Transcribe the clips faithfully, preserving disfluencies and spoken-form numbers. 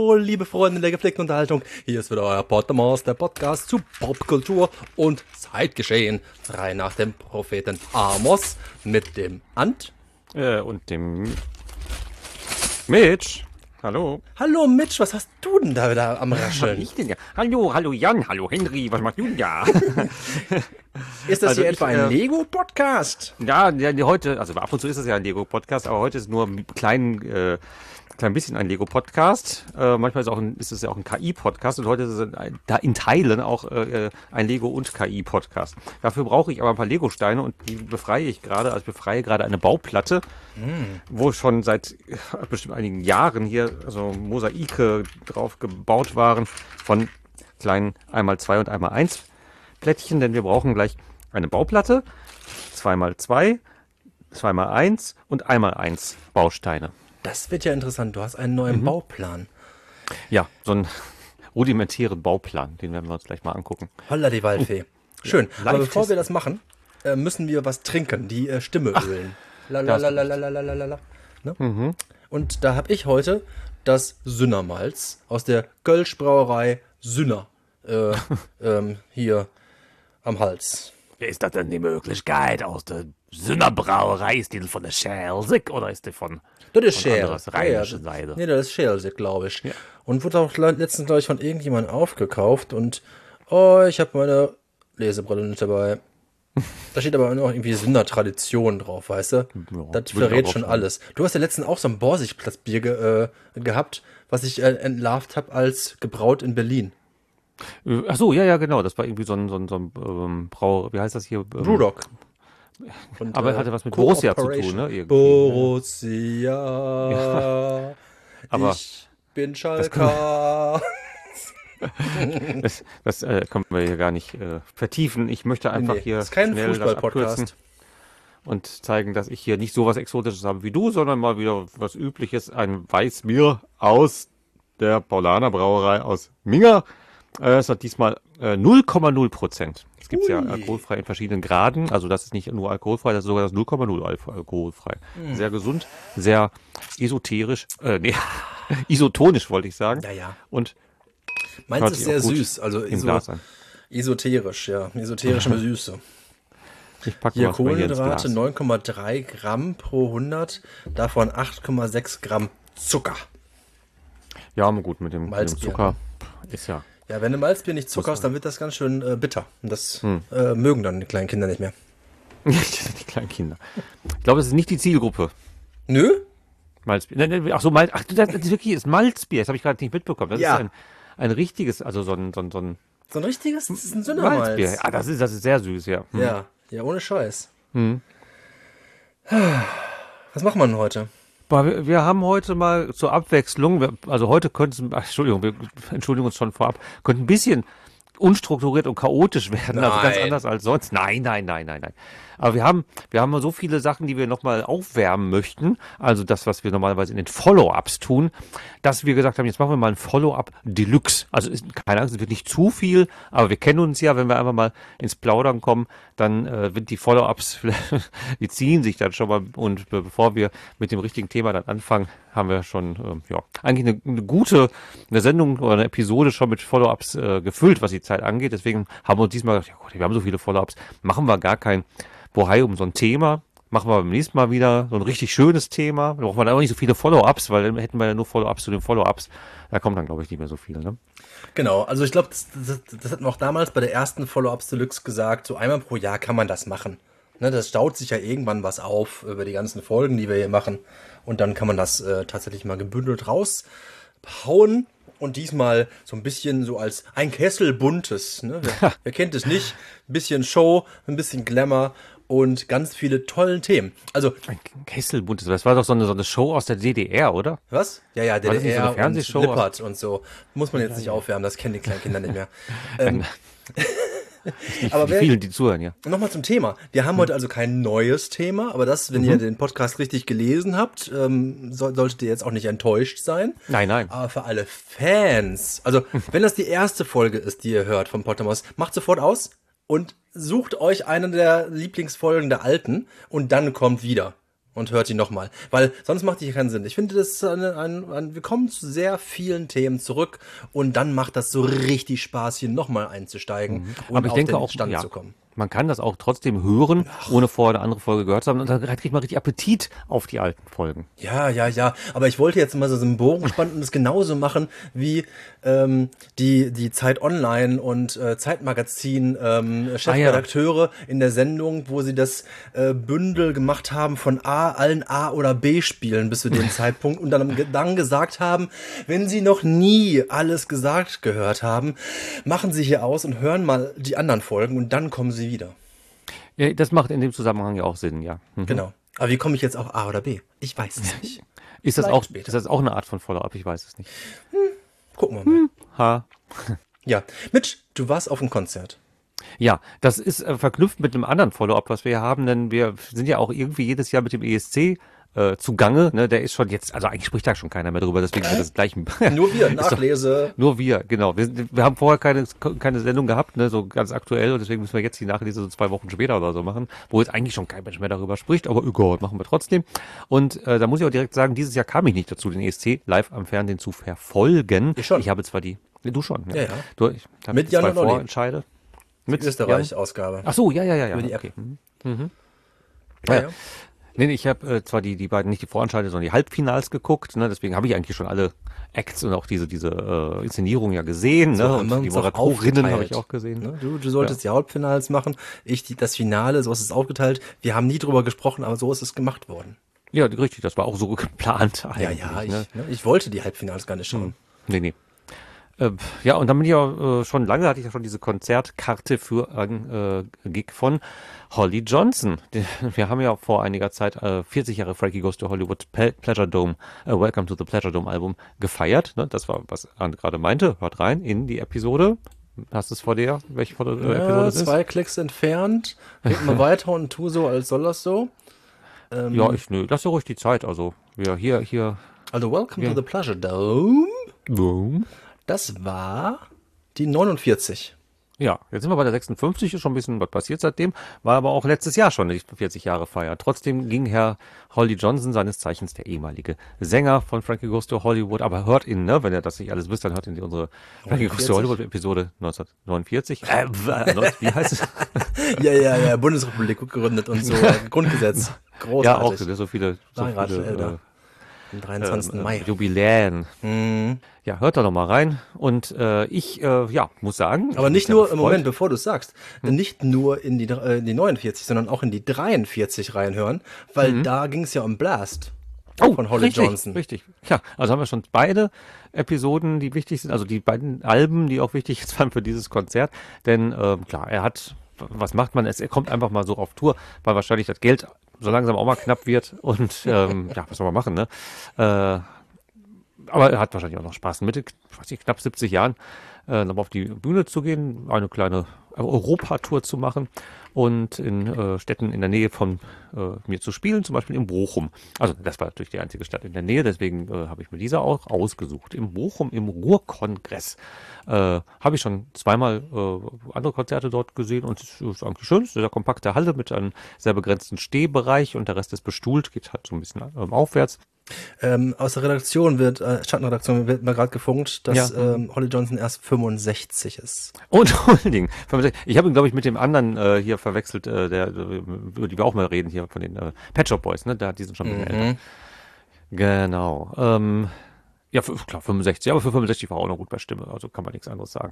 Hallo, liebe Freunde der gepflegten Unterhaltung. Hier ist wieder euer Podcast, der Podcast zu Popkultur und Zeitgeschehen. Frei nach dem Propheten Amos mit dem Ant. Äh, und dem Mitch. Hallo. Hallo Mitch, was hast du denn da wieder am Rascheln? Ich denn ja? Hallo, hallo Jan, hallo Henry, was machst du denn da? Ist das Also hier ich, etwa ein äh, Lego-Podcast? Ja, ja, heute, also ab und zu ist es ja ein Lego-Podcast, aber heute ist nur ein klein, äh, klein bisschen ein Lego-Podcast. Äh, manchmal ist, auch ein, ist es ja auch ein K I-Podcast und heute ist es ein, da in Teilen auch äh, ein Lego- und K I-Podcast. Dafür brauche ich aber ein paar Lego-Steine und die befreie ich gerade, also ich befreie gerade eine Bauplatte, mm. wo schon seit äh, bestimmt einigen Jahren hier also Mosaike drauf gebaut waren von kleinen einmal zwei und einmal eins Plättchen, denn wir brauchen gleich eine Bauplatte, zwei mal zwei, zwei mal eins und einmal eins Bausteine. Das wird ja interessant. Du hast einen neuen mhm. Bauplan. Ja, so einen rudimentären Bauplan, den werden wir uns gleich mal angucken. Holla die Waldfee. Schön. Ja, aber bevor wir das machen, äh, müssen wir was trinken, die äh, Stimme Ach, ölen. Lalalalalalala. Ne? Mhm. Und da habe ich heute das Sünnermalz aus der Gölsch-Brauerei Sünner äh, ähm, hier am Hals. Ist das denn die Möglichkeit aus der Sünnerbrauerei? Ist die von der Schelsig oder ist die von, das ist von Schel. anderes rheinische ja, Seite? Nee, das ist Schelsig, glaube ich. Ja. Und wurde auch letztens, glaube ich, von irgendjemandem aufgekauft. Und oh, ich habe meine Lesebrille nicht dabei. Da steht aber noch irgendwie Sündertradition drauf, weißt du? Ja, das verrät schon alles. Du hast ja letztens auch so ein Borsigplatzbier ge äh, gehabt, was ich äh, entlarvt habe als gebraut in Berlin. Ach so, ja, ja, genau. Das war irgendwie so ein, so ein, so ein ähm, Brau, wie heißt das hier? Ähm, Brewdog. Und, aber äh, hatte was mit Borussia zu tun, ne? Irgendwie. Borussia. Ja. Aber ich bin Schalker. Das, das äh, können wir hier gar nicht äh, vertiefen. Ich möchte einfach nee, hier das ist kein schnell das abkürzen und zeigen, dass ich hier nicht so was Exotisches habe wie du, sondern mal wieder was Übliches, ein Weißbier aus der Paulaner Brauerei aus Minga. Äh, es hat diesmal äh, null Komma null Prozent. Es gibt ja alkoholfrei in verschiedenen Graden, also das ist nicht nur alkoholfrei, das ist sogar das null Komma null alkoholfrei. Mm. Sehr gesund, sehr esoterisch, äh, nee, isotonisch wollte ich sagen. Ja, ja. Und meins ist sehr süß, also iso esoterisch, ja, esoterische Süße. Ich packe hier Kohlenhydrate neun Komma drei Gramm pro hundert, davon acht Komma sechs Gramm Zucker. Ja, aber gut, mit dem, mit dem Zucker ist ja... Ja, wenn du Malzbier nicht Zucker hast, dann wird das ganz schön äh, bitter. Und das hm. äh, mögen dann die kleinen Kinder nicht mehr. Die kleinen Kinder. Ich glaube, das ist nicht die Zielgruppe. Nö? Malzbier. Ach so, Malz. Ach, das ist wirklich ist Malzbier. Das habe ich gerade nicht mitbekommen. Das ja. ist ein, ein richtiges, also so ein... So ein, so ein, so ein richtiges? Das ist ein Sündermalz. Malzbier. Ah, das ist, das ist sehr süß, ja. Hm. Ja, ja, ohne Scheiß. Hm. Was machen wir denn heute? Wir, wir haben heute mal zur Abwechslung, wir, also heute könnte es, Entschuldigung, wir entschuldigen uns schon vorab, könnte ein bisschen unstrukturiert und chaotisch werden, nein. also ganz anders als sonst. Nein, nein, nein, nein, nein. Aber wir haben, wir haben so viele Sachen, die wir nochmal aufwärmen möchten, also das, was wir normalerweise in den Follow-ups tun, dass wir gesagt haben, jetzt machen wir mal ein Follow-up Deluxe. Also ist, keine Angst, es wird nicht zu viel, aber wir kennen uns ja, wenn wir einfach mal ins Plaudern kommen, dann äh, wird die Follow-ups, die ziehen sich dann schon mal und be bevor wir mit dem richtigen Thema dann anfangen, haben wir schon, äh, ja, eigentlich eine, eine gute, eine Sendung oder eine Episode schon mit Follow-ups äh, gefüllt, was die Zeit angeht. Deswegen haben wir uns diesmal gedacht, ja Gott, wir haben so viele Follow-ups, machen wir gar kein Bohai um so ein Thema. Machen wir beim nächsten Mal wieder so ein richtig schönes Thema. Da brauchen wir dann auch nicht so viele Follow-ups, weil dann hätten wir ja nur Follow-ups zu den Follow-ups. Da kommt dann, glaube ich, nicht mehr so viel, ne? Genau, also ich glaube, das, das, das hatten wir auch damals bei der ersten Follow-ups Deluxe gesagt, so einmal pro Jahr kann man das machen. Ne, das staut sich ja irgendwann was auf über die ganzen Folgen, die wir hier machen. Und dann kann man das äh, tatsächlich mal gebündelt raushauen. Und diesmal so ein bisschen so als ein Kessel Buntes. Ne? Wer, wer kennt es nicht? Ein bisschen Show, ein bisschen Glamour und ganz viele tollen Themen. Also ein Kessel Buntes, das war doch so eine, so eine Show aus der D D R, oder? Was? Ja, ja, D D R so Fernsehshow und Lippert und so. Muss man jetzt ja, nicht ja. aufwärmen, das kennen die kleinen Kinder nicht mehr. ähm, aber die vielen, die zuhören, ja. Nochmal zum Thema. Wir haben hm. heute also kein neues Thema, aber das, wenn mhm. ihr den Podcast richtig gelesen habt, ähm, so, solltet ihr jetzt auch nicht enttäuscht sein. Nein, nein. Aber für alle Fans, also wenn das die erste Folge ist, die ihr hört vom Podcast, macht sofort aus und sucht euch eine der Lieblingsfolgen der alten und dann kommt wieder. und hört die nochmal. Weil sonst macht die keinen Sinn. Ich finde, das ist eine, ein, ein, wir kommen zu sehr vielen Themen zurück und dann macht das so richtig Spaß, hier nochmal einzusteigen Mhm. und Aber ich auf denke den auch, Stand ja, zu kommen. man kann das auch trotzdem hören, ohne vorher eine andere Folge gehört zu haben. Und dann kriegt man richtig Appetit auf die alten Folgen. Ja, ja, ja. Aber ich wollte jetzt mal so einen Bogen spannen und es genauso machen wie ähm, die, die Zeit Online und äh, Zeitmagazin ähm, Chefredakteure in der Sendung, wo sie das äh, Bündel gemacht haben von A, allen A- oder B-Spielen bis zu dem Zeitpunkt und dann, dann gesagt haben, wenn sie noch nie alles gesagt gehört haben, machen sie hier aus und hören mal die anderen Folgen und dann kommen sie wieder. Ja, das macht in dem Zusammenhang ja auch Sinn, ja. Mhm. Genau. Aber wie komme ich jetzt auf A oder B? Ich weiß es nicht. Ist das Vielleicht auch, später. ist das auch eine Art von Follow-up? Ich weiß es nicht. Gucken wir mal. Ha. Ja, Mitch, du warst auf dem Konzert. Ja, das ist äh, verknüpft mit einem anderen Follow-up, was wir hier haben, denn wir sind ja auch irgendwie jedes Jahr mit dem E S C äh, zugange. Ne? Der ist schon jetzt, also eigentlich spricht da schon keiner mehr drüber, deswegen wird das gleich. Nur wir, Nachlese. Nur wir, genau. Wir, wir haben vorher keine, keine Sendung gehabt, ne, so ganz aktuell, und deswegen müssen wir jetzt die Nachlese so zwei Wochen später oder so machen, wo jetzt eigentlich schon kein Mensch mehr darüber spricht, aber egal, machen wir trotzdem. Und äh, da muss ich auch direkt sagen, dieses Jahr kam ich nicht dazu, den E S C live am Fernsehen zu verfolgen. Ich schon. Ich habe zwar die, du schon, Ja, ja. Du, ich habe Mit zwei Jan und Olli. Vorentscheide. Mit Jan? Österreich-Ausgabe. Ach so, ja, ja, ja, ja. Über die App. Okay. Mhm. Ja, Ja, ja. Nee, nee, ich habe äh, zwar die, die beiden, nicht die Vorentscheide, sondern die Halbfinals geguckt, ne? Deswegen habe ich eigentlich schon alle Acts und auch diese, diese äh, Inszenierung ja gesehen, So ne? haben wir Und die uns auch Moderatorinnen habe aufgeteilt. ich auch gesehen. Ne, Du, du solltest die Hauptfinals machen, ich die, das Finale, so ist es aufgeteilt. Wir haben nie drüber gesprochen, aber so ist es gemacht worden. Ja, richtig, das war auch so geplant Ja, eigentlich. ja, ich, ne? ne, ich wollte die Halbfinals gar nicht schauen. Nee, nee. Äh, ja, und dann bin ich ja äh, schon lange, hatte ich ja schon diese Konzertkarte für einen äh, Gig von Holly Johnson. Die, wir haben ja vor einiger Zeit äh, vierzig Jahre Frankie Goes to Hollywood Pe Pleasure Dome, äh, Welcome to the Pleasure Dome Album gefeiert. Ne? Das war, was Arndt gerade meinte. Hört rein in die Episode. Hast du es vor dir? Welche vor der, äh, Episode Ja, es ist? zwei Klicks entfernt. Red mal weiter und tu so, als soll das so. Ähm, Ja, ich, nö, lass dir ruhig die Zeit. Also, wir hier, hier. Also Welcome Ja. to the Pleasure Dome. Boom. Das war die neunundvierzig. Ja, jetzt sind wir bei der sechsundfünfzig, ist schon ein bisschen was passiert seitdem, war aber auch letztes Jahr schon die vierzig Jahre Feier. Trotzdem ging Herr Holly Johnson, seines Zeichens der ehemalige Sänger von Frankie Goes to Hollywood, aber hört ihn, ne, wenn ihr das nicht alles wisst, dann hört ihn in unsere Frankie Goes to Hollywood Episode neunzehnhundert neunundvierzig. Äh, wie heißt es? Ja, ja, ja, Bundesrepublik gegründet und so. Grundgesetz. Großartig. Ja, auch so viele, so Langrad viele Felder. äh, Am dreiundzwanzigsten ähm, Mai. äh, Jubiläen. Mhm. Ja, hört da noch mal rein. Und äh, ich, äh, ja, muss sagen. ich Aber bin nicht sehr nur, im gefreut. Moment, bevor du es sagst, nicht nur in die, äh, in die neunundvierzig, sondern auch in die dreiundvierzig reinhören, weil da ging es ja um Blast von Holly richtig, Johnson. Richtig. Ja, also haben wir schon beide Episoden, die wichtig sind, also die beiden Alben, die auch wichtig jetzt waren für dieses Konzert. Denn ähm, klar, er hat, was macht man? Es, er kommt einfach mal so auf Tour, weil wahrscheinlich das Geld so langsam auch mal knapp wird. Und ähm, ja, was soll man machen, ne? Äh, aber er hat wahrscheinlich auch noch Spaß mit, ich weiß nicht, knapp siebzig Jahren, äh, nochmal auf die Bühne zu gehen, eine kleine Europatour zu machen und in äh, Städten in der Nähe von äh, mir zu spielen, zum Beispiel in Bochum. Also das war natürlich die einzige Stadt in der Nähe, deswegen äh, habe ich mir diese auch ausgesucht. In Bochum im Ruhrkongress äh, habe ich schon zweimal äh, andere Konzerte dort gesehen und es ist eigentlich schön. Es ist eine sehr kompakte Halle mit einem sehr begrenzten Stehbereich und der Rest ist bestuhlt, geht halt so ein bisschen ähm, aufwärts. Ähm, aus der Redaktion wird, äh, Schattenredaktion wird mir gerade gefunkt, dass Ja. ähm, Holly Johnson erst fünfundsechzig ist. Und vor allen Dingen, ich habe ihn, glaube ich, mit dem anderen äh, hier verwechselt, äh, der, über die wir auch mal reden, hier von den äh, Pet Shop Boys, ne? Da, die sind schon ein bisschen älter. Genau. Ähm, ja, für, klar, fünfundsechzig, aber für fünfundsechzig war er auch noch gut bei Stimme, also kann man nichts anderes sagen.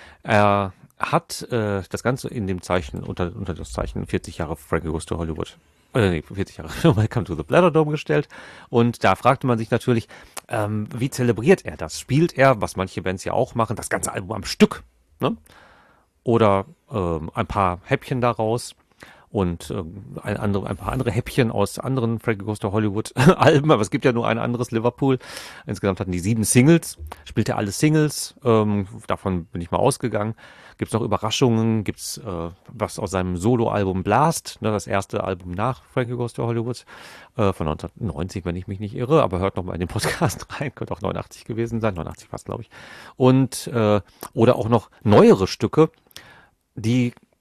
Er hat äh, das Ganze in dem Zeichen, unter, unter das Zeichen vierzig Jahre Frankie Goes to Hollywood, äh, nee, vierzig Jahre Welcome to the Pleasure Dome gestellt. Und da fragte man sich natürlich, ähm, wie zelebriert er das? Spielt er, was manche Bands ja auch machen, das ganze Album am Stück, ne? Oder ähm, ein paar Häppchen daraus und ähm, ein, andere, ein paar andere Häppchen aus anderen Frankie Goes to Hollywood Alben, aber es gibt ja nur ein anderes Liverpool. Insgesamt hatten die sieben Singles, spielt er alle Singles, ähm, davon bin ich mal ausgegangen. Gibt es noch Überraschungen, gibt es äh, was aus seinem Soloalbum Blast, ne, das erste Album nach Frankie Goes to Hollywood, äh, von neunzehnhundertneunzig, wenn ich mich nicht irre, aber hört noch mal in den Podcast rein, könnte auch neunundachtzig gewesen sein, neunundachtzig fast, glaube ich. Und äh, oder auch noch neuere Stücke, die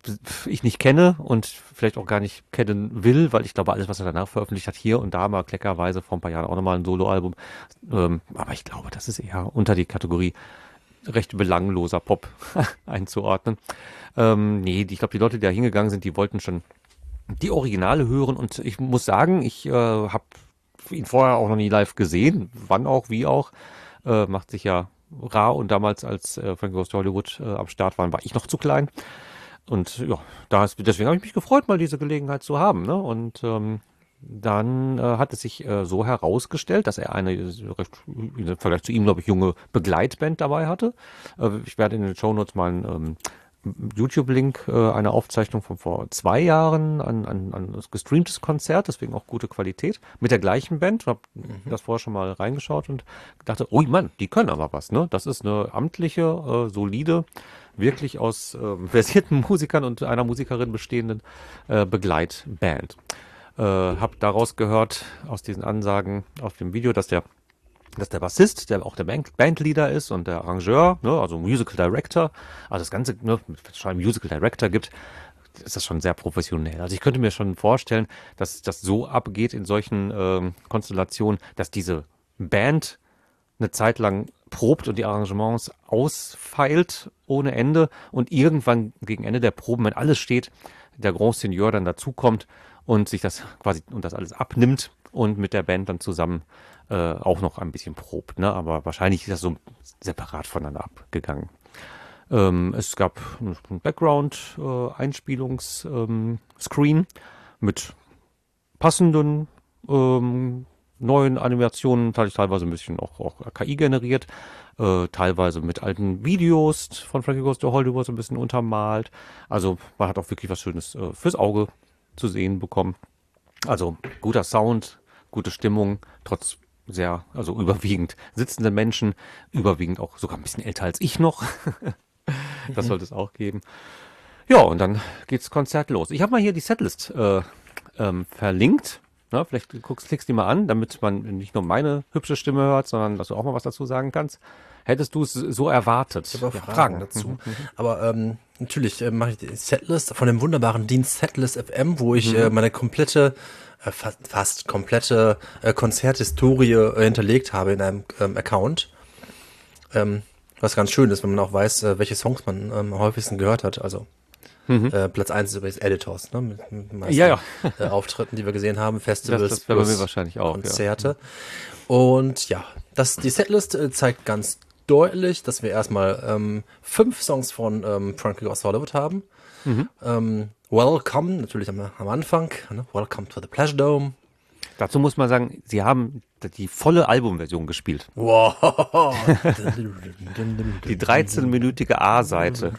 ich nicht kenne und vielleicht auch gar nicht kennen will, weil ich glaube, alles, was er danach veröffentlicht hat, hier und da mal kleckerweise vor ein paar Jahren auch nochmal ein Soloalbum. Ähm, aber ich glaube, das ist eher unter die Kategorie recht belangloser Pop einzuordnen. Ähm, nee, die, ich glaube, die Leute, die da hingegangen sind, die wollten schon die Originale hören und ich muss sagen, ich äh, habe ihn vorher auch noch nie live gesehen, wann auch, wie auch, äh, macht sich ja rar und damals, als äh, Frankie Goes to Hollywood äh, am Start waren, war ich noch zu klein und ja, da ist, deswegen habe ich mich gefreut, mal diese Gelegenheit zu haben, ne? Und ähm, dann äh, hat es sich äh, so herausgestellt, dass er eine recht, im Vergleich zu ihm, glaube ich, junge Begleitband dabei hatte. Äh, ich werde in den Shownotes mal einen ähm, YouTube-Link, äh, eine Aufzeichnung von vor zwei Jahren an, an, an das gestreamtes Konzert, deswegen auch gute Qualität, mit der gleichen Band. Ich habe mhm. das vorher schon mal reingeschaut und dachte, oh Mann, die können aber was, ne? Das ist eine amtliche, äh, solide, wirklich aus äh, versierten Musikern und einer Musikerin bestehenden äh, Begleitband. Äh, habe daraus gehört, aus diesen Ansagen auf dem Video, dass der dass der Bassist, der auch der Band Bandleader ist und der Arrangeur, ne, also Musical Director, also das Ganze, ne, wenn es schon einen Musical Director gibt, ist das schon sehr professionell. Also ich könnte mir schon vorstellen, dass das so abgeht in solchen ähm, Konstellationen, dass diese Band eine Zeit lang probt und die Arrangements ausfeilt ohne Ende und irgendwann gegen Ende der Proben, wenn alles steht, der Grand Seigneur dann dazukommt und sich das quasi und das alles abnimmt und mit der Band dann zusammen äh, auch noch ein bisschen probt, ne? Aber wahrscheinlich ist das so separat voneinander abgegangen. Ähm, es gab einen Background-Einspielungs-Screen ähm, mit passenden ähm, neuen Animationen, teilweise ein bisschen auch, auch K I generiert, äh, teilweise mit alten Videos von Frankie Goes to Hollywood so ein bisschen untermalt. Also man hat auch wirklich was Schönes äh, fürs Auge zu sehen bekommen. Also guter Sound, gute Stimmung, trotz sehr, also überwiegend sitzende Menschen, überwiegend auch sogar ein bisschen älter als ich noch. Das sollte es auch geben. Ja, und dann geht's Konzert los. Ich habe mal hier die Setlist äh, ähm, verlinkt. Na, vielleicht guckst, klickst die mal an, damit man nicht nur meine hübsche Stimme hört, sondern dass du auch mal was dazu sagen kannst. Hättest du es so erwartet? Ich habe auch ja, Fragen, Fragen dazu. Mhm. Aber ähm, natürlich äh, mache ich die Setlist von dem wunderbaren Dienst Setlist F M, wo ich Mhm. äh, meine komplette, äh, fast, fast komplette äh, Konzerthistorie äh, hinterlegt habe in einem ähm, Account. Ähm, was ganz schön ist, wenn man auch weiß, äh, welche Songs man ähm, am häufigsten gehört hat. Also Mhm. äh, Platz eins ist übrigens Editors, ne? Mit, mit den meisten Ja, ja. äh, Auftritten, die wir gesehen haben, Festivals, Das, das wäre bei plus mir wahrscheinlich auch. Konzerte. Und ja, das, die Setlist äh, zeigt ganz deutlich, dass wir erstmal ähm, fünf Songs von ähm, Frankie Goes to Hollywood haben. Mhm. Ähm, Welcome, natürlich am, am Anfang. Ne? Welcome to the Pleasure Dome. Dazu muss man sagen, sie haben die volle Albumversion gespielt. Wow. Die dreizehnminütige A-Seite.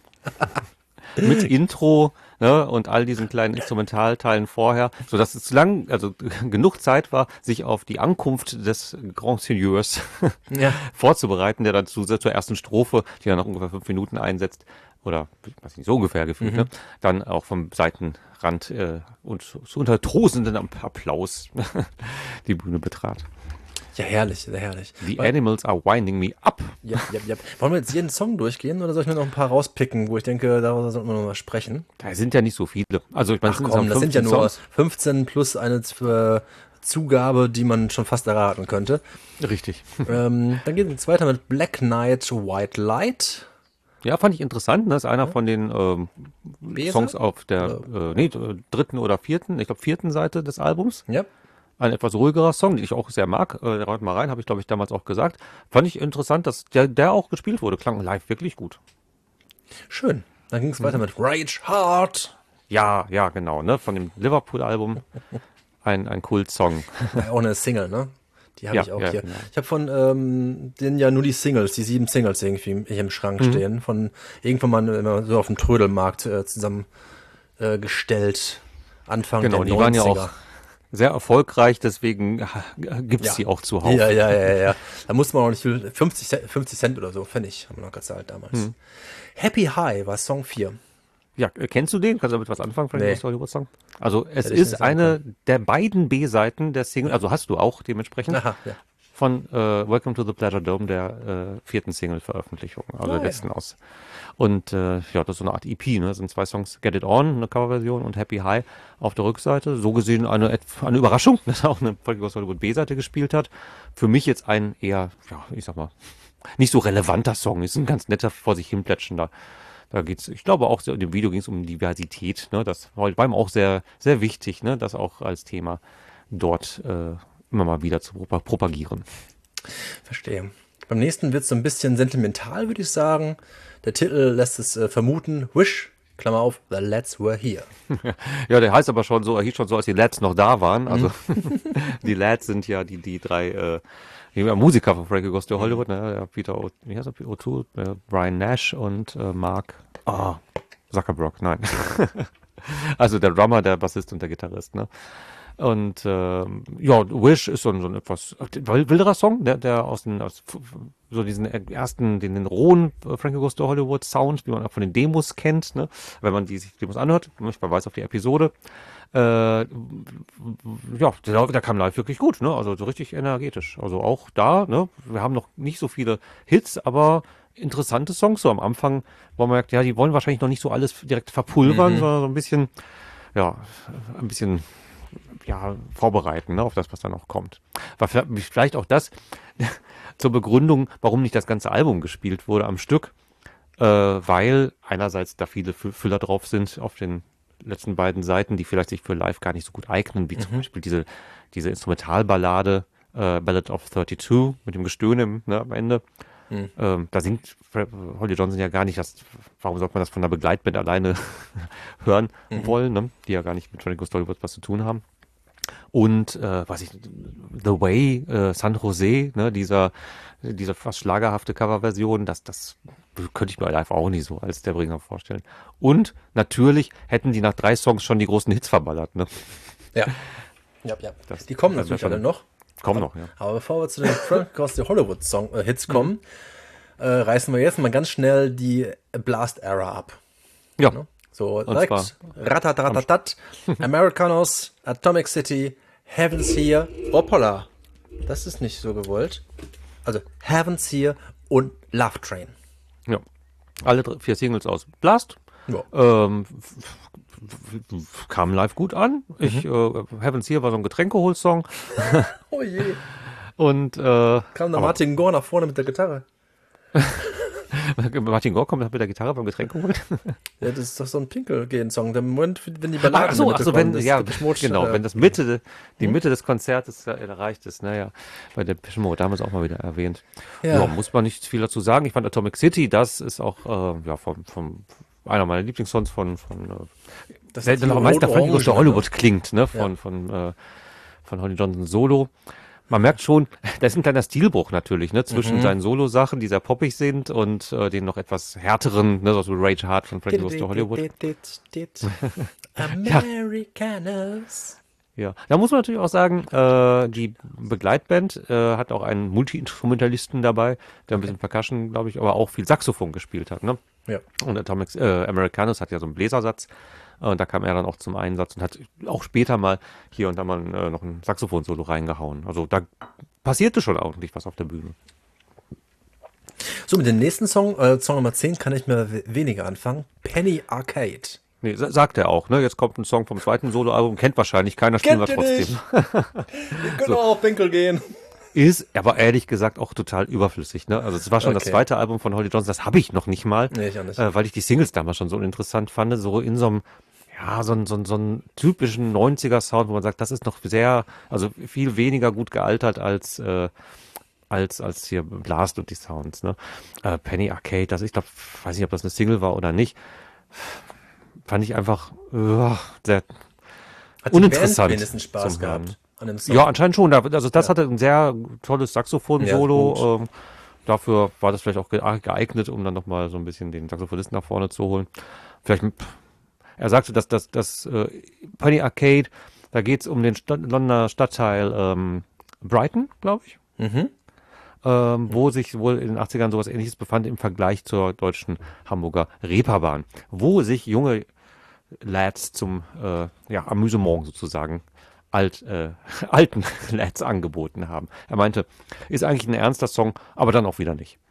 Mit Intro, ne, und all diesen kleinen Instrumentalteilen vorher, sodass es lang, also genug Zeit war, sich auf die Ankunft des Grand Seigneurs Ja. vorzubereiten, der dann zu, zur ersten Strophe, die dann noch ungefähr fünf Minuten einsetzt, oder weiß nicht, so ungefähr gefühlt, Mhm. ne, dann auch vom Seitenrand äh, und so unter tosenden Applaus die Bühne betrat. Ja, herrlich, sehr herrlich. The Weil- animals are winding me up. Ja, ja, ja. Wollen wir jetzt jeden Song durchgehen oder soll ich mir noch ein paar rauspicken, wo ich denke, darüber sollten wir noch mal sprechen? Da sind ja nicht so viele. Also ich meine, Ach es sind komm, das sind ja fünfzehn nur Songs. fünfzehn plus eine äh, Zugabe, die man schon fast erraten könnte. Richtig. ähm, dann geht es weiter mit Black Knight, White Light. Ja, fand ich interessant. Das ist einer von den ähm, B-Seite? Songs auf der äh, nee, äh, dritten oder vierten, ich glaube vierten Seite des Albums. Ja. Ein etwas ruhigerer Song, den ich auch sehr mag. Äh, Raut mal rein, habe ich glaube ich damals auch gesagt. Fand ich interessant, dass der, der auch gespielt wurde. Klang live wirklich gut. Schön. Dann ging es weiter mit Rage Hard. Ja, ja, genau, ne? Von dem Liverpool-Album. Ein, ein Kult-Song. Ja, auch eine Single, ne? Die habe Ja, ich auch ja, hier. genau. Ich habe von ähm, denen ja nur die Singles, die sieben Singles irgendwie hier im Schrank Mhm. stehen. Von irgendwann mal immer so auf dem Trödelmarkt äh, zusammen äh, gestellt. Anfang Genau, der die waren ja neunziger. auch sehr erfolgreich, deswegen äh, gibt's Ja. die auch zuhauf. Ja, ja, ja, ja, ja. Da musste man auch nicht viel, fünfzig Cent, fünfzig Cent oder so, Pfennig, haben wir noch gezahlt damals. Mhm. Happy High war Song vier. Ja, äh, kennst du den? Kannst du damit was anfangen, Frank Nee. Goes to Hollywood Song? Also es Hätte ich ist nicht sagen eine der beiden B-Seiten der Single, also hast du auch dementsprechend, Aha, ja. von äh, Welcome to the Pleasure Dome, der äh, vierten Single-Veröffentlichung, also Ah, der ja. letzten aus. Und äh, ja, das ist so eine Art E P, ne? Das sind zwei Songs, Get It On, eine Coverversion, und Happy High auf der Rückseite. So gesehen eine, etwa- eine Überraschung, dass er auch eine Frankie Goes to Hollywood B-Seite gespielt hat. Für mich jetzt ein eher, ja, ich sag mal, nicht so relevanter Song. Ist ein ganz netter vor sich hin plätschender. Da geht's, ich glaube auch, so in dem Video ging es um Diversität, ne? Das war ihm auch sehr, sehr wichtig, ne? Das auch als Thema dort äh, immer mal wieder zu prop- propagieren. Verstehe. Beim nächsten wird es so ein bisschen sentimental, würde ich sagen. Der Titel lässt es äh, vermuten. Wish, Klammer auf, The Lads Were Here. Ja, der heißt aber schon so, er hieß schon so, als die Lads noch da waren. Also die Lads sind ja die, die drei äh, die Musiker von Frankie Goes to Hollywood, ne? Der Peter o, wie heißt er? O'Toole, äh, Brian Nash und äh, Mark ah, Zuckerberg, nein. Also der Drummer, der Bassist und der Gitarrist, ne? Und ähm, ja, Wish ist so ein, so ein etwas wilderer Song, der, der aus den aus so diesen ersten, den, den rohen äh, Frankie Goes to Hollywood Sound, wie man auch von den Demos kennt, ne? Wenn man die sich Demos anhört, ich verweise auf die Episode. Äh, ja, der, der kam live wirklich gut, ne? Also so richtig energetisch. Also auch da, ne? Wir haben noch nicht so viele Hits, aber interessante Songs so am Anfang, wo man merkt, ja, die wollen wahrscheinlich noch nicht so alles direkt verpulvern, Mhm. sondern so ein bisschen, ja, ein bisschen ja, vorbereiten, ne, auf das, was dann noch kommt. War vielleicht auch das zur Begründung, warum nicht das ganze Album gespielt wurde am Stück, äh, weil einerseits da viele Fü- Füller drauf sind auf den letzten beiden Seiten, die vielleicht sich für live gar nicht so gut eignen, wie zum Beispiel diese, diese Instrumentalballade äh, Ballad of thirty-two mit dem Gestöhne im, ne, am Ende. Ähm, da singt Fra- Holly Johnson ja gar nicht, das, warum sollte man das von einer Begleitband alleine hören wollen, ne? Die ja gar nicht mit Frankie Goes to Hollywood was zu tun haben. Und äh, was ich, The Way, äh, San Jose, ne, dieser, dieser fast schlagerhafte Coverversion, das, das könnte ich mir live auch nicht so als der Bringer vorstellen. Und natürlich hätten die nach drei Songs schon die großen Hits verballert, ne? Ja. Ja, ja. Das- Die kommen das wär natürlich alle schon- noch. Komm noch, ja. Aber bevor wir zu den Frankie Goes to Hollywood Song, äh, Hits kommen, äh, reißen wir jetzt mal ganz schnell die Blast-Era ab. Ja, Ne? So, Und direkt zwar- Ratatatatatat, Americanos, Atomic City, Heaven's Here, Hoppala. Das ist nicht so gewollt. Also Heaven's Here und Love Train. ja. Alle drei, vier Singles aus Blast. Ja. Ähm, f- f- f- kamen live gut an. Ich, äh, Heaven's Here war so ein Getränkeholsong. Oh je. Und äh, Kam der aber Martin Gore nach vorne mit der Gitarre. Martin Gore kommt mit der Gitarre beim Getränk geholt. Ja, das ist doch so ein Pinkelgehen-Song. Der Moment, wenn die Ballade Ach so, ach so, wenn, das ja, Depeche Mode, genau, äh, wenn das Mitte, die Mitte des Konzertes äh, erreicht ist, naja, bei der Depeche Mode damals auch mal wieder erwähnt. Ja. Ja. Muss man nicht viel dazu sagen. Ich fand Atomic City, das ist auch, äh, ja, vom, vom, einer meiner Lieblingssongs von, von, äh, das selten ist noch die Meister Frankie Goes to Rot-Orange, Hollywood klingt, ne, von, Ja. von, äh, von Holly Johnson Solo. Man merkt schon, da ist ein kleiner Stilbruch natürlich, ne, zwischen seinen Solo-Sachen, die sehr poppig sind, und äh, den noch etwas härteren, ne, so wie Rage Hard von Frankie Goes to Hollywood. Americanos. Ja, da muss man natürlich auch sagen, äh, die Begleitband äh, hat auch einen Multi-Instrumentalisten dabei, der ein bisschen Percussion, glaube ich, aber auch viel Saxophon gespielt hat, ne? Ja. Und Atomic äh, Americanos hat ja so einen Bläsersatz, äh, und da kam er dann auch zum Einsatz und hat auch später mal hier und da mal äh, noch ein Saxophon-Solo reingehauen. Also da passierte schon ordentlich was auf der Bühne. So, mit dem nächsten Song, äh, Song Nummer zehn, kann ich mir we- weniger anfangen. Penny Arcade. Nee, sa- sagt er auch, ne? Jetzt kommt ein Song vom zweiten Soloalbum, kennt wahrscheinlich keiner, spielen wir Kennt ihr trotzdem. Wir können auch auf Winkel gehen. Ist aber ehrlich gesagt auch total überflüssig, ne? Also es war schon das Okay. zweite Album von Holly Johnson, das habe ich noch nicht mal, Nee, ich auch nicht. Äh, weil ich die Singles damals schon so uninteressant fand, so in so einem, ja, so einen so einen- so einen typischen neunziger-Sound, wo man sagt, das ist noch sehr, also viel weniger gut gealtert als äh, als als hier Blast und die Sounds, ne? Äh, Penny Arcade, das, ich glaube, weiß nicht, ob das eine Single war oder nicht, fand ich einfach uh, sehr Hat die uninteressant Band wenigstens Spaß zum Hören. gehabt an dem Song? Ja, anscheinend schon. Da- Also das Ja. hatte ein sehr tolles Ja, Saxophon-Solo. gut. ähm, dafür war das vielleicht auch ge- geeignet, um dann nochmal so ein bisschen den Saxophonisten nach vorne zu holen. Vielleicht, pff, er sagte, dass das dass, äh, Penny Arcade, da geht es um den Stadt, Londoner Stadtteil ähm, Brighton, glaube ich. Mhm. Ähm, wo sich wohl in den achtzigern sowas Ähnliches befand im Vergleich zur deutschen Hamburger Reeperbahn, wo sich junge Lads zum äh, ja, Amüsement sozusagen alt, äh, alten Lads angeboten haben. Er meinte, ist eigentlich ein ernster Song, aber dann auch wieder nicht.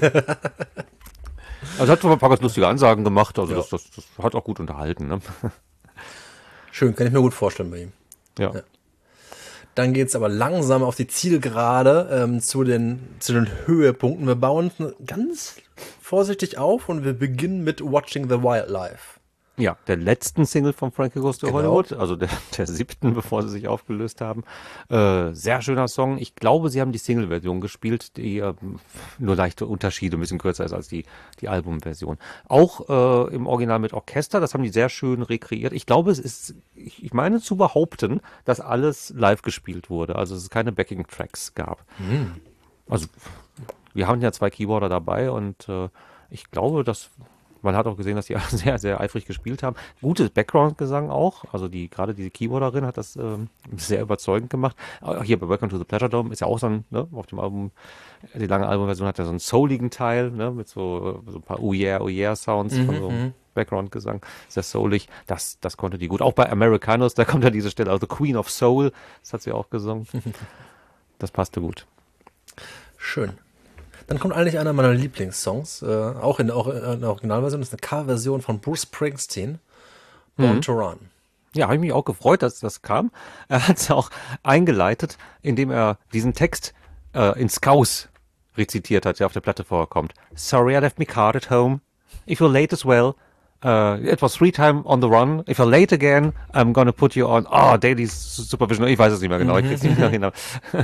Also hat so ein paar ganz lustige Ansagen gemacht, also Ja. das, das, das hat auch gut unterhalten. Ne? Schön, kann ich mir gut vorstellen bei ihm. Ja. Ja. Dann geht's aber langsam auf die Zielgerade ähm, zu, den, zu den Höhepunkten. Wir bauen ganz vorsichtig auf und wir beginnen mit Watching the Wildlife. Ja, der letzten Single von Frankie Goes to Genau. Hollywood, also der, der siebten, bevor sie sich aufgelöst haben. Äh, sehr schöner Song. Ich glaube, sie haben die Single-Version gespielt, die äh, nur leichte Unterschiede, ein bisschen kürzer ist als die, die Album-Version. Auch äh, im Original mit Orchester, das haben die sehr schön rekreiert. Ich glaube, es ist, ich, ich meine zu behaupten, dass alles live gespielt wurde, also dass es keine Backing-Tracks gab. Mhm. Also wir haben ja zwei Keyboarder dabei und äh, ich glaube, dass man hat auch gesehen, dass die sehr, sehr eifrig gespielt haben. Gutes Background-Gesang auch. Also die, gerade diese Keyboarderin hat das ähm, sehr überzeugend gemacht. Auch hier bei Welcome to the Pleasure Dome ist ja auch so ein, ne, auf dem Album, die lange Albumversion hat ja so einen souligen Teil, ne, mit so, so ein paar Oh yeah, Oh yeah Sounds von so einem Background-Gesang. Sehr soulig. Das, das konnte die gut. Auch bei Americanos, da kommt ja diese Stelle, also Queen of Soul, das hat sie auch gesungen. Das passte gut. Schön. Dann kommt eigentlich einer meiner Lieblingssongs, äh, auch in der, auch in der Originalversion, das ist eine Coverversion von Bruce Springsteen, Born Mhm. to Run. Ja, habe ich mich auch gefreut, dass das kam. Er hat es auch eingeleitet, indem er diesen Text äh, in Scouse rezitiert hat, der auf der Platte vorkommt. Sorry, I left my card at home. If you're late as well, uh, it was three time on the run. If you're late again, I'm gonna put you on, oh, Daily Supervision. Ich weiß es nicht mehr genau, ich krieg's nicht mehr genau.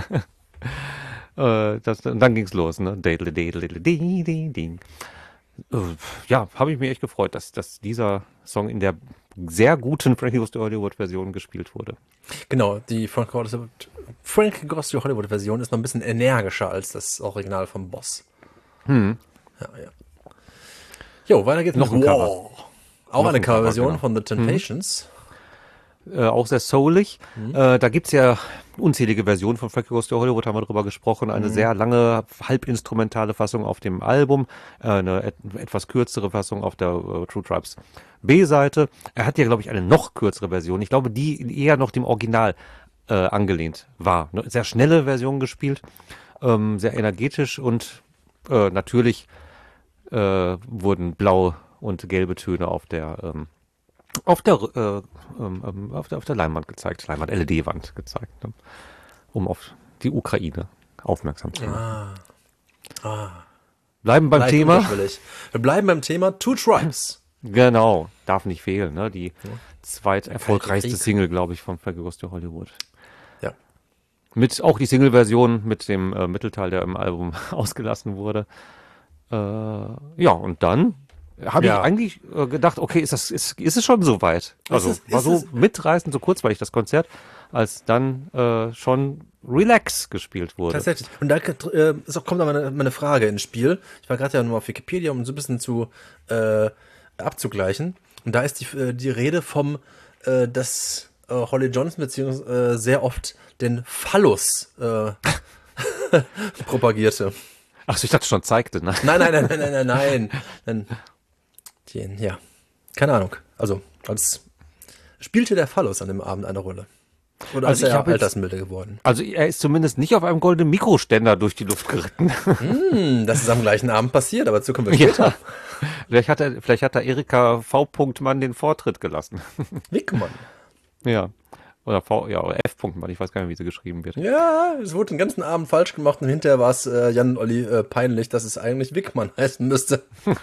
Äh, das, und dann ging's los, ne? Dadle, dadle, dadle, ding, ding, ding. Äh, Ja, habe ich mich echt gefreut, dass, dass dieser Song in der sehr guten Frankie Goes to Hollywood Version gespielt wurde. Genau, die Frank Goes Frank Goes to Hollywood Version ist noch ein bisschen energischer als das Original vom Boss. Hm. Ja, ja. Jo, weiter geht's Noch mit ein Cover. Wow. Auch Noch eine ein Cover, Coverversion genau. von The Temptations. Äh, auch sehr soulig. Äh, da gibt's ja unzählige Versionen von Frankie Goes to Hollywood, haben wir drüber gesprochen. Eine sehr lange, halbinstrumentale Fassung auf dem Album, äh, eine et etwas kürzere Fassung auf der äh, True Tribes B-Seite. Er hat ja, glaube ich, eine noch kürzere Version. Ich glaube, die eher noch dem Original äh, angelehnt war. Eine sehr schnelle Version gespielt, ähm, sehr energetisch und äh, natürlich äh, wurden blau und gelbe Töne auf der ähm, auf der, äh, ähm, auf der auf der Leinwand gezeigt, Leinwand, L E D-Wand gezeigt, ne? Um auf die Ukraine aufmerksam zu machen. Ah. Ah. Bleiben beim Leicht Thema. unterschwellig. Wir bleiben beim Thema Two Tribes. Genau, darf nicht fehlen, ne? Die zweit erfolgreichste Krieg. Single, glaube ich, von Frankie Goes to Hollywood. Ja. Mit auch die Single-Version mit dem äh, Mittelteil, der im Album ausgelassen wurde. Äh, ja, und dann habe Ja. ich eigentlich äh, gedacht, okay, ist das ist, ist es schon so weit? Also es- war ist so es- mitreißend, so kurzweilig das Konzert, als dann äh, schon Relax gespielt wurde. Tatsächlich. Und da äh, ist auch, kommt da meine, meine Frage ins Spiel. Ich war gerade ja nur auf Wikipedia, um so ein bisschen zu äh, abzugleichen. Und da ist die, äh, die Rede vom, äh, dass äh, Holly Johnson beziehungsweise äh, sehr oft den Phallus äh, propagierte. Ach so, ich dachte schon zeigte, ne? Nein, nein, nein, nein, nein, nein, nein. nein. Den, ja, keine Ahnung. Also, als spielte der Phallus an dem Abend eine Rolle. Oder Also ist ich er hab jetzt- altersmilde geworden? Also er ist zumindest nicht auf einem goldenen Mikroständer durch die Luft geritten. Hm, das ist am gleichen Abend passiert, aber dazu kommen wir später. Vielleicht hat er, vielleicht hat da Erika V. Mann den Vortritt gelassen. Wickmann. Ja. Oder V, ja, oder F. Mann, ich weiß gar nicht, wie sie geschrieben wird. Ja, es wurde den ganzen Abend falsch gemacht und hinterher war es äh, Jan und Olli äh, peinlich, dass es eigentlich Wickmann heißen müsste.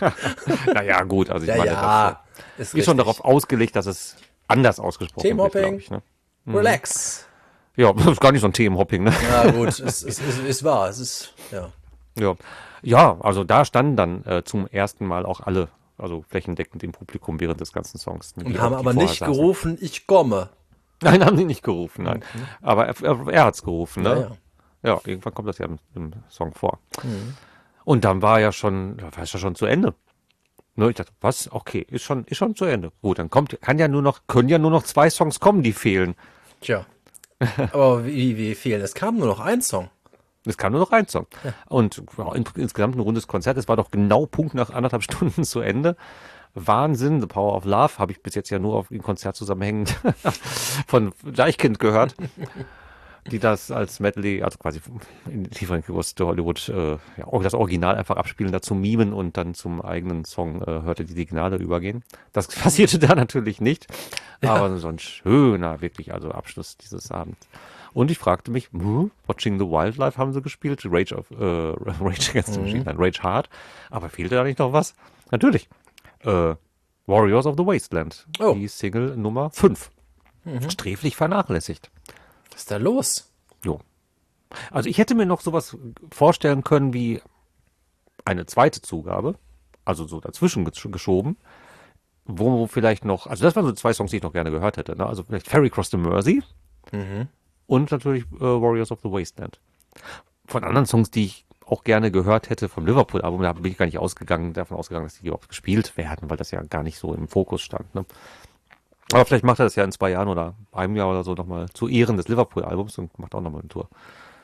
Naja, gut, also ich Ja, meine, ja, das ist ist schon richtig. darauf ausgelegt, dass es anders ausgesprochen wird, Themenhopping. glaube ich. Ne? Relax. Ja, das ist gar nicht so ein Themenhopping, ne? Ja, gut, es, es, es, es war, es ist, ja. Ja, ja, also da standen dann äh, zum ersten Mal auch alle, also flächendeckend im Publikum während des ganzen Songs. Ne, Und die haben auch- die aber vorher nicht saßen. gerufen, ich komme. Nein, haben die nicht gerufen, nein. Aber er, er, er hat's gerufen, Ja, ne? ja. Ja, irgendwann kommt das ja im, im Song vor. Und dann war ja schon, da war es ja schon zu Ende. Ne, ich dachte, was? Okay, ist schon, ist schon zu Ende. Gut, dann kommt, kann ja nur noch, können ja nur noch zwei Songs kommen, die fehlen. Tja. Aber wie, wie fehlen? Es kam nur noch ein Song. Es kam nur noch ein Song. Und ja, in, insgesamt ein rundes Konzert. Es war doch genau Punkt nach anderthalb Stunden zu Ende. Wahnsinn, The Power of Love, habe ich bis jetzt ja nur auf in Konzertzusammenhängen von Deichkind gehört, die das als Medley, also quasi in die Frankie Goes to Hollywood, äh, ja, auch das Original einfach abspielen, dazu mimen und dann zum eigenen Song äh, hörte die Signale übergehen. Das passierte da natürlich nicht, Ja. aber so ein schöner, wirklich, also Abschluss dieses Abends. Und ich fragte mich, hm, Watching the Wildlife haben sie gespielt, Rage of, äh, Rage Against the Machine, nein, Rage Hard, aber fehlte da nicht noch was? Natürlich, äh, Warriors of the Wasteland, Oh. die Single Nummer fünf. Sträflich vernachlässigt. Was ist da los? Jo. Also ich hätte mir noch sowas vorstellen können wie eine zweite Zugabe, also so dazwischen gesch- geschoben, wo vielleicht noch, also das waren so zwei Songs, die ich noch gerne gehört hätte, ne? Also vielleicht Ferry Cross the Mersey und natürlich äh, Warriors of the Wasteland. Von anderen Songs, die ich auch gerne gehört hätte vom Liverpool-Album, da bin ich gar nicht ausgegangen, davon ausgegangen, dass die überhaupt gespielt werden, weil das ja gar nicht so im Fokus stand. Ne? Aber vielleicht macht er das ja in zwei Jahren oder einem Jahr oder so nochmal zu Ehren des Liverpool-Albums und macht auch nochmal eine Tour.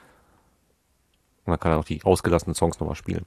Und dann kann er auch die ausgelassenen Songs nochmal spielen.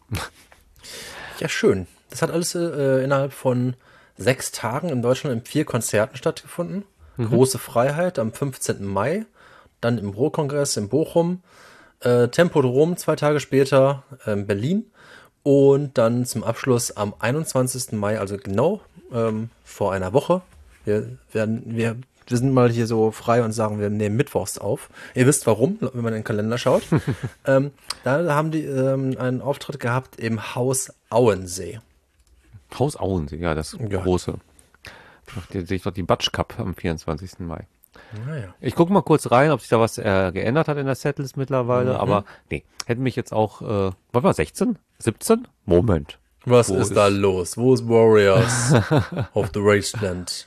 Ja, schön. Das hat alles äh, innerhalb von sechs Tagen in Deutschland in vier Konzerten stattgefunden. Große Freiheit am fünfzehnten Mai, dann im Ruhrkongress in Bochum, äh, Tempodrom zwei Tage später äh, in Berlin und dann zum Abschluss am einundzwanzigsten Mai, also genau ähm, vor einer Woche. Wir, werden, wir, wir sind mal hier so frei und sagen, wir nehmen mittwochs auf. Ihr wisst warum, wenn man in den Kalender schaut. ähm, da haben die ähm, einen Auftritt gehabt im Haus Auensee. Haus Auensee, ja, das Ja. große. Da sehe ich doch die Batsch Cup am vierundzwanzigsten Mai. Naja. Ich gucke mal kurz rein, ob sich da was äh, geändert hat in der Setlist mittlerweile, aber nee, hätten mich jetzt auch, äh, was war sechzehn? siebzehn? Moment. Was Wo ist, ist- da los? Wo ist Warriors of the Wasteland?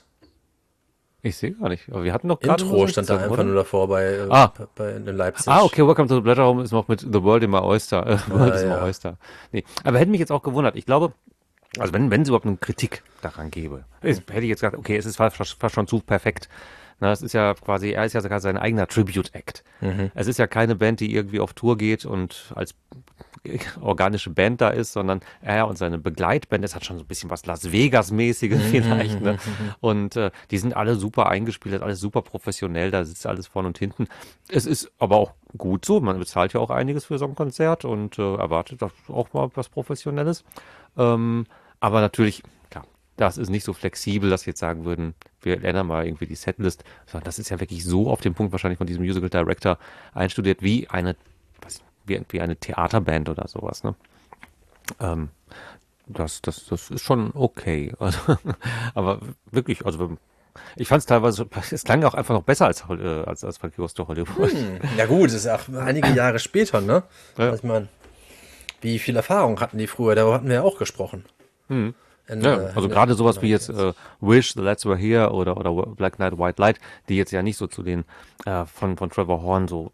Ich sehe gar nicht, aber wir hatten doch gerade Intro nur stand da sechzehn, einfach oder? nur davor bei, äh, Ah. bei in Leipzig. Ah, okay, Welcome to the Pleasure Home ist noch mit The World in My Oyster. Äh, World Ah, is My ja. Oyster. Nee, aber hätte mich jetzt auch gewundert. Ich glaube, also wenn, wenn es überhaupt eine Kritik daran gäbe, ist, hätte ich jetzt gesagt, okay, es ist fast, fast schon zu perfekt. Na, das ist ja quasi, er ist ja sogar sein eigener Tribute-Act. Es ist ja keine Band, die irgendwie auf Tour geht und als organische Band da ist, sondern er und seine Begleitband, das hat schon so ein bisschen was Las Vegas-mäßiges vielleicht, ne? Und äh, die sind alle super eingespielt, alles super professionell, da sitzt alles vorne und hinten. Es ist aber auch gut so, man bezahlt ja auch einiges für so ein Konzert und äh, erwartet auch mal was Professionelles. Ähm, aber natürlich, klar, das ist nicht so flexibel, dass wir jetzt sagen würden, wir ändern mal irgendwie die Setlist, sondern das ist ja wirklich so auf den Punkt wahrscheinlich von diesem Musical Director einstudiert, wie eine, was, wie, wie eine Theaterband oder sowas, ne? Ähm, das, das, das ist schon okay. Also, aber wirklich, also ich fand es teilweise, es klang auch einfach noch besser als, äh, als, als Frankie Goes to Hollywood. Ja gut, das ist auch einige Jahre später, ne? Ja. Ich meine, wie viel Erfahrung hatten die früher? Darüber hatten wir ja auch gesprochen. In, Ja, äh, also in- gerade sowas in- wie jetzt äh, Wish, The Lights Were Here oder, oder Black Knight, White Light, die jetzt ja nicht so zu den äh, von, von Trevor Horn so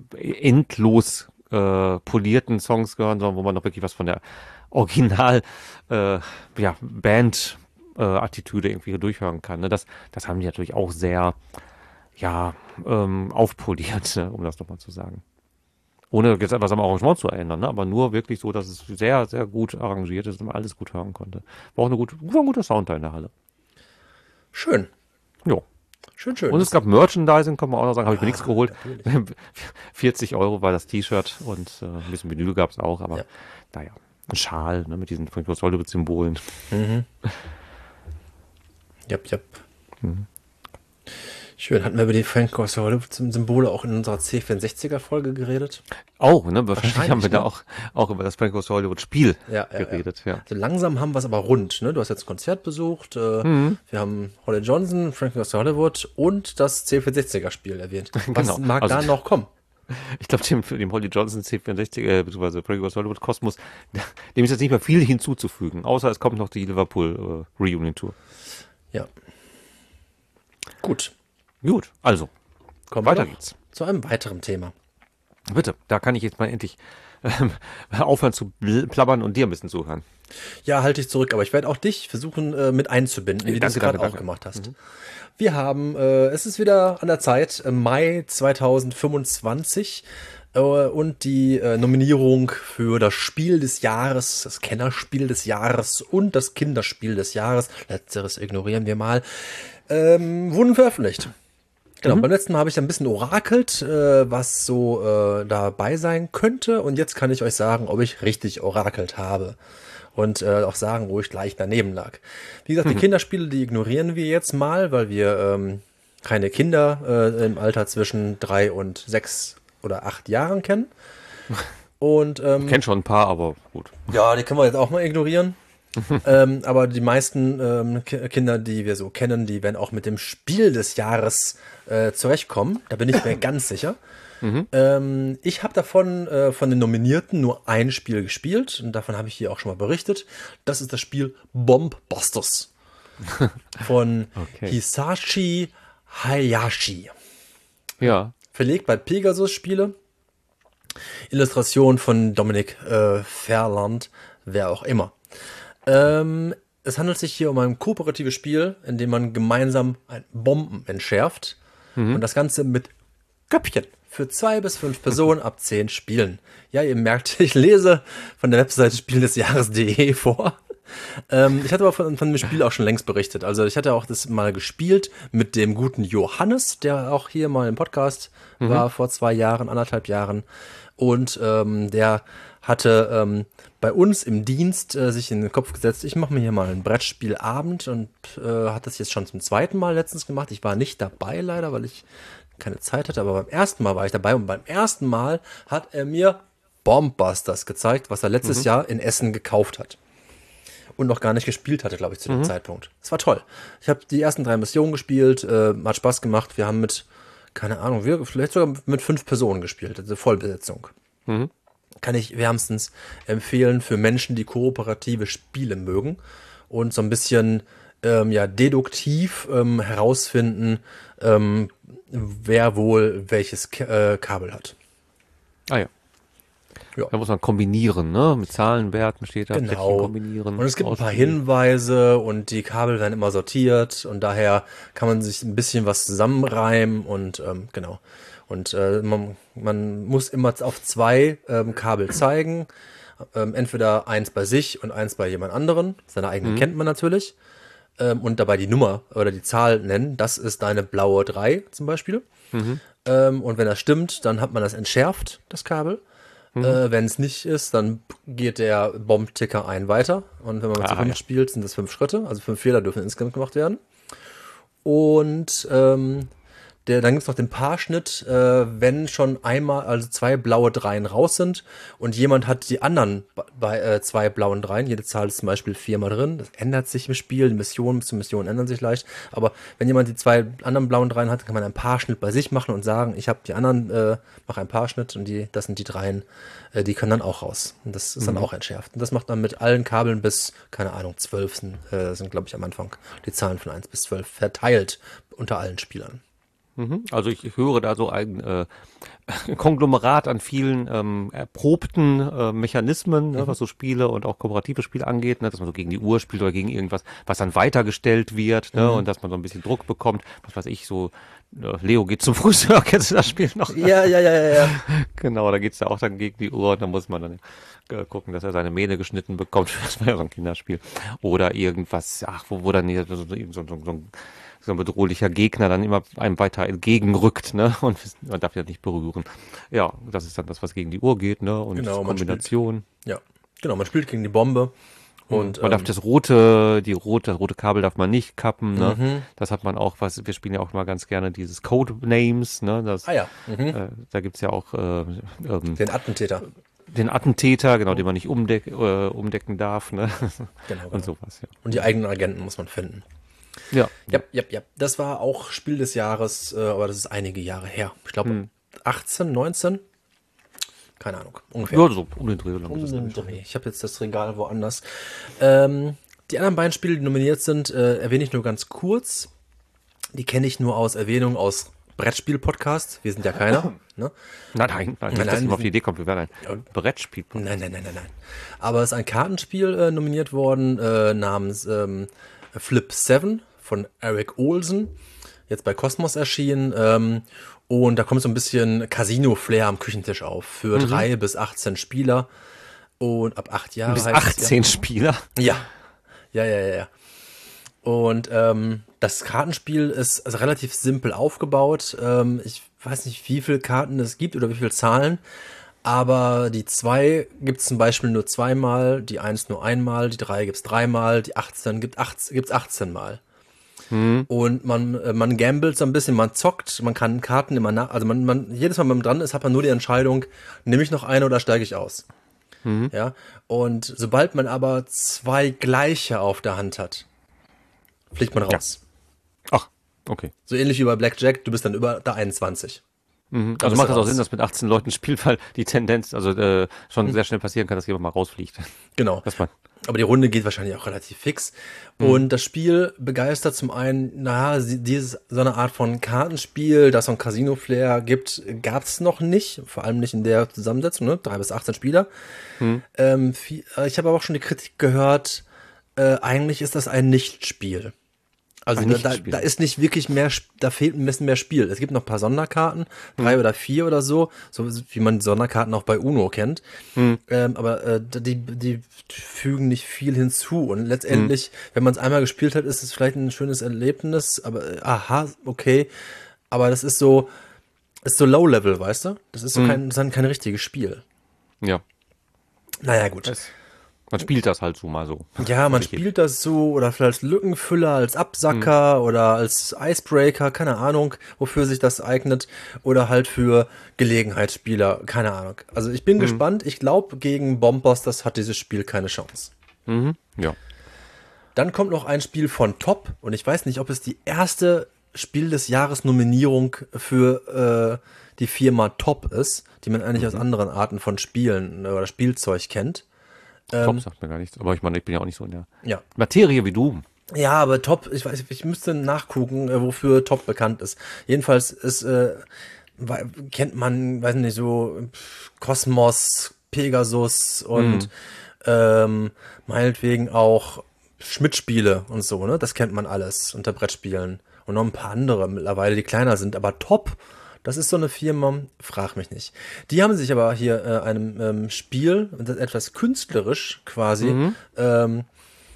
endlos äh, polierten Songs gehören, sondern wo man noch wirklich was von der Original äh, ja, Band äh, Attitüde irgendwie durchhören kann. Ne? Das, das haben die natürlich auch sehr ja, ähm, aufpoliert, ne? Um das nochmal zu sagen. Ohne jetzt etwas am Arrangement zu ändern, ne? Aber nur wirklich so, dass es sehr, sehr gut arrangiert ist und man alles gut hören konnte. War auch eine gute, war ein guter Sound da in der Halle. Schön. Jo. Schön, schön. Und es gab Merchandising, kann man auch noch sagen, habe ich mir nichts geholt. vierzig Euro war das T-Shirt und äh, ein bisschen Vinyl gab es auch, aber Ja. naja, ein Schal, ne, mit diesen Frank Goes to Hollywood Symbolen. Jap, jap. Mhm. Schön. Hatten wir über die Frank Goes to Hollywood Symbole auch in unserer C vierundsechziger Folge geredet? Auch, ne, wahrscheinlich haben wir ne? da auch, auch über das Frank Goes to Hollywood Spiel Ja, ja, geredet, ja. Also langsam haben wir es aber rund. Ne? Du hast jetzt ein Konzert besucht. Äh, Mhm. Wir haben Holly Johnson, Frank Goes to Hollywood und das C vierundsechziger Spiel erwähnt. Was Genau. mag Also- da noch kommen? Ich glaube, dem, dem Holly Johnson C vierundsechzig, äh, beziehungsweise Frank Goes to Hollywood Kosmos, dem ist jetzt nicht mehr viel hinzuzufügen, außer es kommt noch die Liverpool äh, Reunion Tour. Ja. Gut. Gut, also, Kommen weiter wir doch geht's. zu einem weiteren Thema. Bitte, da kann ich jetzt mal endlich ähm, aufhören zu bl- plappern und dir ein bisschen zuhören. Ja, halte ich zurück, aber ich werde auch dich versuchen äh, mit einzubinden, wie du es Danke, gerade danke, auch danke. gemacht hast. Wir haben, äh, es ist wieder an der Zeit, äh, Mai zweitausendfünfundzwanzig. Äh, und die äh, Nominierung für das Spiel des Jahres, das Kennerspiel des Jahres und das Kinderspiel des Jahres, letzteres ignorieren wir mal, ähm, wurden veröffentlicht. Genau, mhm. beim letzten Mal habe ich ein bisschen orakelt, äh, was so äh, dabei sein könnte. Und jetzt kann ich euch sagen, ob ich richtig orakelt habe. Und äh, auch sagen, wo ich gleich daneben lag. Wie gesagt, mhm. die Kinderspiele, die ignorieren wir jetzt mal, weil wir ähm, keine Kinder äh, im Alter zwischen drei und sechs oder acht Jahren kennen. Und ähm, ich kenne schon ein paar, aber gut. Ja, die können wir jetzt auch mal ignorieren. ähm, aber die meisten ähm, K- Kinder, die wir so kennen, die werden auch mit dem Spiel des Jahres äh, zurechtkommen. Da bin ich mir ganz sicher. Mhm. Ähm, ich habe davon, äh, von den Nominierten, nur ein Spiel gespielt. Und davon habe ich hier auch schon mal berichtet. Das ist das Spiel Bombbusters von okay. Hisashi Hayashi. Ja. Verlegt bei Pegasus Spiele. Illustration von Dominik äh, Verland, wer auch immer. Ähm, es handelt sich hier um ein kooperatives Spiel, in dem man gemeinsam Bomben entschärft. Mhm. Und das Ganze mit Köpfchen für zwei bis fünf Personen ab zehn Spielen. Ja, ihr merkt, ich lese von der Webseite spiel des jahres punkt de vor. Ähm, ich hatte aber von, von dem Spiel auch schon längst berichtet. Also ich hatte auch das mal gespielt mit dem guten Johannes, der auch hier mal im Podcast mhm. war vor zwei Jahren, anderthalb Jahren. Und ähm, der hatte ähm, bei uns im Dienst äh, sich in den Kopf gesetzt, ich mache mir hier mal einen Brettspielabend und äh, hat das jetzt schon zum zweiten Mal letztens gemacht. Ich war nicht dabei leider, weil ich keine Zeit hatte, aber beim ersten Mal war ich dabei und beim ersten Mal hat er mir Bombbusters gezeigt, was er letztes mhm. Jahr in Essen gekauft hat. Und noch gar nicht gespielt hatte, glaube ich, zu dem mhm. Zeitpunkt. Es war toll. Ich habe die ersten drei Missionen gespielt, äh, hat Spaß gemacht. Wir haben mit, keine Ahnung, wir vielleicht sogar mit fünf Personen gespielt, also Vollbesetzung. Mhm. Kann ich wärmstens empfehlen für Menschen, die kooperative Spiele mögen und so ein bisschen ähm, ja, deduktiv ähm, herausfinden, ähm, wer wohl welches K- äh, Kabel hat. Ah ja. Ja. Da muss man kombinieren, ne? Mit Zahlenwerten steht da, genau. Kombinieren. Und es gibt ein paar Hinweise und die Kabel werden immer sortiert und daher kann man sich ein bisschen was zusammenreimen und ähm, genau. Und äh, man, man muss immer auf zwei ähm, Kabel zeigen. Ähm, entweder eins bei sich und eins bei jemand anderen. Seine eigenen mhm. kennt man natürlich. Ähm, und dabei die Nummer oder die Zahl nennen. Das ist deine blaue drei zum Beispiel. Mhm. Ähm, und wenn das stimmt, dann hat man das entschärft, das Kabel. Mhm. Äh, wenn es nicht ist, dann geht der Bomb-Ticker ein weiter. Und wenn man ah, zu fünf ja. spielt, sind das fünf Schritte. Also fünf Fehler dürfen insgesamt gemacht werden. Und ähm, Der, dann gibt's noch den Paarschnitt, äh, wenn schon einmal, also zwei blaue Dreien raus sind und jemand hat die anderen bei äh, zwei blauen Dreien, jede Zahl ist zum Beispiel viermal drin, das ändert sich im Spiel, die Missionen bis zur Mission ändern sich leicht, aber wenn jemand die zwei anderen blauen Dreien hat, dann kann man einen Paarschnitt bei sich machen und sagen, ich habe die anderen, äh, mache einen Paarschnitt und die, das sind die Dreien, äh, die können dann auch raus. Und das ist dann mhm. auch entschärft. Und das macht man mit allen Kabeln bis, keine Ahnung, zwölf sind, äh, sind glaube ich am Anfang die Zahlen von eins bis zwölf verteilt unter allen Spielern. Also ich, ich höre da so ein äh, Konglomerat an vielen ähm, erprobten äh, Mechanismen, ne, mhm. was so Spiele und auch kooperative Spiele angeht, ne, dass man so gegen die Uhr spielt oder gegen irgendwas, was dann weitergestellt wird, ne, mhm. und dass man so ein bisschen Druck bekommt, was weiß ich, so äh, Leo geht zum Friseur, kennst du das Spiel noch? Ja, ja, ja, ja, ja. Genau, da geht's ja auch dann gegen die Uhr und dann muss man dann äh, gucken, dass er seine Mähne geschnitten bekommt, das war ja so ein Kinderspiel, oder irgendwas, ach, wo, wo dann hier so, so, so, so, so ein so ein bedrohlicher Gegner dann immer einem weiter entgegenrückt, ne, und man darf ja nicht berühren. Ja, das ist dann das, was gegen die Uhr geht, ne, und genau, Kombination. Spielt, ja, genau, man spielt gegen die Bombe. Und man ähm, darf das rote, die rote, das rote Kabel darf man nicht kappen, ne, mhm. das hat man auch, was, wir spielen ja auch mal ganz gerne dieses Codenames, ne, das, ah ja, mhm. äh, da gibt's ja auch, äh, ähm, den Attentäter. Den Attentäter, genau, den man nicht umdeck, äh, umdecken darf, ne, genau, genau. und sowas, ja. Und die eigenen Agenten muss man finden. Ja. Ja, ja, ja. Das war auch Spiel des Jahres, äh, aber das ist einige Jahre her. Ich glaube hm. achtzehn, neunzehn? Keine Ahnung, ungefähr. Ja, so um den Dreh. Um den Dreh. Ich habe jetzt das Regal woanders. Ähm, die anderen beiden Spiele, die nominiert sind, äh, erwähne ich nur ganz kurz. Die kenne ich nur aus Erwähnung aus Brettspiel-Podcast. Wir sind ja keiner. Ne? Nein, nein, nein, nicht, dass man auf die Idee kommt, wir werden ein Brettspiel-Podcast. Nein, nein, nein, nein, nein. Aber es ist ein Kartenspiel äh, nominiert worden, äh, namens ähm, Flip sieben von Eric Olsen. jetzt bei Cosmos erschienen. Ähm, und da kommt so ein bisschen Casino-Flair am Küchentisch auf. Für Mhm. drei bis achtzehn Spieler. Und ab acht Jahre Bis heißt es achtzehn Spieler. Ja. Ja, ja, ja, ja. Und ähm, das Kartenspiel ist also relativ simpel aufgebaut. Ähm, ich weiß nicht, wie viele Karten es gibt oder wie viele Zahlen. Aber die zwei gibt es zum Beispiel nur zweimal, die eins nur einmal, die drei gibt es dreimal, die achtzehn gibt es achtzehn Mal. Und man, äh, man gambelt so ein bisschen, man zockt, man kann Karten immer nach, also man, man, jedes Mal, wenn man dran ist, hat man nur die Entscheidung, nehme ich noch eine oder steige ich aus. Ja, und sobald man aber zwei gleiche auf der Hand hat, fliegt man raus. Ach, okay. So ähnlich wie bei Blackjack, du bist dann über der einundzwanzig. Mhm. Da Also bist macht du das auch raus. Sinn, dass mit achtzehn Leuten spielt, weil die Tendenz, also äh, schon sehr schnell passieren kann, dass jemand mal rausfliegt. Genau. Das man. Aber die Runde geht wahrscheinlich auch relativ fix. Und das Spiel begeistert zum einen, naja, sie- dieses, so eine Art von Kartenspiel, das so ein Casino-Flair gibt, gab es noch nicht. Vor allem nicht in der Zusammensetzung, ne? drei bis achtzehn Spieler. Ähm, viel, äh, ich habe aber auch schon die Kritik gehört, äh, eigentlich ist das ein Nichtspiel. Also Ein da, da, Nichtspiel. da ist nicht wirklich mehr, Sp- da fehlt ein bisschen mehr Spiel. Es gibt noch ein paar Sonderkarten, drei oder vier oder so, so wie man Sonderkarten auch bei Uno kennt. Ähm, aber äh, die, die fügen nicht viel hinzu. Und letztendlich, wenn man es einmal gespielt hat, ist es vielleicht ein schönes Erlebnis. Aber äh, aha, okay. Aber das ist so, ist so Low-Level, weißt du? Das ist so kein, das ist kein richtiges Spiel. Ja. Naja, gut. Es, man spielt das halt so mal so. Ja, man Vor sich hin. spielt das so oder vielleicht als Lückenfüller, als Absacker oder als Icebreaker, keine Ahnung, wofür sich das eignet. Oder halt für Gelegenheitsspieler, keine Ahnung. Also ich bin gespannt. Ich glaube, gegen Bombers hat dieses Spiel keine Chance. Mhm. Ja. Dann kommt noch ein Spiel von Top und ich weiß nicht, ob es die erste Spiel des Jahres Nominierung für äh, die Firma Top ist, die man eigentlich aus anderen Arten von Spielen äh, oder Spielzeug kennt. Top sagt mir gar nichts. Aber ich meine, ich bin ja auch nicht so in der Ja. Materie wie du. Ja, aber Top, ich weiß, ich müsste nachgucken, äh, wofür Top bekannt ist. Jedenfalls ist, äh, wei- kennt man, weiß nicht, so pff, Kosmos, Pegasus und ähm, meinetwegen auch Schmidt-Spiele und so, ne? Das kennt man alles unter Brettspielen. Und noch ein paar andere mittlerweile, die kleiner sind. Aber Top, das ist so eine Firma, frag mich nicht. Die haben sich aber hier äh, einem ähm, Spiel, das etwas künstlerisch quasi, ähm,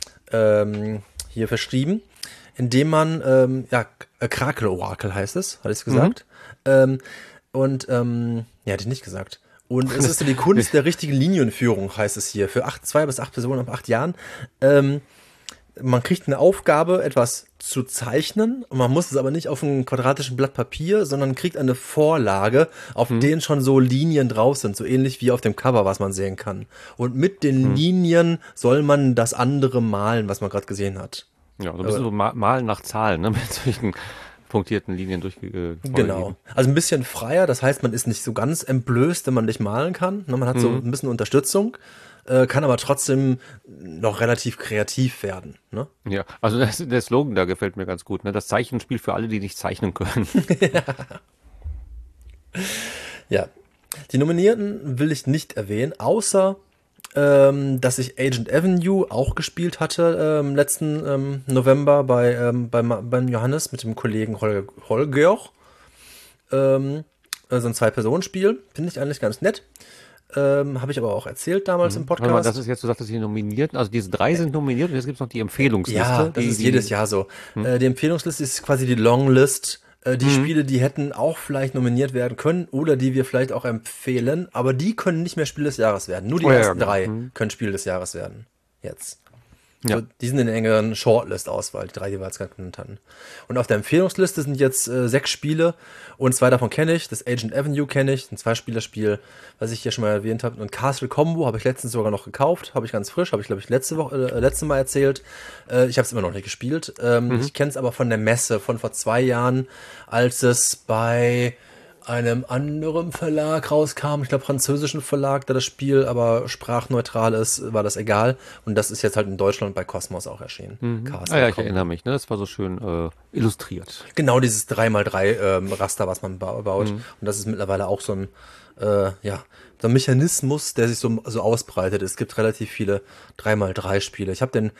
ähm, hier verschrieben, indem man, ähm, ja, K- Krakel-Orakel heißt es, hatte ich gesagt. Ähm, und, ähm, ja, hatte ich nicht gesagt. Und es ist so die Kunst der richtigen Linienführung, heißt es hier, für acht, zwei bis acht Personen ab acht Jahren. Ähm, man kriegt eine Aufgabe, etwas zu zeichnen und man muss es aber nicht auf einem quadratischen Blatt Papier, sondern kriegt eine Vorlage, auf denen schon so Linien drauf sind, so ähnlich wie auf dem Cover, was man sehen kann. Und mit den Linien soll man das andere malen, was man gerade gesehen hat. Ja, so ein bisschen so ma- malen nach Zahlen, ne? Mit solchen punktierten Linien durchge. Genau. Also ein bisschen freier, das heißt, man ist nicht so ganz entblößt, wenn man nicht malen kann. Ne, man hat so ein bisschen Unterstützung, äh, kann aber trotzdem noch relativ kreativ werden. Ne? Ja, also das, der Slogan da gefällt mir ganz gut, ne? Das Zeichenspiel für alle, die nicht zeichnen können. Ja. Die Nominierten will ich nicht erwähnen, außer ähm, dass ich Agent Avenue auch gespielt hatte ähm, letzten ähm, November bei ähm, beim, beim Johannes mit dem Kollegen Holger. Holger. Ähm, also ein Zwei-Personen-Spiel. Finde ich eigentlich ganz nett. Ähm, Habe ich aber auch erzählt damals im Warte mal, Podcast. das ist jetzt, du sagtest hier nominiert, also diese drei sind nominiert und jetzt gibt's noch die Empfehlungsliste. Ja, das die, ist die, jedes Jahr so. Äh, die Empfehlungsliste ist quasi die Longlist. Äh, die Mhm. Spiele, die hätten auch vielleicht nominiert werden können oder die wir vielleicht auch empfehlen, aber die können nicht mehr Spiel des Jahres werden. Nur die Oh, ja, ja, ersten genau. drei können Spiel des Jahres werden. Jetzt. Ja. So, die sind in der engeren Shortlist-Auswahl, die drei, die wir jetzt gerade genannt hatten. Und auf der Empfehlungsliste sind jetzt äh, sechs Spiele und zwei davon kenne ich. Das Agent Avenue kenne ich, ein Zwei-Spieler-Spiel, was ich hier schon mal erwähnt habe. Und Castle Combo habe ich letztens sogar noch gekauft, habe ich ganz frisch, habe ich glaube ich letzte Woche, äh, letzte Mal erzählt. Äh, ich habe es immer noch nicht gespielt. Ähm, Ich kenne es aber von der Messe von vor zwei Jahren, als es bei einem anderen Verlag rauskam, ich glaube französischen Verlag, da das Spiel aber sprachneutral ist, war das egal. Und das ist jetzt halt in Deutschland bei Cosmos auch erschienen. Castle Ah ja, ich Combo. erinnere mich, ne? Das war so schön äh, illustriert. Genau dieses drei mal drei ähm, Raster, was man ba baut. Und das ist mittlerweile auch so ein, äh, ja, so ein Mechanismus, der sich so, so ausbreitet. Es gibt relativ viele drei mal drei Spiele. Ich habe den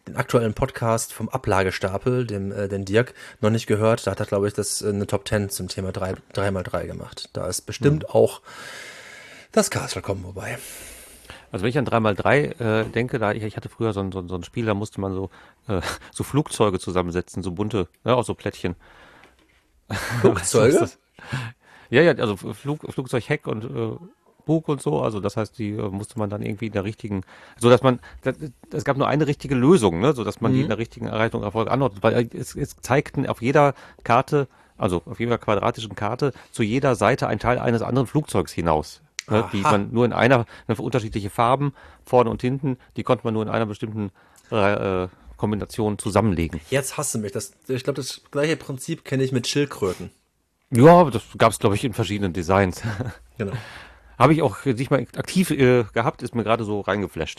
den aktuellen Podcast vom Ablagestapel, dem äh, den Dirk, noch nicht gehört. Da hat er, glaube ich, das äh, eine Top zehn zum Thema drei mal drei gemacht. Da ist bestimmt mhm. auch das Castle-Combo bei. Also wenn ich an drei mal drei äh, denke, da ich, ich hatte früher so ein, so, ein- so ein Spiel, da musste man so, äh, so Flugzeuge zusammensetzen, so bunte, ja, auch so Plättchen. Flugzeuge? Was ist das? Ja, ja, also Flug, Flugzeugheck und äh, Bug und so, also das heißt, die äh, musste man dann irgendwie in der richtigen, so dass man, das, es gab nur eine richtige Lösung, ne, so dass man die in der richtigen Erreichung Erfolg anordnet, weil äh, es, es zeigten auf jeder Karte, also auf jeder quadratischen Karte, zu jeder Seite ein Teil eines anderen Flugzeugs hinaus. Ne, die Aha. man nur in einer, ne, unterschiedliche Farben, vorne und hinten, die konnte man nur in einer bestimmten äh, Kombination zusammenlegen. Jetzt hasst du mich. Das, ich glaube, das gleiche Prinzip kenne ich mit Schildkröten. Ja, das gab es, glaube ich, in verschiedenen Designs. Genau. Habe ich auch nicht mal aktiv äh, gehabt, ist mir gerade so reingeflasht.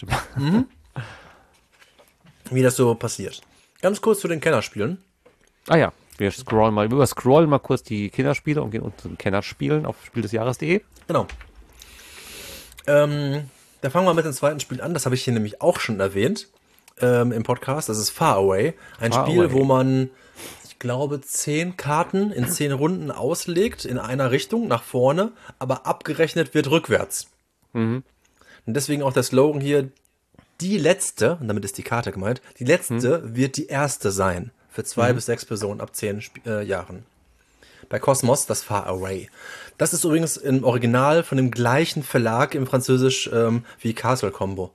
Wie das so passiert. Ganz kurz zu den Kennerspielen. Ah ja, wir scrollen mal, wir scrollen mal kurz die Kinderspiele und gehen unter den Kennerspielen auf spiel des Jahres punkt de. Genau. Ähm, da fangen wir mit dem zweiten Spiel an. Das habe ich hier nämlich auch schon erwähnt ähm, im Podcast. Das ist Far Away. Ein Far Spiel, Away. wo man, ich glaube, zehn Karten in zehn Runden auslegt, in einer Richtung, nach vorne, aber abgerechnet wird rückwärts. Und deswegen auch der Slogan hier, die letzte, und damit ist die Karte gemeint, die letzte wird die erste sein. Für zwei bis sechs Personen ab zehn Sp äh, Jahren. Bei Cosmos das Far Away. Das ist übrigens im Original von dem gleichen Verlag im Französisch ähm, wie Castle Combo.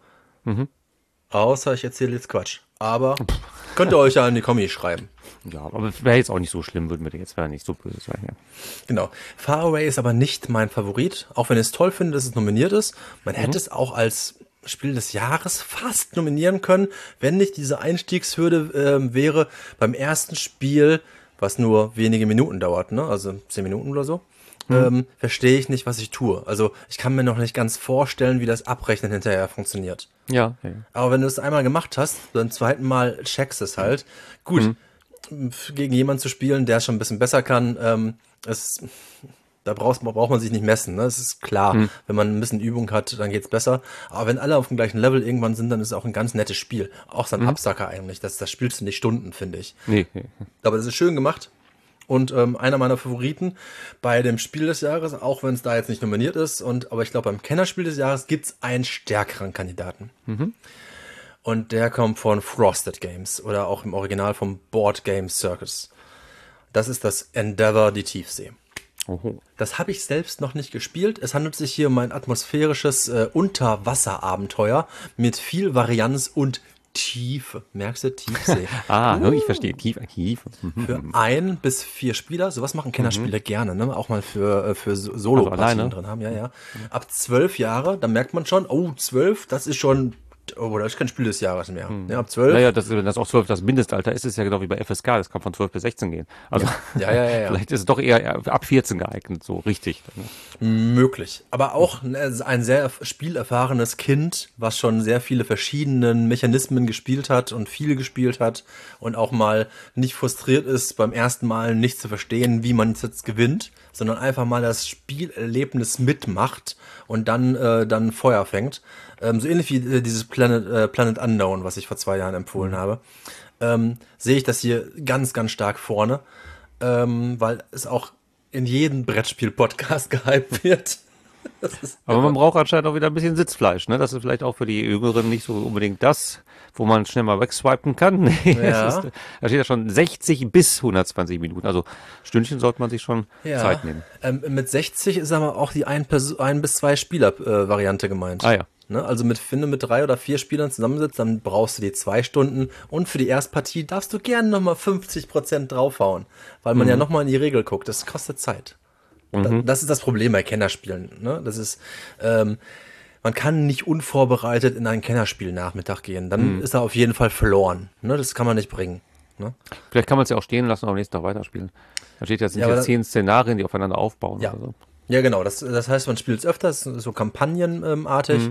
Außer ich erzähle jetzt Quatsch. Aber könnt ihr euch ja in die Kommis schreiben. Ja, aber wäre jetzt auch nicht so schlimm, würden wir jetzt wäre nicht so böse sein. Ja. Genau. Far Away ist aber nicht mein Favorit, auch wenn ich es toll finde, dass es nominiert ist. Man hätte es auch als Spiel des Jahres fast nominieren können, wenn nicht diese Einstiegshürde ähm, wäre beim ersten Spiel, was nur wenige Minuten dauert, ne? Also zehn Minuten oder so. Ähm, verstehe ich nicht, was ich tue. Also ich kann mir noch nicht ganz vorstellen, wie das Abrechnen hinterher funktioniert. Ja, ja. Aber wenn du es einmal gemacht hast, beim zweiten Mal checkst es halt. Gut, gegen jemanden zu spielen, der es schon ein bisschen besser kann, ähm, es, da brauchst, braucht man sich nicht messen. Ne? Das ist klar. Wenn man ein bisschen Übung hat, dann geht's besser. Aber wenn alle auf dem gleichen Level irgendwann sind, dann ist es auch ein ganz nettes Spiel. Auch so ein Absacker eigentlich. Das, das spielst du nicht Stunden, finde ich. Nee, nee. Aber das ist schön gemacht. Und ähm, einer meiner Favoriten bei dem Spiel des Jahres, auch wenn es da jetzt nicht nominiert ist. Und aber ich glaube, beim Kennerspiel des Jahres gibt's einen stärkeren Kandidaten. Und der kommt von Frosted Games oder auch im Original vom Board Game Circus. Das ist das Endeavor, die Tiefsee. Oho. Das habe ich selbst noch nicht gespielt. Es handelt sich hier um ein atmosphärisches äh, Unterwasserabenteuer mit viel Varianz und Tiefe. Merkst du? Tiefsee. Ah, ich verstehe. Tief, tief. Mhm. Für ein bis vier Spieler. Sowas machen Kennerspiele gerne, ne? Auch mal für, äh, für So- Solo-Partien Also alleine? drin haben. Ja, ja. Ab zwölf Jahre, da merkt man schon, oh, zwölf, das ist schon, oh, das ist kein Spiel des Jahres mehr. Ja, ab zwölf. Naja, das, wenn das auch zwölf das Mindestalter ist, ist es ja genau wie bei F S K, das kann von zwölf bis sechzehn gehen. Also Ja, ja, ja, ja. vielleicht ist es doch eher ab vierzehn geeignet, so richtig. Möglich. Aber auch ne, ein sehr spielerfahrenes Kind, was schon sehr viele verschiedene Mechanismen gespielt hat und viel gespielt hat und auch mal nicht frustriert ist, beim ersten Mal nicht zu verstehen, wie man jetzt gewinnt, sondern einfach mal das Spielerlebnis mitmacht und dann, äh, dann Feuer fängt. Ähm, so ähnlich wie äh, dieses Planet, äh, Planet Unknown, was ich vor zwei Jahren empfohlen habe, ähm, sehe ich das hier ganz, ganz stark vorne, ähm, weil es auch in jedem Brettspiel-Podcast gehypt wird. Das ist Aber man braucht anscheinend auch wieder ein bisschen Sitzfleisch, ne? Das ist vielleicht auch für die Jüngeren nicht so unbedingt das, wo man schnell mal wegswipen kann. Nee, Ja. es ist, da steht ja schon sechzig bis hundertzwanzig Minuten. Also Stündchen sollte man sich schon Zeit nehmen. Ähm, mit sechzig ist aber auch die ein, Perso- ein bis zwei Spieler-Variante gemeint. Ah ja. Ne? Also mit, wenn du mit drei oder vier Spielern zusammensitzt, dann brauchst du die zwei Stunden und für die Erstpartie darfst du gerne nochmal fünfzig Prozent draufhauen, weil man ja nochmal in die Regel guckt. Das kostet Zeit. Da, das ist das Problem bei Kennerspielen. Ne? Das ist, ähm, man kann nicht unvorbereitet in ein Kennerspiel-Nachmittag gehen. Dann ist er auf jeden Fall verloren. Ne? Das kann man nicht bringen. Ne? Vielleicht kann man es ja auch stehen lassen und am nächsten Tag weiterspielen. Da steht ja, es sind Ja, aber jetzt da- zehn Szenarien, die aufeinander aufbauen. Ja. Oder so. Ja, genau. Das, das heißt, man spielt es öfters, so kampagnenartig.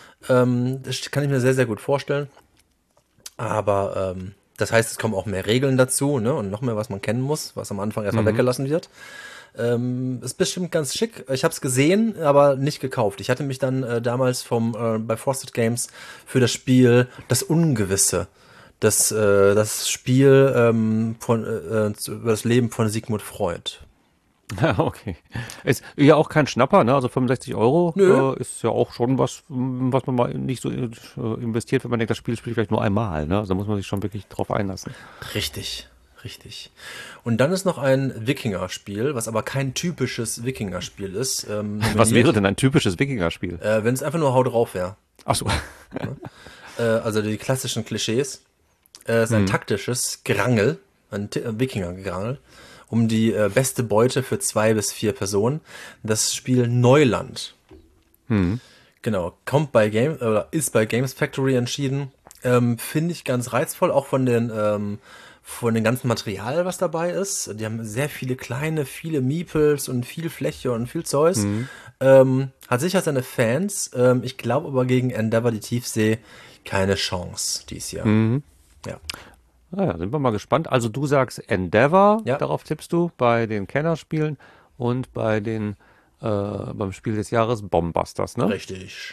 Ähm, das kann ich mir sehr, sehr gut vorstellen. Aber ähm, das heißt, es kommen auch mehr Regeln dazu, ne? Und noch mehr, was man kennen muss, was am Anfang erstmal weggelassen wird. Ähm, ist bestimmt ganz schick. Ich habe es gesehen, aber nicht gekauft. Ich hatte mich dann äh, damals vom äh, bei Frosted Games für das Spiel Das Ungewisse Das, äh, das Spiel ähm, von, äh, zu- über das Leben von Sigmund Freud. Ja, okay. Ist ja auch kein Schnapper, ne? Also fünfundsechzig Euro Nö. äh, ist ja auch schon was, m, was man mal nicht so äh, investiert, wenn man denkt, das Spiel spiele ich vielleicht nur einmal, ne? Also da muss man sich schon wirklich drauf einlassen. Richtig, richtig. Und dann ist noch ein Wikinger-Spiel, was aber kein typisches Wikinger-Spiel ist. Ähm, Was wäre denn ein typisches Wikinger-Spiel? Äh, wenn es einfach nur Hau drauf wäre. Ach so. Äh, also die klassischen Klischees. Äh, ist ein taktisches Gerangel, ein Ti- äh, Wikinger-Gerangel, um die äh, beste Beute für zwei bis vier Personen. Das Spiel Neuland. Genau, kommt bei Game oder ist bei Games Factory entschieden. Ähm, Finde ich ganz reizvoll, auch von den ähm, von dem ganzen Material, was dabei ist. Die haben sehr viele kleine, viele Meeples und viel Fläche und viel Zeugs. Ähm, hat sicher seine Fans. Ähm, ich glaube aber gegen Endeavor die Tiefsee keine Chance dies Jahr. Ja. Naja, sind wir mal gespannt. Also du sagst Endeavor, Ja. darauf tippst du, bei den Kennerspielen und bei den äh, beim Spiel des Jahres Bombusters, ne? Richtig.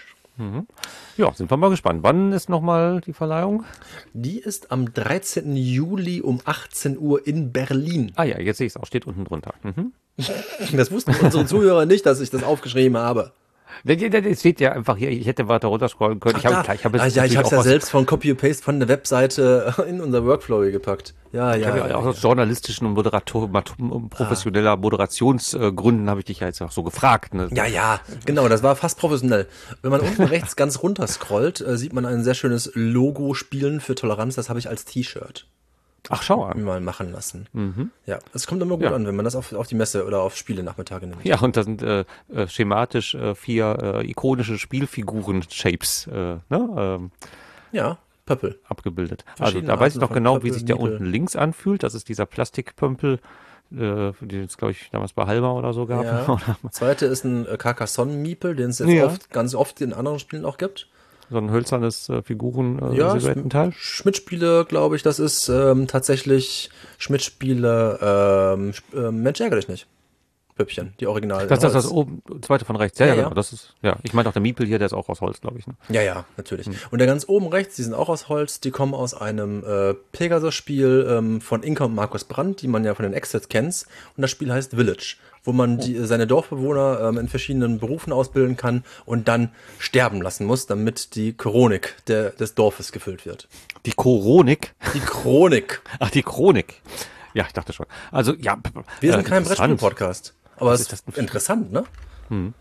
Ja, sind wir mal gespannt. Wann ist nochmal die Verleihung? Die ist am dreizehnten Juli um achtzehn Uhr in Berlin. Ah ja, jetzt sehe ich es auch, steht unten drunter. Mhm. Das wussten unsere Zuhörer nicht, dass ich das aufgeschrieben habe. Es steht ja einfach hier, ich hätte weiter runterscrollen können. Ich Ach, habe da. ich hab jetzt ah, ja, ich natürlich habe es auch ja aus- selbst von Copy-Paste von der Webseite in unser Workflow hier gepackt. Ja, Ich ja. habe ja ja, auch ja. aus journalistischen und Moderator, mat- professioneller Moderationsgründen habe ich dich ja jetzt auch so gefragt. Ne? Ja, ja, genau, das war fast professionell. Wenn man unten rechts ganz runter scrollt, äh, sieht man ein sehr schönes Logo Spielen für Toleranz. Das habe ich als T-Shirt Ach, schau mir an. mal machen lassen. Ja, es kommt immer gut Ja. an, wenn man das auf, auf die Messe oder auf Spiele-Nachmittage nimmt. Ja, und da sind äh, äh, schematisch äh, vier äh, ikonische Spielfiguren-Shapes äh, ne, ähm, Ja, Pöppel. abgebildet. Also Verschiedene da weiß ich Arten noch von genau, wie Pöppel, sich der Miepel. unten links anfühlt. Das ist dieser Plastikpömpel, äh, den es, glaube ich, damals bei Halma oder so gab. Ja. Oder Zweite ist ein äh, Carcassonne-Miepel, den es jetzt Ja. oft, ganz oft in anderen Spielen auch gibt. so ein hölzernes äh, Ja, Figuren-Silhouettenteil. Schmidt-Spiele, glaube ich, das ist ähm, tatsächlich Schmidt-Spiele, ähm, Sp- ähm, Mensch, ärgere dich nicht. Püppchen, die Original. Das ist das, Holz. das oben, zweite von rechts. Ja, ja, Ja, genau. ja. Das ist, ja. Ich meine auch der Miepel hier, der ist auch aus Holz, glaube ich. Ne? Ja, ja, natürlich. Und der ganz oben rechts, die sind auch aus Holz, die kommen aus einem äh, Pegasus-Spiel ähm, von Inka und Markus Brandt, die man ja von den Exits kennt. Und das Spiel heißt Village, wo man die, seine Dorfbewohner ähm, in verschiedenen Berufen ausbilden kann und dann sterben lassen muss, damit die Chronik der, des Dorfes gefüllt wird. Die Chronik. Die Chronik. Ach, die Chronik. Ja, ich dachte schon. Also, ja. Wir sind äh, kein interessant. Brettspiel-Podcast. Aber es ist ist das? interessant, ne? Mann.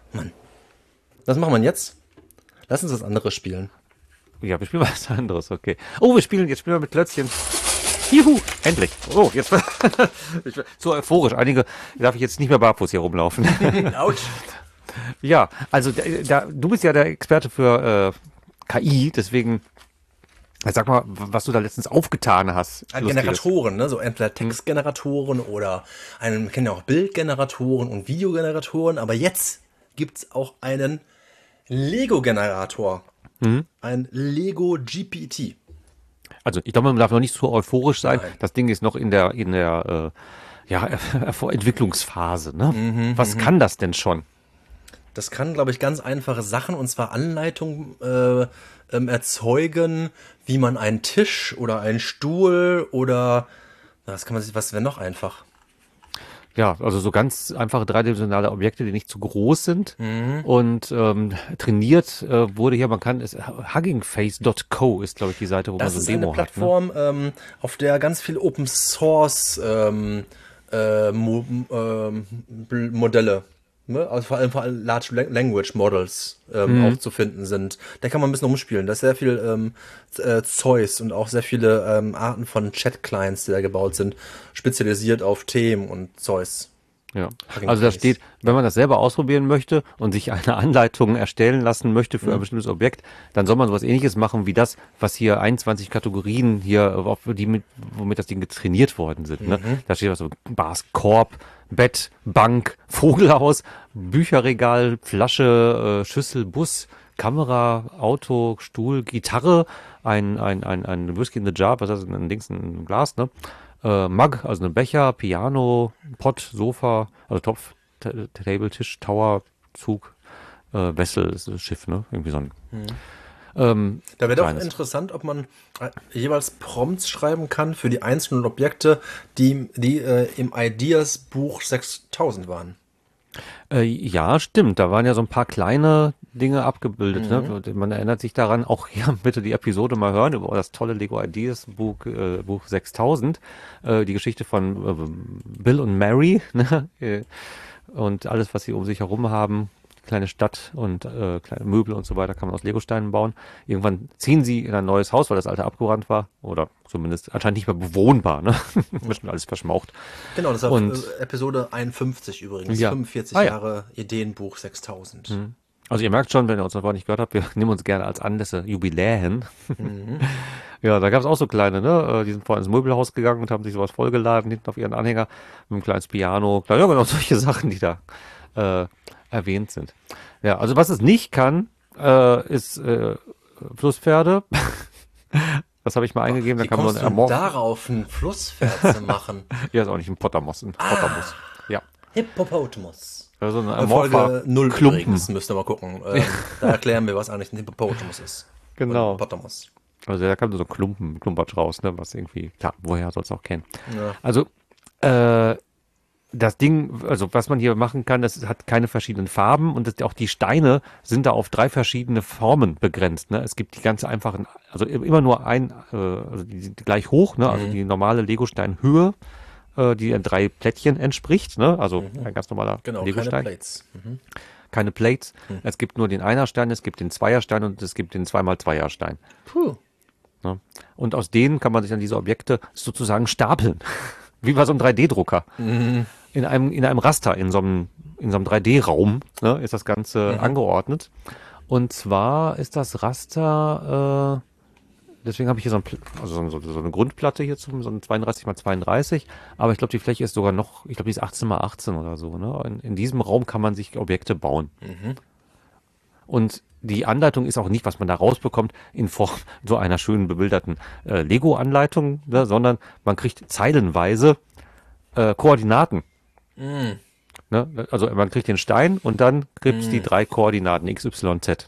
Was machen wir jetzt? Lass uns was anderes spielen. Ja, wir spielen was anderes, okay. Oh, wir spielen, jetzt spielen wir mit Klötzchen. Juhu, endlich. Oh, jetzt ich bin so euphorisch. Einige darf ich jetzt nicht mehr barfuß hier rumlaufen. Autsch. Ja, also da, da, du bist ja der Experte für äh, K I, deswegen sag mal, was du da letztens aufgetan hast. Lustiges. Generatoren, ne? So entweder Textgeneratoren oder einen, wir kennen ja auch Bildgeneratoren und Videogeneratoren, aber jetzt gibt's auch einen Lego-Generator. Ein Lego G P T. Also ich glaube, man darf noch nicht zu euphorisch sein. Nein. Das Ding ist noch in der in der äh, ja, Entwicklungsphase. Ne? Mhm, was kann das denn schon? Das kann, glaube ich, ganz einfache Sachen, und zwar Anleitungen äh, ähm, erzeugen, wie man einen Tisch oder einen Stuhl oder was kann man sich, was wäre noch einfach? Ja, also so ganz einfache dreidimensionale Objekte, die nicht zu groß sind. Mhm. Und ähm, trainiert äh, wurde hier, man kann es, hugging face Punkt co ist, glaube ich, die Seite, wo Das man ist so eine Demo eine hat. Ne? Plattform, ähm, auf der ganz viel Open Source ähm, äh, Mo ähm, Modelle, ne? Also vor allem, vor allem Large Language Models ähm, Mhm. auch zu finden sind. Da kann man ein bisschen rumspielen. Da ist sehr viel ähm, äh, Zeus und auch sehr viele ähm, Arten von Chat-Clients, die da gebaut sind, spezialisiert auf Themen und Zeus. Ja. Hugging Also da Face. steht, wenn man das selber ausprobieren möchte und sich eine Anleitung erstellen lassen möchte für ein bestimmtes Objekt, dann soll man sowas Ähnliches machen wie das, was hier einundzwanzig Kategorien hier, auf die mit, womit das Ding getrainiert worden sind. Ne? Da steht was so Bars, Korb, Bett, Bank, Vogelhaus, Bücherregal, Flasche, äh, Schüssel, Bus, Kamera, Auto, Stuhl, Gitarre, ein, ein, ein, ein Whisky in the Jar, was ist das, ein Dings, ein Glas, ne? Äh, Mug, also ein Becher, Piano, Pott, Sofa, also Topf, T- Table, Tisch, Tower, Zug, äh, Vessel, ist ein Schiff, ne? Irgendwie so ein. Ähm, Da wäre doch kleines. interessant, ob man äh, jeweils Prompts schreiben kann für die einzelnen Objekte, die, die äh, im Ideas-Buch sechstausend waren. Äh, ja, stimmt. Da waren ja so ein paar kleine Dinge abgebildet. Ne? Man erinnert sich daran, auch hier bitte die Episode mal hören über das tolle Lego Ideas Buch, äh, Buch sechstausend. Äh, die Geschichte von äh, Bill und Mary. Ne? Äh, Und alles, was sie um sich herum haben. Kleine Stadt und äh, kleine Möbel und so weiter kann man aus Legosteinen bauen. Irgendwann ziehen sie in ein neues Haus, weil das alte abgebrannt war. Oder zumindest anscheinend nicht mehr bewohnbar. Ne? Bestimmt alles verschmaucht. Genau, das war Und- äh, Episode einundfünfzig übrigens. Ja. fünfundvierzig Ah, ja. Jahre Ideenbuch sechstausend. Also ihr merkt schon, wenn ihr uns noch nicht gehört habt, wir nehmen uns gerne als Anlässe Jubiläen. Ja, da gab es auch so kleine, ne? Äh, Die sind vorhin ins Möbelhaus gegangen und haben sich sowas vollgeladen, hinten auf ihren Anhänger, mit einem kleines Piano. Ja, genau, solche Sachen, die da äh, erwähnt sind. Ja, also was es nicht kann, äh, ist äh, Flusspferde. Das habe ich mal eingegeben, da Wie kann man kommst nur du Amor- darauf, ein Flusspferd zu machen? Ja, ist auch nicht ein Pottermoss, ein Pottermoss. Ja. Hippopotamus. Also ein Äh, Folge Amorpha null Klumpen. übrigens, müsst ihr mal gucken. Ähm, da erklären wir, was eigentlich ein Hippopotamus ist. Genau. Und ein Hippopotamus. Also da kam so ein Klumpen, Klumpatsch raus, ne, was irgendwie, klar, woher soll es auch kennen. Ja. Also, äh, das Ding, also was man hier machen kann, das hat keine verschiedenen Farben und das, auch die Steine sind da auf drei verschiedene Formen begrenzt. Ne? Es gibt die ganz einfachen, also immer nur ein, äh, also die sind gleich hoch, ne? Also die normale Lego-Steinhöhe, äh, die in drei Plättchen entspricht, ne? Also ein ganz normaler Genau, keine Lego-Stein. Plates. Mhm. Keine Plates. Es gibt nur den Einerstein, es gibt den Zweierstein und es gibt den zweimal Zweierstein. Puh. Ne? Und aus denen kann man sich dann diese Objekte sozusagen stapeln. Wie bei so einem drei D-Drucker. In einem, in einem Raster, in so einem, in so einem drei D-Raum, ne, ist das Ganze angeordnet. Und zwar ist das Raster, äh, deswegen habe ich hier so, ein, Pl- also so, so, so eine Grundplatte hier zum, so ein zweiunddreißig mal zweiunddreißig. Aber ich glaube, die Fläche ist sogar noch, ich glaube, die ist achtzehn mal achtzehn oder so. Ne? In, in diesem Raum kann man sich Objekte bauen. Und die Anleitung ist auch nicht, was man da rausbekommt, in Form so einer schönen bebilderten äh, Lego-Anleitung, ne, sondern man kriegt zeilenweise äh, Koordinaten. Ne? Also man kriegt den Stein und dann gibt es die drei Koordinaten X, Y, Z.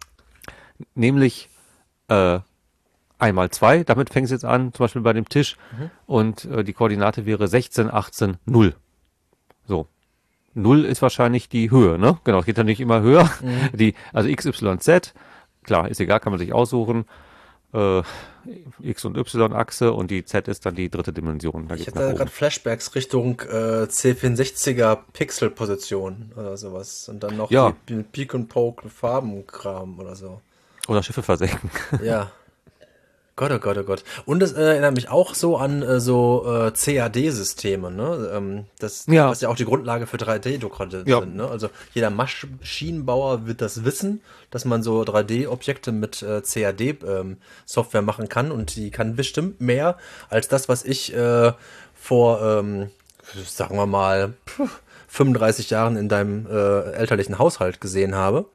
Nämlich äh, einmal zwei, damit fängt es jetzt an, zum Beispiel bei dem Tisch. Und äh, die Koordinate wäre sechzehn, achtzehn, null. So. null ist wahrscheinlich die Höhe, ne? Genau, es geht dann nicht immer höher. Die, also X, Y, Z, klar, ist egal, kann man sich aussuchen. Äh, X- und Y-Achse und die Z ist dann die dritte Dimension. Da Ich geht's hatte nach gerade oben. Flashbacks Richtung äh, C vierundsechziger Pixelposition oder sowas. Und dann noch Ja. die Peak und Poke Farbenkram oder so. Oder Schiffe versenken. Ja. Gott, oh Gott, oh Gott. Und das äh, erinnert mich auch so an äh, so äh, C A D-Systeme, ne? Ähm, das, Ja. was ja auch die Grundlage für drei D-Drucker Ja. sind, ne? Also jeder Maschinenbauer wird das wissen, dass man so drei D-Objekte mit äh, C A D-Software machen kann und die kann bestimmt mehr als das, was ich äh, vor, ähm, sagen wir mal, puh, fünfunddreißig Jahren in deinem äh, elterlichen Haushalt gesehen habe.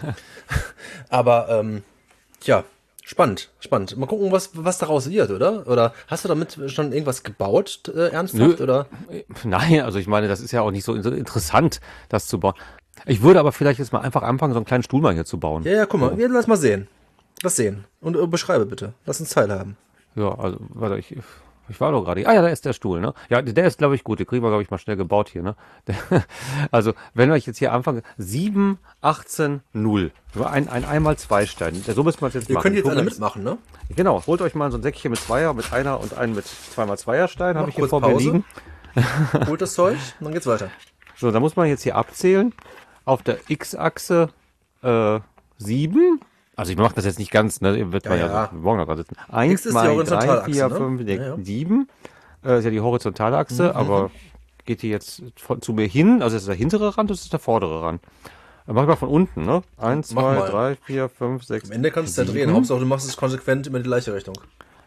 Aber, ähm, ja, spannend, spannend. Mal gucken, was, was daraus wird, oder? Oder hast du damit schon irgendwas gebaut, äh, ernsthaft, Nö. oder? Nein, also ich meine, das ist ja auch nicht so so interessant, das zu bauen. Ich würde aber vielleicht jetzt mal einfach anfangen, so einen kleinen Stuhl mal hier zu bauen. Ja, ja, guck mal, ja, lass mal sehen. Lass sehen. Und äh, beschreibe bitte. Lass uns teilhaben. Ja, also, warte, ich, ich war doch gerade. Ah ja, da ist der Stuhl, ne? Ja, der ist, glaube ich, gut. Den kriegen wir, glaube ich, mal schnell gebaut hier, ne? Der, also, wenn wir jetzt hier anfangen, sieben, achtzehn, null. So ein, ein einmal zwei Stein. So müssen wir es jetzt Ihr machen. könnt jetzt Gucken alle wir mitmachen, ne? Genau, holt euch mal so ein Säckchen mit Zweier, mit Einer und einen mit zweimal Zweierstein, habe Mach ich hier kurz vor mir Pause. liegen. Holt das Zeug und dann geht's weiter. So, da muss man jetzt hier abzählen. Auf der X-Achse äh, sieben. Also ich mache das jetzt nicht ganz, ne? Wird Ja, man ja, ja. so, wir morgen noch dran sitzen. X eins, ist die zwei, drei, Horizontale vier, Achse, ne? fünf, Ja, ja. sechs, sieben. Äh, ist ja die horizontale Achse, aber geht die jetzt von, zu mir hin? Also das ist der hintere Rand, das ist der vordere Rand. Dann mach ich mal von unten, ne? eins, Mach zwei, mal. drei, vier, fünf, sechs, Am Ende kannst du es ja drehen. Hauptsache, du machst es konsequent immer in die gleiche Richtung.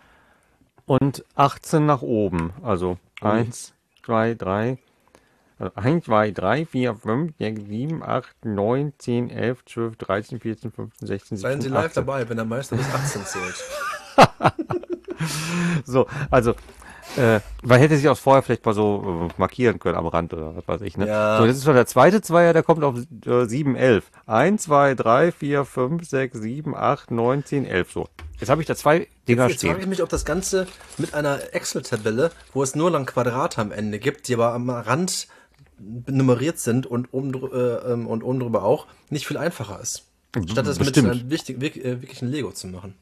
und achtzehn nach oben. Also eins, zwei, drei, also eins, zwei, drei, vier, fünf, sechs, sieben, acht, neun, zehn, elf, zwölf, dreizehn, vierzehn, fünfzehn, sechzehn, Seien Sie siebzehn, live achtzehn. dabei, wenn der Meister bis achtzehn zählt. So, also Äh, man hätte sich auch vorher vielleicht mal so äh, markieren können am Rand oder was weiß ich, ne? Ja. So, das ist schon der zweite Zweier, der kommt auf äh, sieben, elf. eins, zwei, drei, vier, fünf, sechs, sieben, acht, neun, zehn, elf. So. Jetzt habe ich da zwei Dinger Jetzt frage ich stehen. mich, ob das Ganze mit einer Excel-Tabelle, wo es nur lang Quadrate am Ende gibt, die aber am Rand nummeriert sind und oben, drü- äh, ähm, und oben drüber auch, nicht viel einfacher ist. Statt das mit Bestimmt. einem wichtig, wirk- äh, wirklichen Lego zu machen.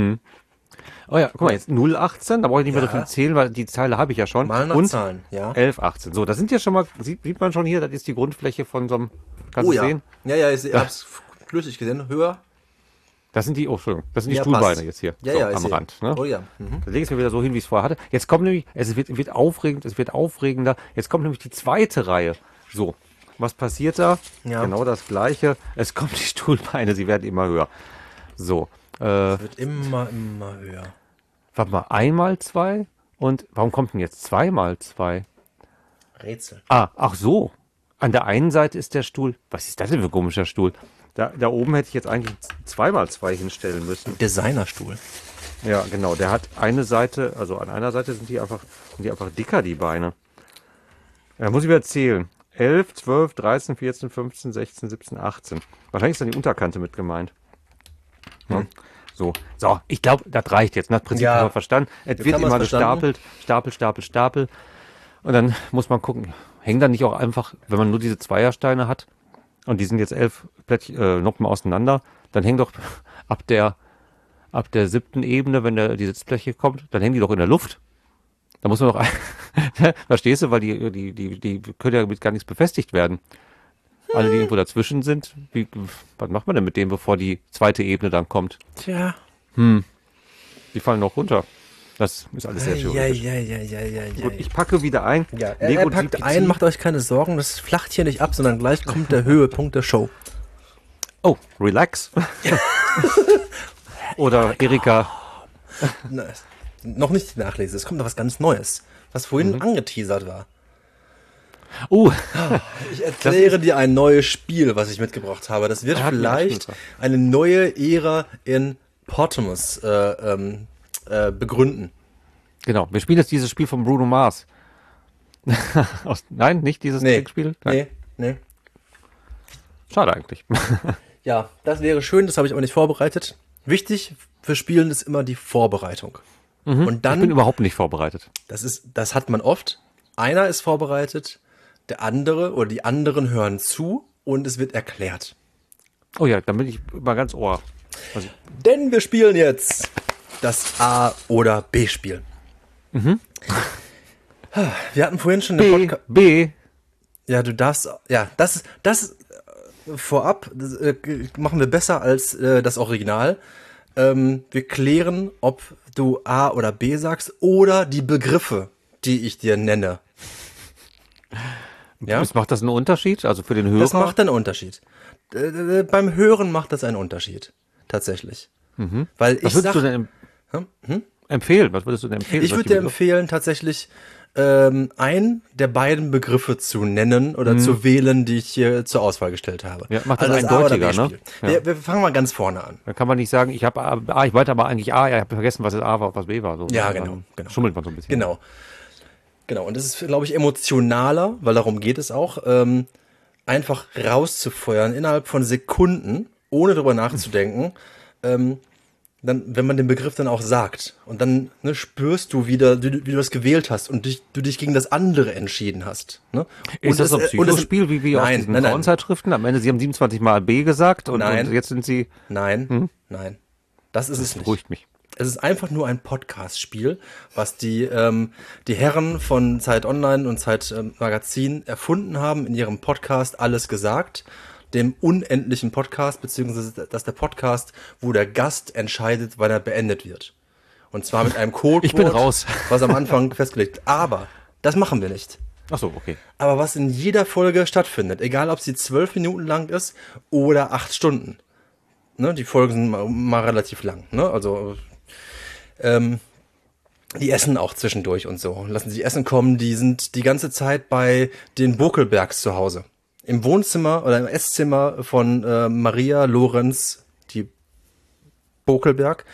Oh ja, guck mal, jetzt null achtzehn, da brauche ich nicht mehr Ja. so viel zählen, weil die Zeile habe ich ja schon. Mal nach Und Zahlen, ja. elf achtzehn. So, das sind ja schon mal, sieht, sieht man schon hier, das ist die Grundfläche von so einem, kannst Oh du ja. sehen? Ja, ja, ich hab's flüssig gesehen. Höher. Das sind die, oh, Entschuldigung, das sind die Ja, Stuhlbeine passt. jetzt hier, Ja, so, ja, ich am sehe. Rand. Ne? Oh ja. Mhm. Da lege ich es mir wieder so hin, wie ich es vorher hatte. Jetzt kommt nämlich, es wird, wird aufregend, es wird aufregender. Jetzt kommt nämlich die zweite Reihe. So, was passiert da? Ja. Genau das Gleiche. Es kommen die Stuhlbeine, sie werden immer höher. So, äh, Wird immer, immer höher. warte mal, einmal zwei? Und warum kommt denn jetzt zweimal zwei? Rätsel. Ah, ach so. An der einen Seite ist der Stuhl. Was ist das denn für ein komischer Stuhl? Da, da oben hätte ich jetzt eigentlich zweimal zwei hinstellen müssen. Designerstuhl. Ja, genau. Der hat eine Seite, also an einer Seite sind die einfach, sind die einfach dicker, die Beine. Da muss ich wieder zählen. elf, zwölf, dreizehn, vierzehn, fünfzehn, sechzehn, siebzehn, achtzehn. Wahrscheinlich ist dann die Unterkante mit gemeint. Ja. So, so, ich glaube, das reicht jetzt. Nach Prinzip Ja. haben wir verstanden. Es Jetzt wird haben wir's immer verstanden. gestapelt, Stapel, Stapel, Stapel. Und dann muss man gucken, hängen dann nicht auch einfach, wenn man nur diese Zweiersteine hat, und die sind jetzt elf Plättchen, äh, Noppen auseinander, dann hängen doch ab der, ab der siebten Ebene, wenn der, die Sitzfläche kommt, dann hängen die doch in der Luft. Da muss man doch, verstehst du, weil die, die, die, die können ja mit gar nichts befestigt werden. Alle, die irgendwo dazwischen sind, wie, was macht man denn mit denen, bevor die zweite Ebene dann kommt? Tja. Die fallen noch runter. Das ist alles sehr Ja, theoretisch. ja, ja, ja, ja, ja. Gut, ich packe wieder ein. Ja, er, Lego er packt G P C. ein, macht euch keine Sorgen, das flacht hier nicht ab, sondern gleich kommt der Höhepunkt der Show. Oh, relax. Oder Erika. Na, noch nicht die Nachlese, es kommt noch was ganz Neues, was vorhin Mhm. angeteasert war. Oh, Ich erkläre dir ein neues Spiel, was ich mitgebracht habe. Das wird Er hat mir vielleicht das eine neue Ära in Portimus äh, ähm, äh, begründen. genau. Wir spielen jetzt dieses Spiel von Bruno Mars. Aus, nein, nicht dieses Nee, Trickspiel? Nein. nee, nee. Schade eigentlich. Ja, das wäre schön, das habe ich aber nicht vorbereitet. Wichtig für Spielen ist immer die Vorbereitung. Und Ich bin dann, überhaupt nicht vorbereitet. das ist, das hat man oft. Einer ist vorbereitet, der andere oder die anderen hören zu und es wird erklärt. Oh ja, dann bin ich mal ganz ohr. Also, Denn wir spielen jetzt das A- oder B-Spiel. Wir hatten vorhin schon den B, Podcast. B. Ja, du darfst. Ja, das ist das ist, äh, vorab das, äh, machen wir besser als äh, das Original. Ähm, wir klären, ob du A oder B sagst oder die Begriffe, die ich dir nenne. Ja, Das macht das einen Unterschied? Also für den Hörer? das macht einen Unterschied. Äh, äh, beim Hören macht das einen Unterschied. Tatsächlich. Weil ich Was würdest sag, du denn em empfehlen? Was würdest du denn empfehlen? Ich würde dir empfehlen, tatsächlich ähm, einen der beiden Begriffe zu nennen oder zu wählen, die ich hier zur Auswahl gestellt habe. Ja, mach das A oder eindeutiger, ne? B-Spiel. Ja. Wir, wir fangen mal ganz vorne an. Dann kann man nicht sagen, ich habe A, A, ich wollte aber eigentlich A, ja, ich habe vergessen, was es A war, was B war. So. Ja, Dann genau, genau. Schummelt man so ein bisschen. Genau. Genau. Und das ist, glaube ich, emotionaler, weil darum geht es auch, ähm, einfach rauszufeuern innerhalb von Sekunden, ohne drüber nachzudenken. ähm, dann, wenn man den Begriff dann auch sagt und dann ne, spürst du wieder, wie, du- wie du das gewählt hast und dich, du dich gegen das andere entschieden hast. Ne? Ist Und das so es- ein und es- Psychospiel, wie wir aus nein, diesen nein, nein, Frauenzeitschriften? Am Ende, Sie haben siebenundzwanzig Mal B gesagt und, Nein. und jetzt sind Sie, nein, nein, das ist es nicht. beruhigt mich. Es ist einfach nur ein Podcast-Spiel, was die, ähm, die Herren von Zeit Online und Zeit ähm, Magazin erfunden haben in ihrem Podcast Alles gesagt, dem unendlichen Podcast, beziehungsweise das ist der Podcast, wo der Gast entscheidet, wann er beendet wird. Und zwar mit einem Codewort, Ich bin raus. was am Anfang festgelegt ist. Aber das machen wir nicht. Ach so, okay. Aber was in jeder Folge stattfindet, egal ob sie zwölf Minuten lang ist oder acht Stunden. Ne, die Folgen sind mal, mal relativ lang. Ne? Also ähm, die essen auch zwischendurch und so. Lassen sich essen kommen. Die sind die ganze Zeit bei den Bokelbergs zu Hause. Im Wohnzimmer oder im Esszimmer von äh, Maria Lorenz, die Bokelberg.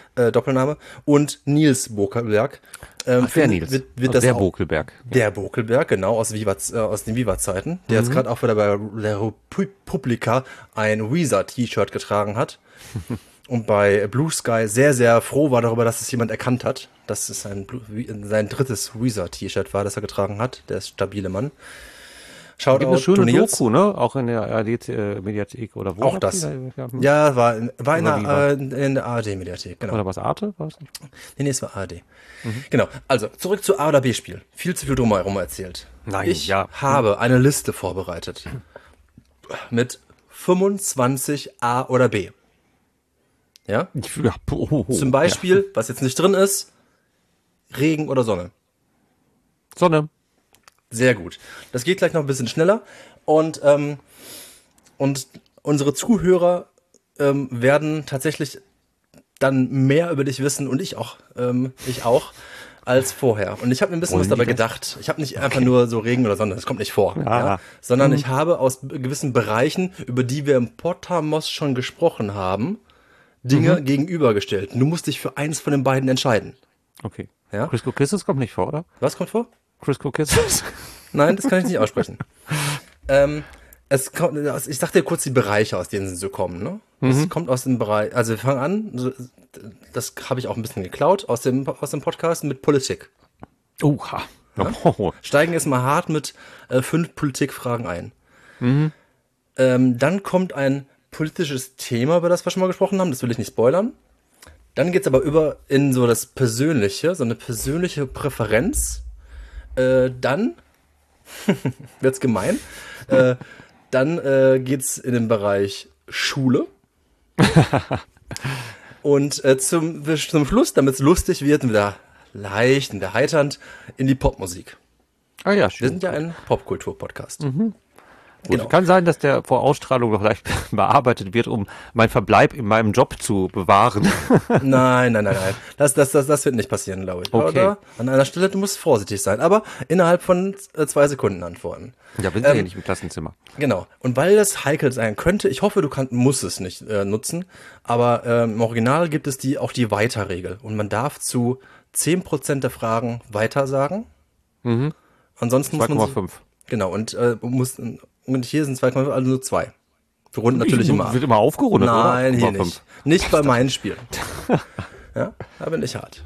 äh, Doppelname, und Nils Bokelberg. Ähm, Ach, der Nils. Wird, wird Also das der auch, Bokelberg. Der Bokelberg, genau, aus, Viva, äh, aus den Viva-Zeiten, der jetzt gerade auch wieder bei der Republika ein Weezer-T-Shirt getragen hat. Und bei Blue Sky sehr, sehr froh war darüber, dass es jemand erkannt hat, dass es sein, sein drittes Weezer-T-Shirt war, das er getragen hat. Der ist stabile Mann. Schaut Gibt eine out schöne to Nils. Doku, ne? Auch in der A R D-Mediathek oder wo? Auch hat das. die da- Ja, war, in- war in, Oder der, Viva. äh, in der A R D-Mediathek, genau. Oder was, Arte? War es nicht? Nee, nee, es war A R D. Genau, also zurück zu A oder B-Spiel. Viel zu viel drumherum erzählt. Nein, ich ja. habe eine Liste vorbereitet mit fünfundzwanzig A oder B. Ja? Ja, oh, oh, Zum Beispiel, was jetzt nicht drin ist, Regen oder Sonne. Ja. Sonne. Sehr gut. Das geht gleich noch ein bisschen schneller. Und, ähm, und unsere Zuhörer ähm, werden tatsächlich dann mehr über dich wissen und ich auch, ähm, ich auch, als vorher. Und ich habe mir ein bisschen Wollen was dabei die das? gedacht. Ich habe nicht einfach nur so Regen oder Sonne, das kommt nicht vor. Ja. Ja? Sondern ich habe aus gewissen Bereichen, über die wir im Potamos schon gesprochen haben, Dinge gegenübergestellt. Du musst dich für eins von den beiden entscheiden. Okay. Ja? Crisco Kisses kommt nicht vor, oder? Was kommt vor? Crisco Kisses. Nein, das kann ich nicht aussprechen. ähm, es kommt, ich sag dir kurz die Bereiche, aus denen sie so kommen. Ne? Es kommt aus dem Bereich, also wir fangen an, so, das habe ich auch ein bisschen geklaut, aus dem, aus dem Podcast mit Politik. Oha. Oh. Steigen jetzt mal hart mit äh, fünf Politikfragen ein. Ähm, dann kommt ein politisches Thema, über das wir schon mal gesprochen haben, das will ich nicht spoilern. Dann geht's aber über in so das Persönliche, so eine persönliche Präferenz. Äh, dann wird's gemein. äh, dann äh, geht's in den Bereich Schule. Und äh, zum, zum Schluss, damit es lustig wird und wieder leicht und erheiternd, in die Popmusik. Ah ja, Wir schön. sind ja ein Popkultur-Podcast. Gut, genau. kann sein, dass der vor Ausstrahlung noch leicht bearbeitet wird, um meinen Verbleib in meinem Job zu bewahren. Nein, nein, nein, nein. Das, das, das, das wird nicht passieren, glaube ich. Okay. Oder? An einer Stelle, du musst vorsichtig sein, aber innerhalb von äh, zwei Sekunden antworten. Ja, wir sind ja nicht im Klassenzimmer. Genau. Und weil das heikel sein könnte, ich hoffe, du kann, musst es nicht äh, nutzen, aber ähm, im Original gibt es die auch die Weiterregel. Und man darf zu zehn Prozent der Fragen weiter sagen. Mhm. Ansonsten muss man zwei sich- Komma fünf. Genau, und äh, muss und hier sind zwei Komma fünf, also nur zwei. Wir runden natürlich immer ab. Wird immer aufgerundet, Nein, oder? hier eins Komma nicht. fünf. Nicht bei meinen Spielen. Ja, da bin ich hart.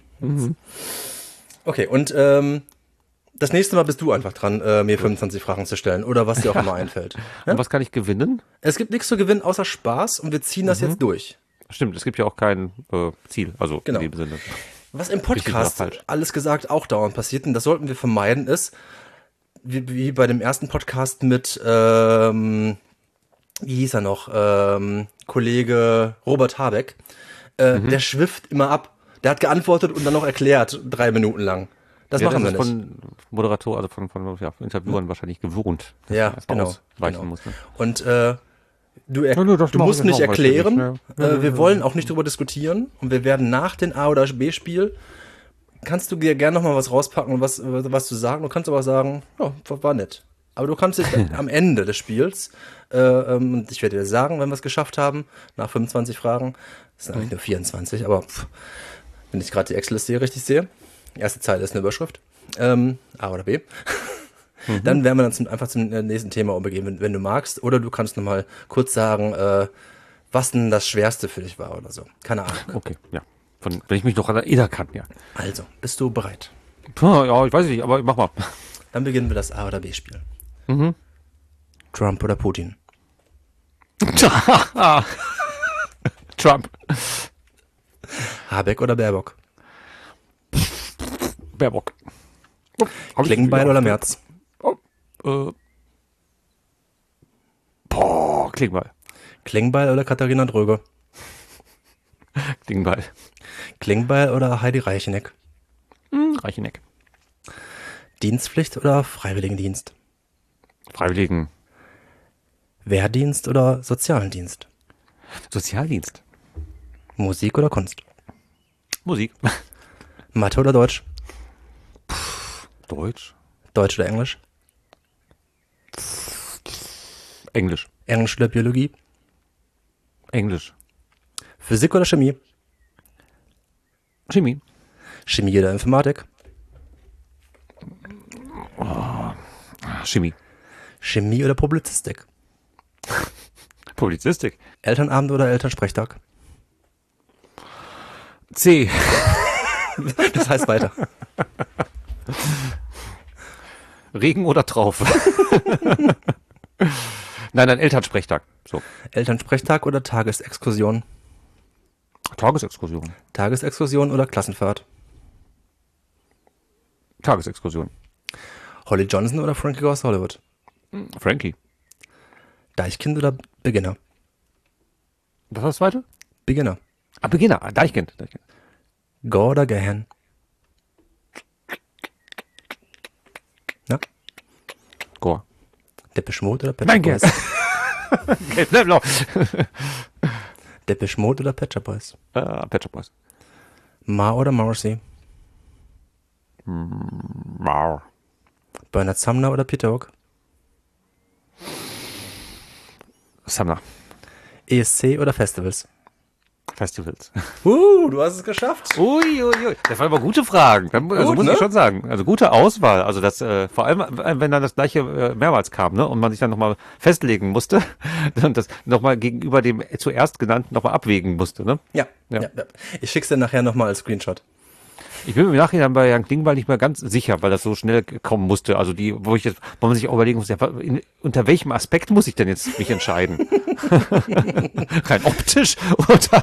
Okay, und ähm, das nächste Mal bist du einfach dran, äh, mir fünfundzwanzig Fragen zu stellen oder was dir auch immer einfällt. Ja? Und was kann ich gewinnen? Es gibt nichts zu gewinnen außer Spaß und wir ziehen das jetzt durch. Stimmt, es gibt ja auch kein äh, Ziel, also Genau. in dem Sinne. Was im Richtig oder Podcast falsch? alles gesagt auch dauernd passiert, und das sollten wir vermeiden, ist, wie, wie bei dem ersten Podcast mit, ähm, wie hieß er noch, ähm, Kollege Robert Habeck, äh, Mhm. der schwifft immer ab. Der hat geantwortet und dann noch erklärt, drei Minuten lang. Das Ja, machen wir das nicht. ist von Moderator, also von, von ja, Interviewern wahrscheinlich gewohnt. dass Ja, man erst genau, ausweichen genau. muss. Ne? Und äh, du, er Ja, nö, das du machen musst wir nicht auch, weiß ich erklären, nicht, ne? äh, wir wollen auch nicht drüber diskutieren und wir werden nach dem A- oder B-Spiel, kannst du dir gerne nochmal was rauspacken und was, was zu sagen. Du kannst aber auch sagen, ja, war war nett. Aber du kannst dich am Ende des Spiels, äh, ähm, und ich werde dir sagen, wenn wir es geschafft haben, nach fünfundzwanzig Fragen, das sind eigentlich nur vierundzwanzig, aber pff, wenn ich gerade die Excel-Liste hier richtig sehe, erste Zeile ist eine Überschrift, ähm, A oder B, dann werden wir dann zum, einfach zum äh, nächsten Thema übergehen, wenn, wenn du magst. Oder du kannst nochmal kurz sagen, äh, was denn das Schwerste für dich war oder so. Keine Ahnung. Okay, ja. Von, wenn ich mich noch erinnern kann, ja. Also, bist du bereit? Puh, ja, ich weiß nicht, aber mach mal. Dann beginnen wir das A- oder B-Spiel. Trump oder Putin? Trump. Habeck oder Baerbock? Baerbock. Hab ich- Klingbeil oder Merz? Oh, äh. Boah, Klingbeil. Klingbeil oder Katharina Dröge? Klingbeil. Klingbeil oder Heidi Reicheneck? Hm, Reicheneck. Dienstpflicht oder Freiwilligendienst? Freiwilligen. Wehrdienst oder Sozialendienst? Sozialdienst. Musik oder Kunst? Musik. Mathe oder Deutsch? Deutsch. Deutsch oder Englisch? Englisch. Englisch oder Biologie? Englisch. Physik oder Chemie? Chemie. Chemie oder Informatik? Chemie. Chemie oder Publizistik? Publizistik. Elternabend oder Elternsprechtag? C. Das heißt weiter. Regen oder Traufe? Nein, nein, Elternsprechtag. So. Elternsprechtag oder Tagesexkursion? Tagesexkursion. Tagesexkursion oder Klassenfahrt? Tagesexkursion. Holly Johnson oder Frankie Goes Hollywood? Frankie. Deichkind oder Beginner? Was war das zweite? Beginner. Ah, Beginner. Ah, Deichkind. Deichkind. Gore oder Gahan? Na? Gore. Depeche Mode oder Pet Mein Shop Boys? Gelb, ne, blau. Depeche Mode oder Pet Shop Boys? Äh, Pet Shop Boys. Ma oder Morrissey? Wow. Bernard Sumner oder Peter Hook? Sumner. E S C oder Festivals? Festivals. Uh, du hast es geschafft. Ui, ui, ui. Das waren aber gute Fragen. Also Gut, muss ne? ich schon sagen. Also gute Auswahl. Also das, äh, vor allem, äh, wenn dann das gleiche äh, mehrmals kam, ne, und man sich dann nochmal festlegen musste und das nochmal gegenüber dem zuerst genannten nochmal abwägen musste, ne? Ja, Ja. ja. ja. Ich schick's dir nachher nochmal als Screenshot. Ich bin mir im Nachhinein bei Jan Klingbeil nicht mehr ganz sicher, weil das so schnell kommen musste. Also die, wo ich jetzt, wo man sich auch überlegen muss, ja, in, unter welchem Aspekt muss ich denn jetzt mich entscheiden? Rein optisch oder?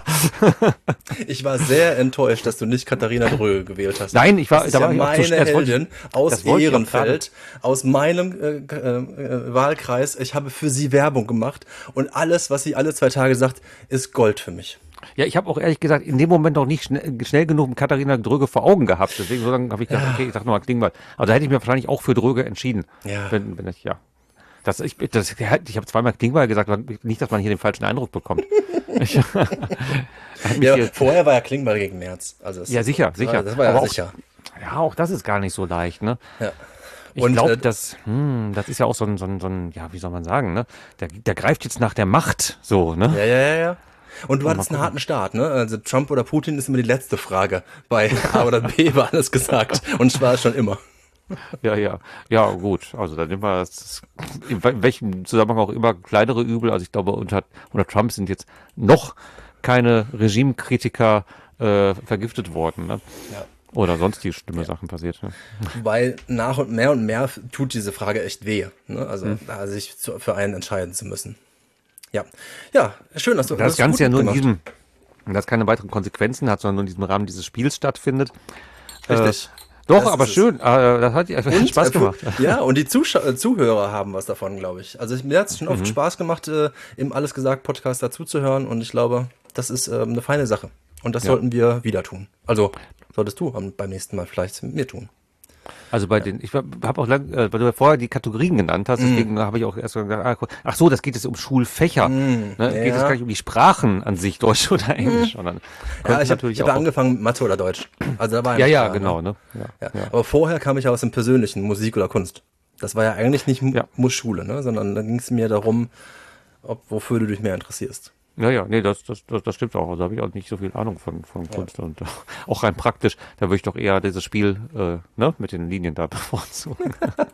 Ich war sehr enttäuscht, dass du nicht Katharina Dröge gewählt hast. Nein, ich war, das ist da ja war ich auch zu meine schnell. Das wollte ich- Heldin aus das wollte ich auch Ehrenfeld, aus meinem äh, äh, Wahlkreis. Ich habe für sie Werbung gemacht und alles, was sie alle zwei Tage sagt, ist Gold für mich. Ja, ich habe auch ehrlich gesagt in dem Moment noch nicht schnell, schnell genug Katharina Dröge vor Augen gehabt. Deswegen so lange habe ich gedacht, okay, ich sag nochmal Klingbeil. Aber da hätte ich mir wahrscheinlich auch für Dröge entschieden. Ja. Wenn, wenn ich, ja. Das, ich das, ich habe zweimal Klingbeil gesagt, aber nicht, dass man hier den falschen Eindruck bekommt. Ich, hat mich Ja, hier, vorher war ja Klingbeil gegen Merz. Also das, ja, sicher, sicher. Das war ja Aber auch- sicher. ja, auch das ist gar nicht so leicht, ne? Ja. Ich Und, glaube, äh, das, hm, das ist ja auch so ein, so ein, so ein, ja, wie soll man sagen, ne? Der, der greift jetzt nach der Macht, so, ne? Ja, ja, ja, ja. Und du Mal hattest einen gucken. harten Start, ne? Also Trump oder Putin ist immer die letzte Frage. Bei A oder B war alles gesagt. Und zwar schon immer. Ja, ja, ja, gut. Also dann nehmen wir das, in welchem Zusammenhang auch immer kleinere Übel. Also ich glaube, unter, unter Trump sind jetzt noch keine Regimekritiker äh, vergiftet worden, ne? Ja. Oder sonstige schlimme Sachen passiert. Ne? Weil nach und mehr und mehr tut diese Frage echt weh. Ne? Also Hm. da sich zu, für einen entscheiden zu müssen. Ja, ja, schön, dass du Das hast Ganze gut ja nur in gemacht. diesem, das keine weiteren Konsequenzen hat, sondern nur in diesem Rahmen dieses Spiels stattfindet. Richtig. Äh, doch, Das aber ist es. schön. Äh, das hat Und, Spaß äh, gemacht. Ja, und die Zuschau äh, Zuhörer haben was davon, glaube ich. Also ich, mir hat es schon oft Mhm. Spaß gemacht, äh, im Alles gesagt Podcast dazuzuhören. Und ich glaube, das ist ähm, eine feine Sache. Und das Ja. sollten wir wieder tun. Also solltest du am- beim nächsten Mal vielleicht mit mir tun. Also bei den, ich habe auch lang, äh, weil du ja vorher die Kategorien genannt Mhm. hast, deswegen habe ich auch erst gedacht, ah, guck- ach so, das geht jetzt um Schulfächer. Ne? Geht Mhm. ja. es gar nicht um die Sprachen an sich, Deutsch oder Englisch, sondern Ja, könnte ich habe natürlich ich hab ja auch. angefangen mit Mathe oder Deutsch. Also da war Ja, nicht ja, klar, genau, Ne? ne? Ja, Ja. ja. Aber vorher kam ich ja aus dem Persönlichen, Musik oder Kunst. Das war ja eigentlich nicht Mu- Ja. Mussschule, ne? Sondern da ging es mir darum, ob, wofür du dich mehr interessierst. Ja, ja, nee, das, das, das, das stimmt auch. Also habe ich auch nicht so viel Ahnung von, von Kunst und äh, auch rein praktisch. Da würde ich doch eher dieses Spiel äh, ne, mit den Linien da bevorzugen.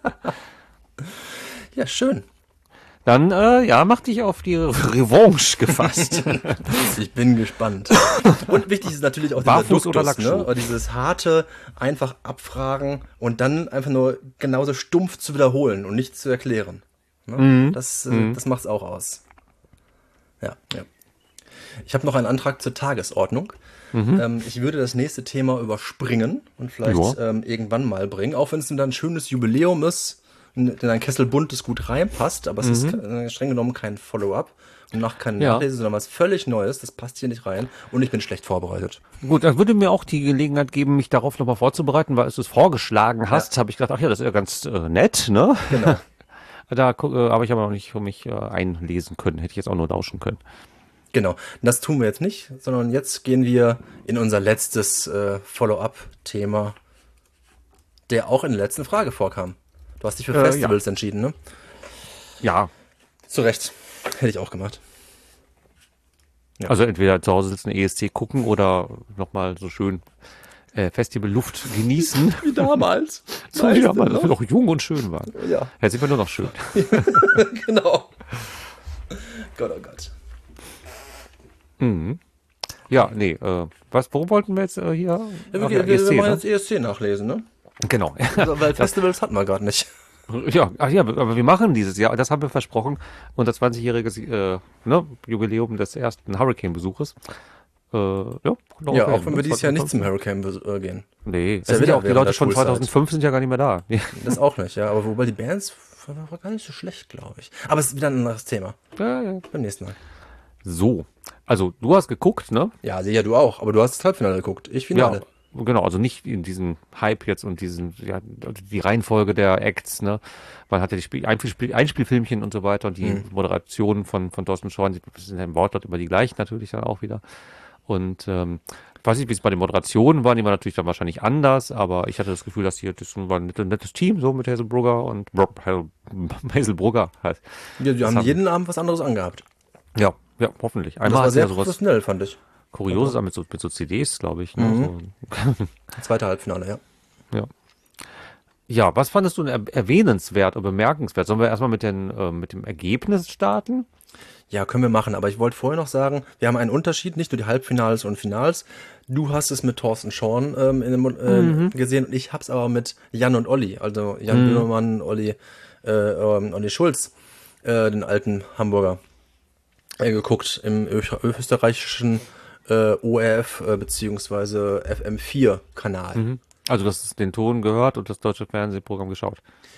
Ja, schön. Dann, äh, ja, mach dich auf die Revanche gefasst. Ich bin gespannt. Und wichtig ist natürlich auch dieser Barfuß oder Duktus, Lackschuh? ne? Oder dieses harte, einfach abfragen und dann einfach nur genauso stumpf zu wiederholen und nicht zu erklären. Ne? Mhm. Das, äh, das macht's auch aus. Ja, ja. Ich habe noch einen Antrag zur Tagesordnung. Ähm, ich würde das nächste Thema überspringen und vielleicht Ja. ähm, irgendwann mal bringen, auch wenn es dann ein schönes Jubiläum ist, in in ein Kessel buntes gut reinpasst, aber es ist äh, streng genommen kein Follow-up und nach kein Ja. Nachlese, sondern was völlig Neues, das passt hier nicht rein und ich bin schlecht vorbereitet. Gut, dann würde mir auch die Gelegenheit geben, mich darauf nochmal vorzubereiten, weil du es vorgeschlagen hast, habe ich gedacht, ach ja, das ist ja ganz äh, nett, ne? Genau. Da gu- äh, habe ich aber noch nicht für mich äh, einlesen können, hätte ich jetzt auch nur lauschen können. Genau, das tun wir jetzt nicht, sondern jetzt gehen wir in unser letztes äh, Follow-up-Thema, der auch in der letzten Frage vorkam. Du hast dich für Äh, Festivals entschieden, ne? Ja, Zu Recht. Hätte ich auch gemacht. Ja. also entweder zu Hause sitzen, E S C gucken oder nochmal so schön äh, Festival-Luft genießen. Wie damals. So, Weißt ja, du man, dass noch? wir noch jung und schön waren. Ja, Jetzt sind wir nur noch schön. genau. Gott, oh Gott. Ja, nee, äh, was, worum wollten wir jetzt äh, hier? Ja, Ach wir, ja, wir, E S C, wir machen ne? jetzt E S C nachlesen, ne? Genau. Also, weil Festivals hatten wir gerade nicht. Ja, ach ja, aber wir machen dieses Jahr, das haben wir versprochen, unser zwanzigjähriges äh, ne, Jubiläum des ersten Hurricane-Besuches. Äh, ja, genau, Ja, okay, auch wenn wir dieses Jahr nicht zum zweitausendfünfzehn. Hurricane äh, gehen. Nee, es ja sind wieder ja auch die während Leute der von Schulzeit. zweitausendfünf sind ja gar nicht mehr da. Das auch nicht, ja. Aber wobei die Bands war, war gar nicht so schlecht, glaube ich. Aber es ist wieder ein anderes Thema. Ja, ja. Beim nächsten Mal. So, also du hast geguckt, ne? Ja, sicher, du auch. Aber du hast das Halbfinale geguckt. Ich Finale. Ja, genau, also nicht in diesen Hype jetzt und diesen, ja, die Reihenfolge der Acts, ne? Man hatte die Spiel, Einspiel, Einspielfilmchen und so weiter und die Mhm. Moderationen von, von Thorsten Schorn, die sind ja im Wortlaut immer die gleichen natürlich dann auch wieder. Und ähm, ich weiß nicht, wie es bei den Moderationen war, die waren natürlich dann wahrscheinlich anders, aber ich hatte das Gefühl, dass hier das war ein nettes, nettes Team, so mit Hazel Brugger und Hazel Brugger halt. Ja, die Das haben haben- jeden Abend was anderes angehabt. Ja, ja, hoffentlich. Und das Einmal war hat sie sehr ja sowas professionell, fand ich. Kurioses an mit so, mit so C Ds, glaube ich. Ne? Mhm. So. Zweite Halbfinale, ja. Ja. Ja, was fandest du denn er erwähnenswert oder bemerkenswert? Sollen wir erstmal mit, den, äh, mit dem Ergebnis starten? Ja, können wir machen. Aber ich wollte vorher noch sagen, wir haben einen Unterschied, nicht nur die Halbfinals und Finals. Du hast es mit Thorsten Schorn ähm, in dem, ähm, gesehen und ich hab's aber mit Jan und Olli. Also Jan Böhmermann, Olli, äh, ähm, Olli Schulz, äh, den alten Hamburger, äh, geguckt im Ö österreichischen äh, O R F äh, beziehungsweise F M vier Kanal. Also, das ist den Ton gehört und das deutsche Fernsehprogramm geschaut.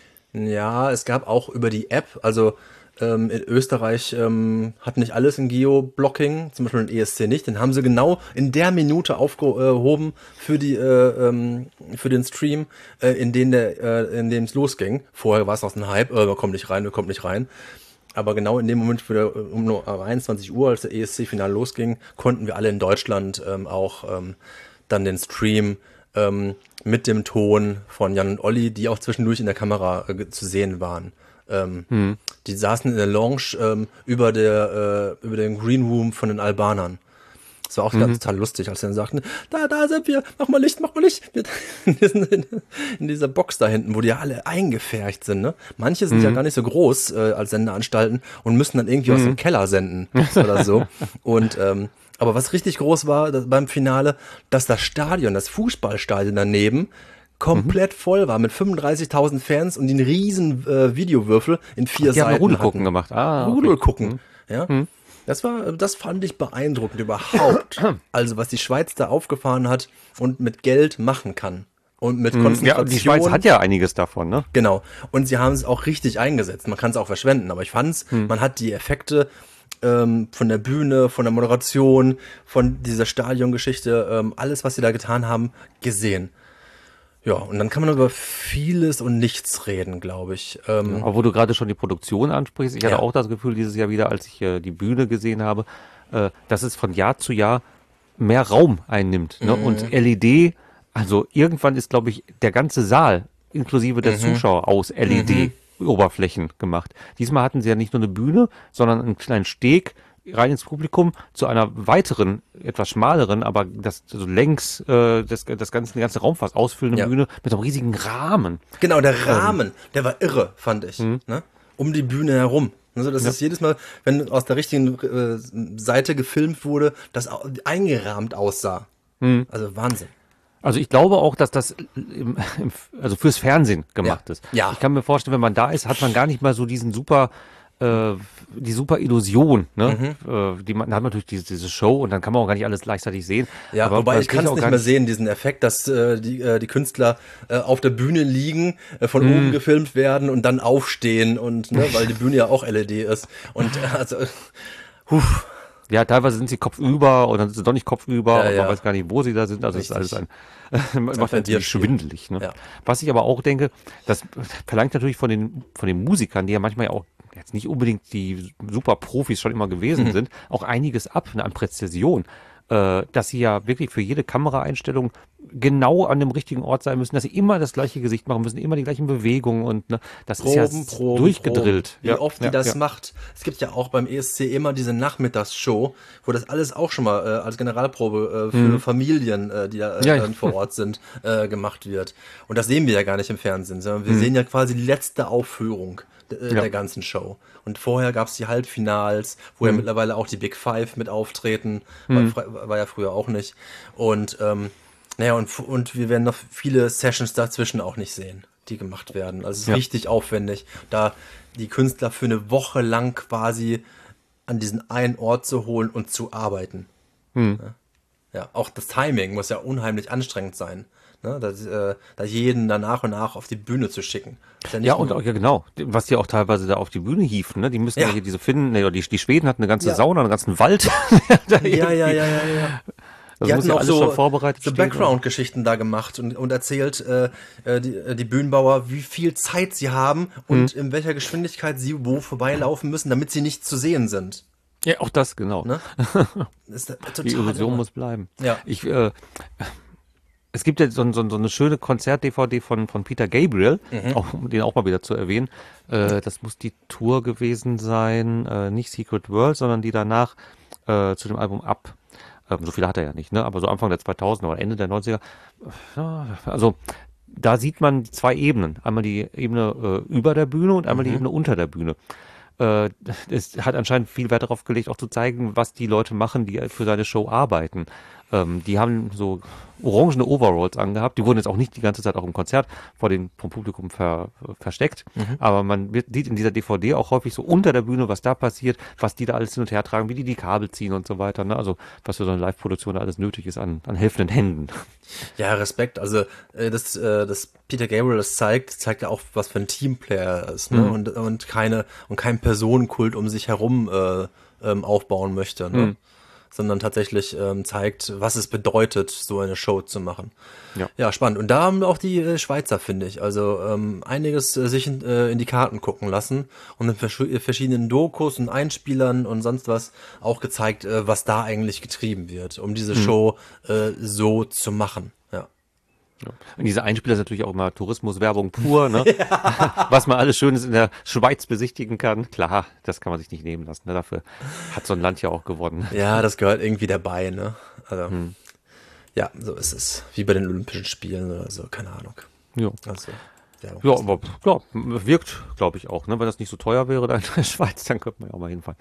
Ja, es gab auch über die App, also ähm, in Österreich ähm, hat nicht alles ein Geo-Blocking, zum Beispiel in E S C nicht, den haben sie genau in der Minute aufgehoben für die äh, ähm, für den Stream, äh, in den der äh, in dem es losging. Vorher war es noch ein Hype, äh, wir kommen nicht rein, wir kommen nicht rein. Aber genau in dem Moment, für der, um nur einundzwanzig Uhr, als der E S C-Final losging, konnten wir alle in Deutschland ähm, auch ähm, dann den Stream ähm, mit dem Ton von Jan und Olli, die auch zwischendurch in der Kamera äh, zu sehen waren. Ähm, Die saßen in der Lounge ähm, über der äh, über den Green Room von den Albanern. Das war auch ganz total lustig, als sie dann sagten, da, da sind wir, mach mal Licht, mach mal Licht. Wir wir sind in, in dieser Box da hinten, wo die alle eingefärcht sind. Ne? Manche sind ja gar nicht so groß äh, als Sendeanstalten und müssen dann irgendwie aus dem Keller senden oder so. Und ähm, aber was richtig groß war das, beim Finale, dass das Stadion, das Fußballstadion daneben, komplett voll war mit fünfunddreißigtausend Fans und den riesen äh, Videowürfel in vier Die haben Seiten Rudel gucken hatten. gemacht. Ah, okay. Rudel gucken, ja. Das war, das fand ich beeindruckend überhaupt. Also was die Schweiz da aufgefahren hat und mit Geld machen kann und mit Konzentration. Ja, und die Schweiz hat ja einiges davon, ne? Genau. Und sie haben es auch richtig eingesetzt. Man kann es auch verschwenden, aber ich fand's, man hat die Effekte ähm, von der Bühne, von der Moderation, von dieser Stadiongeschichte, ähm, alles, was sie da getan haben, gesehen. Ja, und dann kann man über vieles und nichts reden, glaube ich. Ähm, Aber wo du gerade schon die Produktion ansprichst, ich hatte Ja. auch das Gefühl dieses Jahr wieder, als ich äh, die Bühne gesehen habe, äh, dass es von Jahr zu Jahr mehr Raum einnimmt. Ne? Und L E D, also irgendwann ist, glaube ich, der ganze Saal, inklusive der Zuschauer, aus L E D-Oberflächen gemacht. Diesmal hatten sie ja nicht nur eine Bühne, sondern einen kleinen Steg rein ins Publikum zu einer weiteren, etwas schmaleren, aber das also längs äh, das, das ganze, die ganze Raum fast ausfüllende Ja. Bühne mit einem riesigen Rahmen. Genau, der Rahmen, der war irre, fand ich. Ne? Um die Bühne herum. Also das ist jedes Mal, wenn aus der richtigen äh, Seite gefilmt wurde, das au- eingerahmt aussah. Also Wahnsinn. Also ich glaube auch, dass das im, im, also fürs Fernsehen gemacht Ja. ist. Ja. Ich kann mir vorstellen, wenn man da ist, hat man gar nicht mal so diesen super äh, die super Illusion, ne? Äh, die man da hat man natürlich diese, diese Show und dann kann man auch gar nicht alles gleichzeitig sehen. Ja, Aber wobei man ich kann es auch nicht gar mehr sehen, diesen Effekt, dass äh, die, äh, die Künstler äh, auf der Bühne liegen, äh, von oben gefilmt werden und dann aufstehen und ne, weil die Bühne ja auch L E D ist. Und äh, also äh, huh, Ja, teilweise sind sie kopfüber oder sind sie doch nicht kopfüber Ja, und ja. man weiß gar nicht, wo sie da sind. Also es ist alles ein, macht natürlich Verwirrspiel. schwindelig. Ne? Ja. Was ich aber auch denke, das verlangt natürlich von den, von den Musikern, die ja manchmal ja auch jetzt nicht unbedingt die super Profis schon immer gewesen sind, auch einiges ab ne, an Präzision. Äh, dass sie ja wirklich für jede Kameraeinstellung genau an dem richtigen Ort sein müssen, dass sie immer das gleiche Gesicht machen müssen, immer die gleichen Bewegungen und ne, das Proben, ist ja Proben, durchgedrillt. Proben. Wie ja, oft die ja, das ja. macht. Es gibt ja auch beim E S C immer diese Nachmittagsshow, wo das alles auch schon mal äh, als Generalprobe äh, für Mhm. Familien, äh, die da äh, Ja, ja. dann vor Ort sind, äh, gemacht wird. Und das sehen wir ja gar nicht im Fernsehen, sondern wir Mhm. sehen ja quasi die letzte Aufführung äh, Ja. der ganzen Show. Und vorher gab es die Halbfinals, wo ja Mhm. mittlerweile auch die Big Five mit auftreten. War, Mhm. fre- war ja früher auch nicht. Und ähm, naja, und, f- und wir werden noch viele Sessions dazwischen auch nicht sehen, die gemacht werden. Also es ist Ja. richtig aufwendig, da die Künstler für eine Woche lang quasi an diesen einen Ort zu holen und zu arbeiten. Mhm. Ja, auch das Timing muss ja unheimlich anstrengend sein. Ne? Das, äh, da jeden dann nach und nach auf die Bühne zu schicken. Ist nicht Ja, und nur- auch, ja, genau, was die auch teilweise da auf die Bühne hieften, ne? Die müssen ja, Ja. hier diese Finnen, ne, die, die Schweden hatten eine ganze Ja. Sauna, einen ganzen Wald. Da ja, ja, irgendwie. ja, ja, ja. Das Die muss hatten ja auch alles so, schon vorbereitet so stehen. Background-Geschichten da gemacht und, und erzählt äh, äh, die, äh, die Bühnenbauer, wie viel Zeit sie haben und Hm. in welcher Geschwindigkeit sie wo vorbeilaufen müssen, damit sie nicht zu sehen sind. Ja, auch das, genau. Ne? Das ist total Die Illusion irre. muss bleiben. Ja. Ich, äh, es gibt ja so, so, so eine schöne Konzert-D V D von, von Peter Gabriel, Mhm. auch, um den auch mal wieder zu erwähnen. Äh, das muss die Tour gewesen sein, äh, nicht Secret World, sondern die danach äh, zu dem Album Up. Ähm, so viele hat er ja nicht, ne? Aber so Anfang der zweitausender oder Ende der neunziger. Ja, also da sieht man zwei Ebenen. Einmal die Ebene äh, über der Bühne und einmal die Ebene unter der Bühne. Äh, es hat anscheinend viel Wert darauf gelegt, auch zu zeigen, was die Leute machen, die für seine Show arbeiten. Ähm, die haben so orangene Overalls angehabt. Die wurden jetzt auch nicht die ganze Zeit auch im Konzert vor dem vom Publikum ver, versteckt. Aber man wird, sieht in dieser D V D auch häufig so unter der Bühne, was da passiert, was die da alles hin und her tragen, wie die die Kabel ziehen und so weiter. Ne? Also was für so eine Live-Produktion da alles nötig ist an, an helfenden Händen. Ja, Respekt. Also, äh, das, äh, das Peter Gabriel das zeigt, zeigt ja auch, was für ein Teamplayer er ist, ne? Mhm. Und, und keine, und kein Personenkult um sich herum äh, ähm, aufbauen möchte, ne? Mhm. Sondern tatsächlich ähm, zeigt, was es bedeutet, so eine Show zu machen. Ja. Ja, spannend. Und da haben auch die äh, Schweizer, finde ich, also ähm, einiges äh, sich in, äh, in die Karten gucken lassen und in versch- verschiedenen Dokus und Einspielern und sonst was auch gezeigt, äh, was da eigentlich getrieben wird, um diese Show äh, so zu machen. Ja. Und diese Einspieler ist natürlich auch immer Tourismuswerbung pur, ne? Was man alles Schönes in der Schweiz besichtigen kann. Klar, das kann man sich nicht nehmen lassen. Ne? Dafür hat so ein Land ja auch gewonnen. Ja, das gehört irgendwie dabei, ne? Also, ja, so ist es. Wie bei den Olympischen Spielen oder so, keine Ahnung. Ja. Also, Werbung. Ja, aber ja, wirkt, glaube ich, auch. Ne? Wenn das nicht so teuer wäre da in der Schweiz, dann könnte man ja auch mal hinfahren.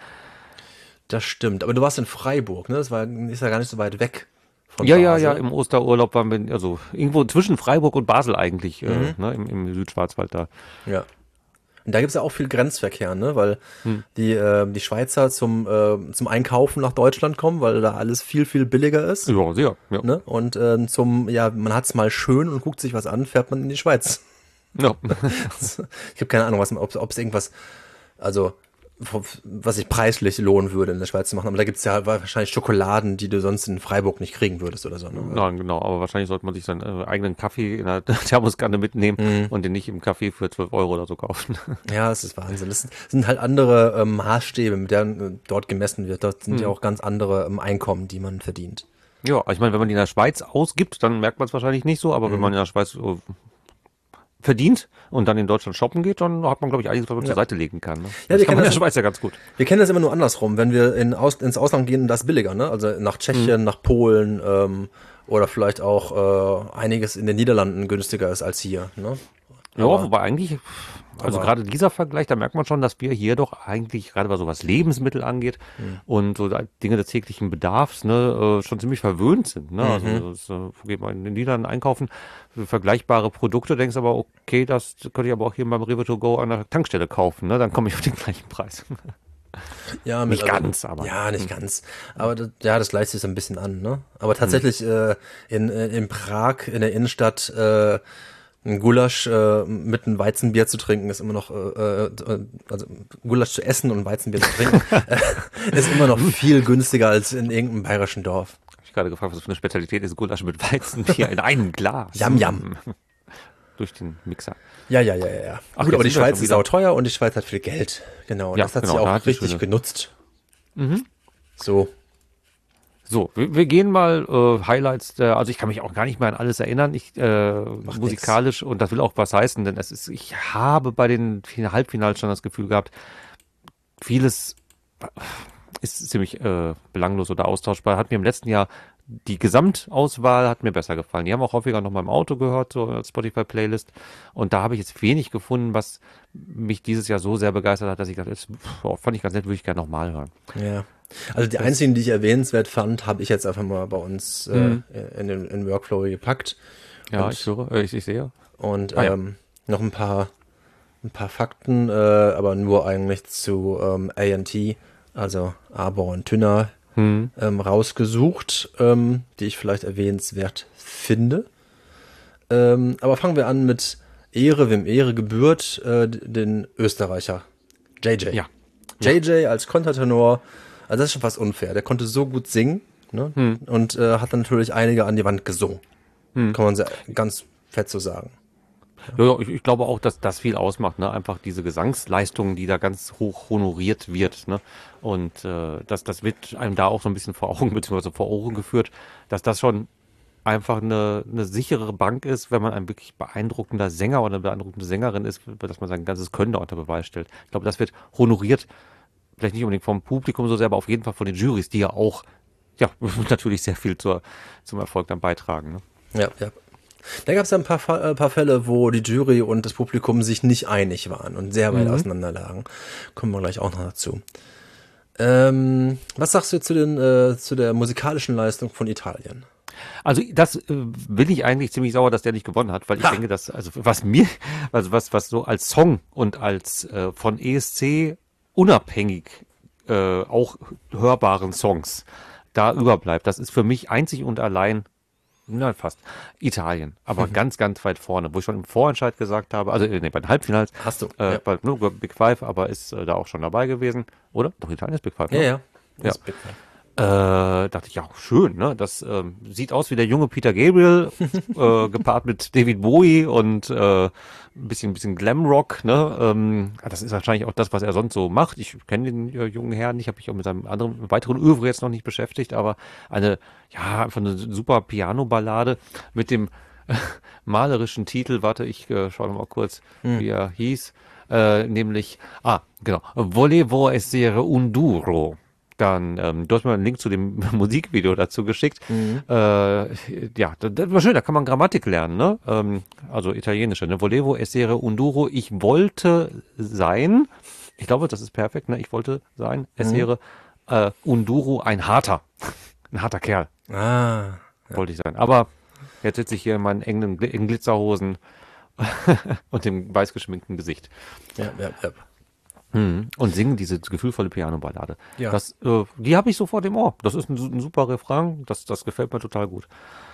Das stimmt. Aber du warst in Freiburg, ne? Das war, ist ja gar nicht so weit weg von Ja, ja, Basel. ja, im Osterurlaub waren wir, also irgendwo zwischen Freiburg und Basel eigentlich, Mhm. äh, ne? Im, im Südschwarzwald da. Ja. Und da gibt's ja auch viel Grenzverkehr, ne? Weil Hm. die, äh, die Schweizer zum, äh, zum Einkaufen nach Deutschland kommen, weil da alles viel, viel billiger ist. Ja, sehr. Ja. Ne? Und ähm, zum, ja, man hat's mal schön und guckt sich was an, fährt man in die Schweiz. Ja. Ich habe keine Ahnung, was, ob es irgendwas, also was sich preislich lohnen würde, in der Schweiz zu machen. Aber da gibt's ja wahrscheinlich Schokoladen, die du sonst in Freiburg nicht kriegen würdest oder so. Ne? Nein, genau, aber wahrscheinlich sollte man sich seinen äh, eigenen Kaffee in der Thermoskanne mitnehmen Mhm. und den nicht im Café für zwölf Euro oder so kaufen. Ja, das ist Wahnsinn. Das sind halt andere ähm, Maßstäbe, mit denen äh, dort gemessen wird. Dort sind ja auch ganz andere ähm, Einkommen, die man verdient. Ja, ich meine, wenn man die in der Schweiz ausgibt, dann merkt man es wahrscheinlich nicht so, aber wenn man in der Schweiz äh, verdient und dann in Deutschland shoppen geht, dann hat man, glaube ich, einiges, was man zur Seite legen kann. Ne? wir das kann kennen man in der das- Schweiz ja ganz gut. Wir kennen das immer nur andersrum. Wenn wir in Aus, ins Ausland gehen, das ist billiger, ne? Also nach Tschechien, nach Polen ähm, oder vielleicht auch äh, einiges in den Niederlanden günstiger ist als hier. Ne? Ja, Aber- wobei eigentlich, also aber- gerade dieser Vergleich, da merkt man schon, dass wir hier doch eigentlich, gerade was so was Lebensmittel angeht Hm. und so da Dinge des täglichen Bedarfs, ne, äh, schon ziemlich verwöhnt sind. Ne? Mhm. Also das, äh, geht man in den Niederlanden einkaufen, für vergleichbare Produkte, denkst aber, okay, das könnte ich aber auch hier beim Rewe to go an der Tankstelle kaufen, ne? Dann komme ich auf den gleichen Preis. Ja, Nicht ganz, aber- Ja, nicht ganz. Aber das, ja, das gleicht sich so ein bisschen an, ne? Aber tatsächlich äh, in, äh, in Prag, in der Innenstadt, äh, ein Gulasch äh, mit einem Weizenbier zu trinken, ist immer noch, äh, äh, also Gulasch zu essen und ein Weizenbier zu trinken, äh, ist immer noch viel günstiger als in irgendeinem bayerischen Dorf. Ich habe gerade gefragt, was das für eine Spezialität ist, Gulasch mit Weizenbier in einem Glas. Yam, yam. Durch den Mixer. Ja, ja, ja, ja, ja. Ach, Gut, jetzt aber die sind wir Schweiz schon ist wieder- auch teuer und die Schweiz hat viel Geld. Genau, Ja, das hat genau, sie da auch hat die richtig schöne- genutzt. So. So, wir, wir gehen mal äh, Highlights, der, also ich kann mich auch gar nicht mehr an alles erinnern, ich, äh, musikalisch, und das will auch was heißen, denn es ist, ich habe bei den Halbfinals schon das Gefühl gehabt, vieles ist ziemlich äh, belanglos oder austauschbar. Hat mir im letzten Jahr die Gesamtauswahl hat mir besser gefallen. Die haben auch häufiger noch mal im Auto gehört, so als Spotify-Playlist. Und da habe ich jetzt wenig gefunden, was mich dieses Jahr so sehr begeistert hat, dass ich dachte, das pf, fand ich ganz nett, würde ich gerne nochmal hören. Ja. Also die einzigen, die ich erwähnenswert fand, habe ich jetzt einfach mal bei uns äh, Mhm. in den in den Workflow gepackt. Ja, Und- ich höre, äh, ich, ich sehe. Und Ah, ja. ähm, noch ein paar, ein paar Fakten, äh, aber nur eigentlich zu ähm, A N T, also Arbor und Tynner, Hm. ähm, rausgesucht, ähm, die ich vielleicht erwähnenswert finde. Ähm, aber fangen wir an mit Ehre, wem Ehre gebührt, äh, d- den Österreicher J J. Ja. J J als Kontertenor, also das ist schon fast unfair. Der konnte so gut singen, ne? Hm. Und äh, hat dann natürlich einige an die Wand gesungen. Kann man sehr, ganz fett so sagen. Ja, ja, ich, ich glaube auch, dass das viel ausmacht, ne? Einfach diese Gesangsleistung, die da ganz hoch honoriert wird, ne? Und äh, das, das wird einem da auch so ein bisschen vor Augen bzw. vor Ohren geführt, dass das schon einfach eine, eine sichere Bank ist, wenn man ein wirklich beeindruckender Sänger oder eine beeindruckende Sängerin ist, dass man sein ganzes Können da unter Beweis stellt. Ich glaube, das wird honoriert, vielleicht nicht unbedingt vom Publikum so sehr, aber auf jeden Fall von den Jurys, die ja auch ja natürlich sehr viel zur, zum Erfolg dann beitragen. Ne? Ja, ja. Da gab es ja ein paar, Fa- äh, paar Fälle, wo die Jury und das Publikum sich nicht einig waren und sehr weit auseinander lagen. Kommen wir gleich auch noch dazu. Ähm, was sagst du zu, den, äh, zu der musikalischen Leistung von Italien? Also das äh, bin ich eigentlich ziemlich sauer, dass der nicht gewonnen hat, weil ich Ha! denke, dass also was mir also was was so als Song und als äh, von E S C unabhängig äh, auch hörbaren Songs da überbleibt, das ist für mich einzig und allein na fast Italien, aber ganz ganz weit vorne, wo ich schon im Vorentscheid gesagt habe, also äh, nee, bei den Halbfinals Hast du? äh, Ja. bei nur Big Five, aber ist äh, da auch schon dabei gewesen, oder? Doch Italien ist Big Five, Ja, ne? ja. Ja. Das ist Big Five. Äh, dachte ich, ja, schön, ne? Das ähm, sieht aus wie der junge Peter Gabriel, äh, gepaart mit David Bowie und äh, ein bisschen, bisschen Glamrock, ne? Ähm, das ist wahrscheinlich auch das, was er sonst so macht. Ich kenne den äh, jungen Herrn nicht, habe mich auch mit seinem anderen weiteren Övre jetzt noch nicht beschäftigt, aber eine, ja, einfach eine super Piano-Ballade mit dem äh, malerischen Titel, warte, ich äh, schaue noch mal kurz, wie er hieß, äh, nämlich, ah, genau, Volevo essere un duro. Dann, ähm, du hast mir einen Link zu dem Musikvideo dazu geschickt. Äh, ja, das, das war schön, da kann man Grammatik lernen, ne? Ähm, also italienische, ne? Volevo essere un duro. Ich wollte sein, ich glaube, das ist perfekt, ne? Ich wollte sein, essere äh, un duro, ein harter. Ein harter Kerl, Ah, wollte ich sein. Aber jetzt sitze ich hier in meinen engen, engen Glitzerhosen und dem weiß geschminkten Gesicht. ja, ja, ja. Mhm. Und singen diese gefühlvolle Piano-Ballade. Ja. Das, äh, die habe ich sofort im Ohr. Das ist ein, su- ein super Refrain. Das, das gefällt mir total gut.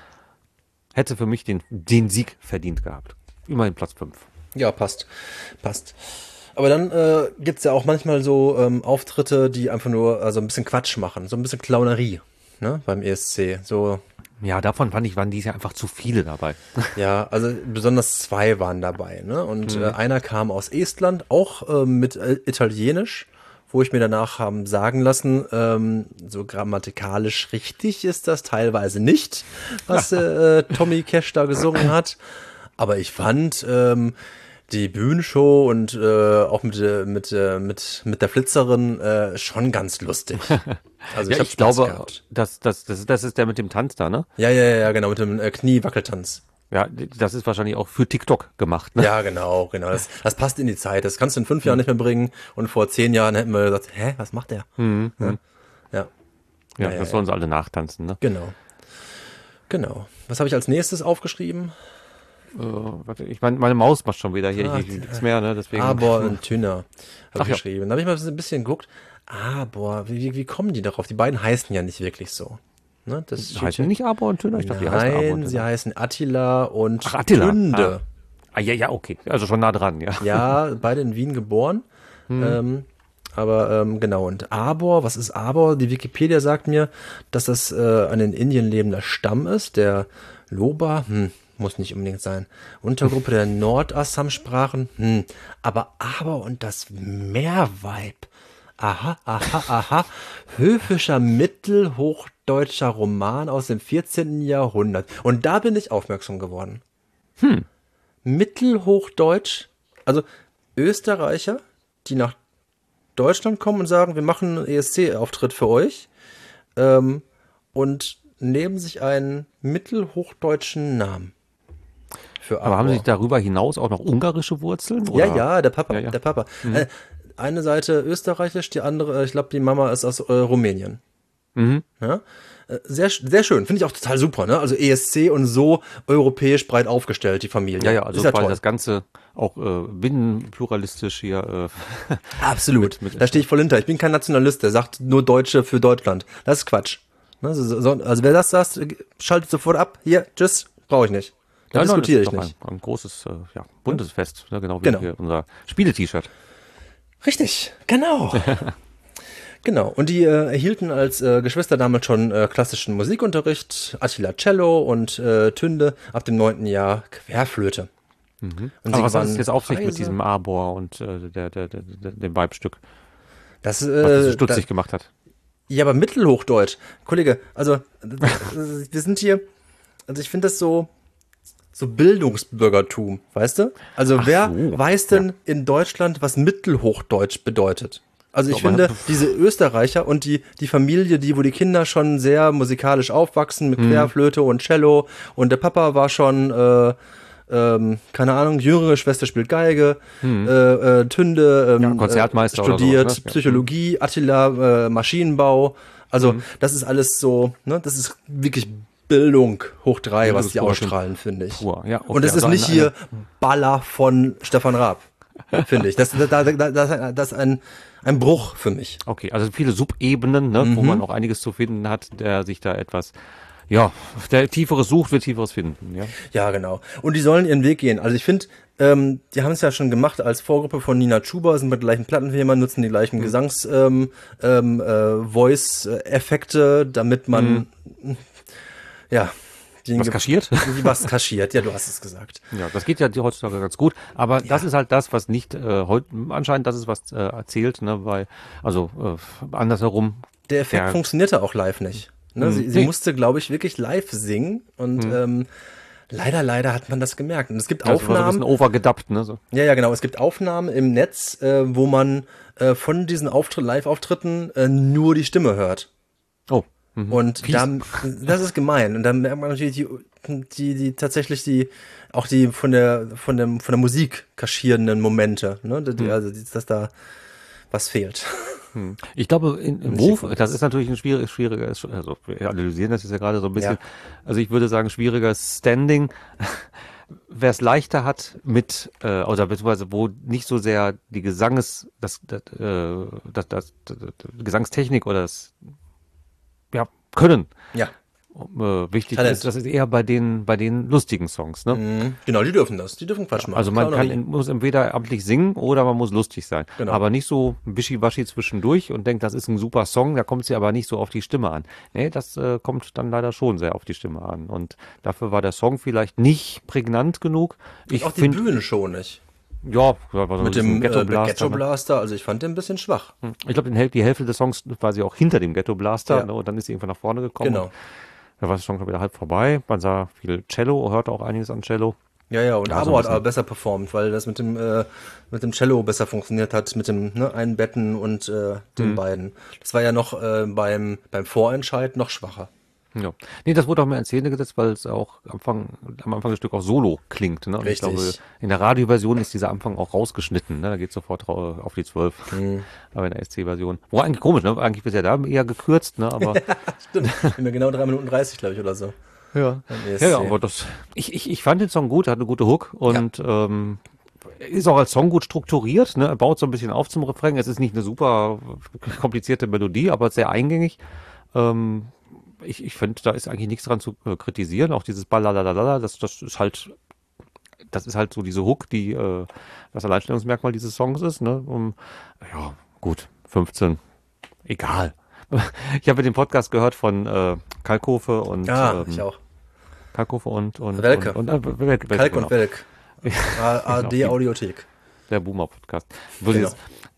Hätte für mich den, den Sieg verdient gehabt. Immerhin Platz fünf. Ja, passt. Passt. Aber dann äh, gibt's ja auch manchmal so ähm, Auftritte, die einfach nur also ein bisschen Quatsch machen, so ein bisschen Clownerie, ne, beim E S C. So, Ja, davon fand ich, waren dies Jahr einfach zu viele dabei. ja, also besonders zwei waren dabei, ne? Und äh, einer kam aus Estland, auch äh, mit äh, Italienisch, wo ich mir danach haben sagen lassen, ähm, so grammatikalisch richtig ist das teilweise nicht, was äh, Tommy Cash da gesungen hat. Aber ich fand ähm, die Bühnenshow und äh, auch mit, äh, mit, äh, mit, mit der Flitzerin äh, schon ganz lustig. Also Ja, hab ich Spaß glaube, gehabt. das, das, das, das ist der mit dem Tanz da, ne? Ja, ja, ja, genau, mit dem äh, Kniewackeltanz. Ja, das ist wahrscheinlich auch für TikTok gemacht, ne? Ja, genau, genau. Das, das passt in die Zeit. Das kannst du in fünf Jahren nicht mehr bringen. Und vor zehn Jahren hätten wir gesagt, hä, was macht der? Mhm. Ja, ja, Ja, ja, das ja. sollen sie alle nachtanzen, ne? genau. Genau. Was habe ich als nächstes aufgeschrieben? Äh, warte, ich meine, meine Maus macht schon wieder hier, Ah, hier nichts mehr, ne? Deswegen. Arbor und Tünner habe Ach ich ja. geschrieben. Da habe ich mal ein bisschen geguckt. Arbor, wie, wie, wie kommen die darauf? Die beiden heißen ja nicht wirklich so. Ne? Das steht Heißen ja- die nicht Arbor und Tönner? Ich dachte, die heißen Arbor und Nein, sie Tönner. heißen Attila und Ach, Attila. Tünde. Ah, ja, ja, okay. Also schon nah dran, ja. Ja, beide in Wien geboren. Ähm, aber ähm, genau, und Arbor, was ist Arbor? Die Wikipedia sagt mir, dass das äh, ein in Indien lebender Stamm ist, der Loba, hm, muss nicht unbedingt sein. Untergruppe der Nordassam-Sprachen, hm, aber Aber und das Meerweib. Aha, aha, aha. Höfischer mittelhochdeutscher Roman aus dem vierzehnten. Jahrhundert. Und da bin ich aufmerksam geworden. Hm. Mittelhochdeutsch, also Österreicher, die nach Deutschland kommen und sagen, wir machen einen E S C-Auftritt für euch ähm, und nehmen sich einen mittelhochdeutschen Namen. Für Aber haben Arbor. Sie darüber hinaus auch noch ungarische Wurzeln? Oder? Ja, ja, der Papa, Ja, ja. der Papa. Mhm. Äh, eine Seite österreichisch, die andere, ich glaube, die Mama ist aus äh, Rumänien. Mhm. Ja? Äh, Sehr, sehr schön, finde ich auch total super, ne? Also E S C und so europäisch breit aufgestellt, die Familie. Ja, ja, also ist ja weil toll. das Ganze auch äh, binnenpluralistisch hier. Äh, Absolut. mit- da stehe ich voll hinter. Ich bin kein Nationalist, der sagt nur Deutsche für Deutschland. Das ist Quatsch. Ne? So, so, also wer das sagt, schaltet sofort ab. Hier, tschüss, brauche ich nicht. Da ja, nein, diskutiere das ich ist doch nicht. Ein, ein großes äh, ja, Bundesfest, ne? Genau wie Genau. hier unser Spiele-T-Shirt. Richtig, genau. Genau, und die äh, erhielten als äh, Geschwister damals schon äh, klassischen Musikunterricht, Attila Cello und äh, Tünde ab dem neunten. Jahr Querflöte. Und Aber sie was hat es gewannen jetzt auf sich mit Preise. diesem Arbor und äh, der, der, der, der, dem Weibstück, Das, was das so äh, stutzig da, gemacht hat? ja, aber Mittelhochdeutsch. Kollege, also äh, wir sind hier, also ich finde das so, so Bildungsbürgertum, weißt du? Also wer so, weiß denn in Deutschland, was Mittelhochdeutsch bedeutet? Also ich Ja, man finde, hat- diese Österreicher und die, die Familie, die, wo die Kinder schon sehr musikalisch aufwachsen mit Querflöte und Cello und der Papa war schon, äh, ähm, keine Ahnung, jüngere Schwester spielt Geige, äh, äh, Tünde ähm, Ja, Konzertmeister äh, oder studiert sowas, ne? Ja. Psychologie, Attila äh, Maschinenbau. Also das ist alles so, ne, das ist wirklich Bildung hoch drei, was die Bildungsbürgertum ausstrahlen, finde ich. Pur, ja, okay, Und es ist also nicht eine- hier Baller von Stefan Raab, finde ich. Das, da, da, da, das, das ist ein, ein Bruch für mich. Okay, also viele Subebenen, ne, wo man auch einiges zu finden hat, der sich da etwas, ja, der Tieferes sucht, wird Tieferes finden, ja. Ja, genau. Und die sollen ihren Weg gehen. Also ich finde, ähm, die haben es ja schon gemacht als Vorgruppe von Nina Chuba, sind mit gleichen Plattenfirma, nutzen die gleichen Gesangs ähm, ähm, äh, Voice-Effekte, damit man ja die Was kaschiert? die was kaschiert. Ja, du hast es gesagt. Ja, das geht ja heutzutage ganz gut, aber das ist halt das, was nicht äh, heute anscheinend das ist, was äh, erzählt, ne, weil also äh, andersherum. Der Effekt Ja. funktionierte auch live nicht. Ne? Sie, sie Nee. musste, glaube ich, wirklich live singen und ähm, leider, leider hat man das gemerkt. Und es gibt Das war so ein Aufnahmen. bisschen overgedubbt, ne, so. Ja, ja, genau. Es gibt Aufnahmen im Netz, äh, wo man äh, von diesen Auftritt, Live-Auftritten äh, nur die Stimme hört. Oh. Mhm. Und da, das ist gemein. Und dann merkt man natürlich die, die, die tatsächlich die, auch die von der, von dem, von der Musik kaschierenden Momente, ne? Die, also, die, dass da was fehlt. Ich glaube, in, in wo, das ist natürlich ein schwierig, schwieriges, also wir analysieren das jetzt ja gerade so ein bisschen, Ja. also ich würde sagen, schwieriges Standing. Wer es leichter hat mit, äh, oder beziehungsweise wo nicht so sehr die Gesanges, das, das, äh, das, das, das, das Gesangstechnik oder das, ja, Können Ja. äh, wichtig Talent. ist, das ist eher bei den, bei den lustigen Songs, ne? Mhm. Genau, die dürfen das. Die dürfen Quatsch machen. Also man Klar, kann, muss entweder amtlich singen oder man muss lustig sein. Genau. Aber nicht so wischiwaschi zwischendurch und denkt, das ist ein super Song, da kommt sie aber nicht so auf die Stimme an. Nee, das äh, kommt dann leider schon sehr auf die Stimme an. Und dafür war der Song vielleicht nicht prägnant genug. Ich auch die finde, Bühnenshow nicht. ja, war so Mit ein dem Ghetto äh, Blaster. Ghetto ne? Blaster, also ich fand den ein bisschen schwach. Ich glaube, die Hälfte des Songs war sie auch hinter dem Ghetto Blaster, Ja. ne? Und dann ist sie irgendwann nach vorne gekommen. Genau. Da war es schon wieder halb vorbei. Man sah viel Cello, hörte auch einiges an Cello. Ja, ja, und Ja, so Abo ein hat bisschen. aber besser performt, weil das mit dem, äh, mit dem Cello besser funktioniert hat, mit dem ne, Einbetten und äh, den beiden. Das war ja noch äh, beim, beim Vorentscheid noch schwacher. Ja. Nee, das wurde auch mehr in Szene gesetzt, weil es auch am Anfang, am Anfang das Stück auch solo klingt. Ne? Und Richtig. ich glaube, in der Radioversion ist dieser Anfang auch rausgeschnitten. Ne? Da geht sofort rau- auf die zwölf. Aber in der S C-Version. Wo eigentlich komisch, ne? Eigentlich bisher da eher gekürzt, ne? Aber Stimmt. Bin mir genau drei Minuten dreißig, glaube ich, oder so. ja. Beim E S Ja, C. ja, aber das. Ich, ich, ich fand den Song gut, hat eine gute Hook und ähm, ist auch als Song gut strukturiert, ne? Er baut so ein bisschen auf zum Refrain. Es ist nicht eine super komplizierte Melodie, aber sehr eingängig. Ähm, ich ich finde, da ist eigentlich nichts dran zu äh, kritisieren. Auch dieses Ballalalala, das, das ist halt, das ist halt so diese Hook, die äh, das Alleinstellungsmerkmal dieses Songs ist, ne? Um, ja, gut, fünfzehn, egal. Ich habe den Podcast gehört von äh, Kalkofe und Ja, ähm, ich auch. Kalkofe und, und Welke. Und, und, äh, Welke, Welke, Kalk genau. und Welk. A D Audiothek. Der Boomer-Podcast. Wo Genau. dieses-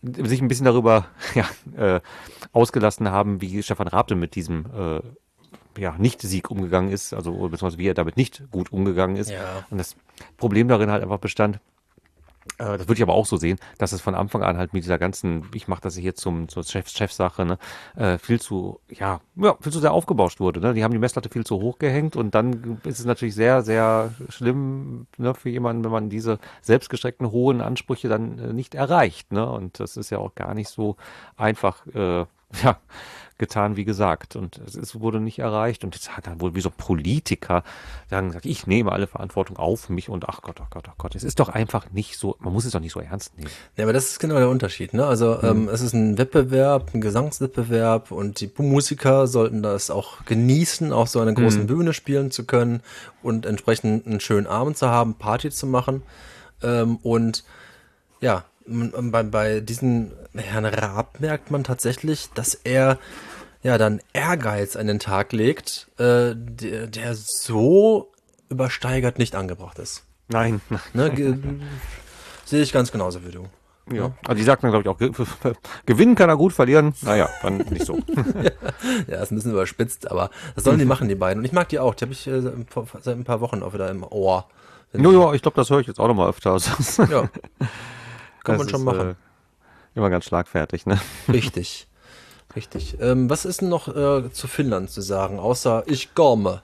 sich ein bisschen darüber ja, äh, ausgelassen haben, wie Stefan Raab denn mit diesem äh, ja, Nicht-Sieg umgegangen ist, also beziehungsweise wie er damit nicht gut umgegangen ist. Ja. Und das Problem darin halt einfach bestand, äh, das würde ich aber auch so sehen, dass es von Anfang an halt mit dieser ganzen, ich mache das hier zum, zur Chef, Chefsache, ne, äh, viel zu, ja, ja, viel zu sehr aufgebauscht wurde. Ne? Die haben die Messlatte viel zu hoch gehängt und dann ist es natürlich sehr, sehr schlimm, ne, für jemanden, wenn man diese selbstgestreckten hohen Ansprüche dann äh, nicht erreicht. Ne? Und das ist ja auch gar nicht so einfach, äh, ja, getan, wie gesagt. Und es ist, wurde nicht erreicht. Und jetzt hat dann wohl wie so ein Politiker dann gesagt, ich nehme alle Verantwortung auf mich und ach Gott, ach Gott, ach Gott. Es ist doch einfach nicht so, man muss es doch nicht so ernst nehmen. Ja, aber das ist genau der Unterschied, ne? Also ähm, es ist ein Wettbewerb, ein Gesangswettbewerb und die Musiker sollten das auch genießen, auf so einer großen Bühne spielen zu können und entsprechend einen schönen Abend zu haben, Party zu machen. Ähm, und ja, m- bei, bei diesen Herrn Raab merkt man tatsächlich, dass er ja dann Ehrgeiz an den Tag legt, äh, der, der so übersteigert nicht angebracht ist. Nein. Ne? Ge- Sehe ich ganz genauso wie du. Ja. Also die sagten dann, glaube ich, auch, gewinnen kann er gut, verlieren, naja, dann nicht so. Ja, ist ein bisschen überspitzt, aber das sollen die machen, die beiden. Und ich mag die auch. Die habe ich äh, vor- seit ein paar Wochen auch wieder im Ohr. Jojo, ich glaube, das höre ich jetzt auch nochmal öfter. Ja, kann man Das schon ist, machen. Äh, immer ganz schlagfertig, ne? Richtig. Richtig. Ähm, was ist denn noch äh, zu Finnland zu sagen, außer ich komme?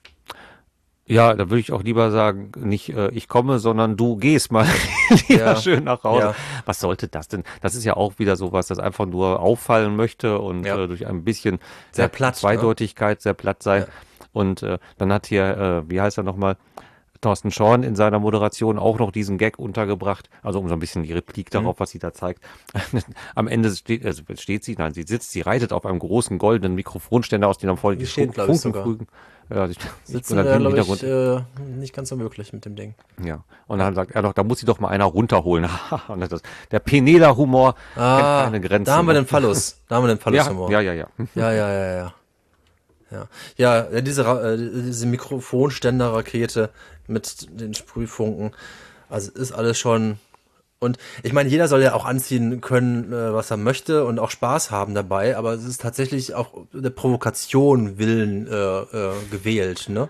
Ja, da würde ich auch lieber sagen, nicht äh, ich komme, sondern du gehst mal lieber Ja. schön nach Hause. Ja. Was sollte das denn? Das ist ja auch wieder sowas, das einfach nur auffallen möchte und Ja. äh, durch ein bisschen Sehr äh, platt, Zweideutigkeit sehr platt sein. Ja. Und äh, dann hat hier, äh, wie heißt er nochmal, Thorsten Schorn in seiner Moderation auch noch diesen Gag untergebracht, also um so ein bisschen die Replik darauf, was sie da zeigt. Am Ende steht, also steht sie, nein, sie sitzt, sie reitet auf einem großen goldenen Mikrofonständer, aus dem dann voll die Die steht, Fun- glaub ich, Funken sogar. frügen. Ja, sie Sitzen und dann wir, im glaube ich, Hintergrund- äh, nicht ganz so möglich mit dem Ding. ja, und dann sagt er doch, da muss sie doch mal einer runterholen. Und das, der Penela-Humor kennt keine Grenzen. Da haben wir den Phallus. Da haben wir den ja, Phallus-Humor. ja, ja, ja. Ja, ja, ja, ja. Ja, ja, ja diese, Ra- äh, diese Mikrofonständer-Rakete mit den Sprühfunken, also ist alles schon. Und ich meine, jeder soll ja auch anziehen können, äh, was er möchte und auch Spaß haben dabei, aber es ist tatsächlich auch der Provokation willen äh, äh, gewählt, ne?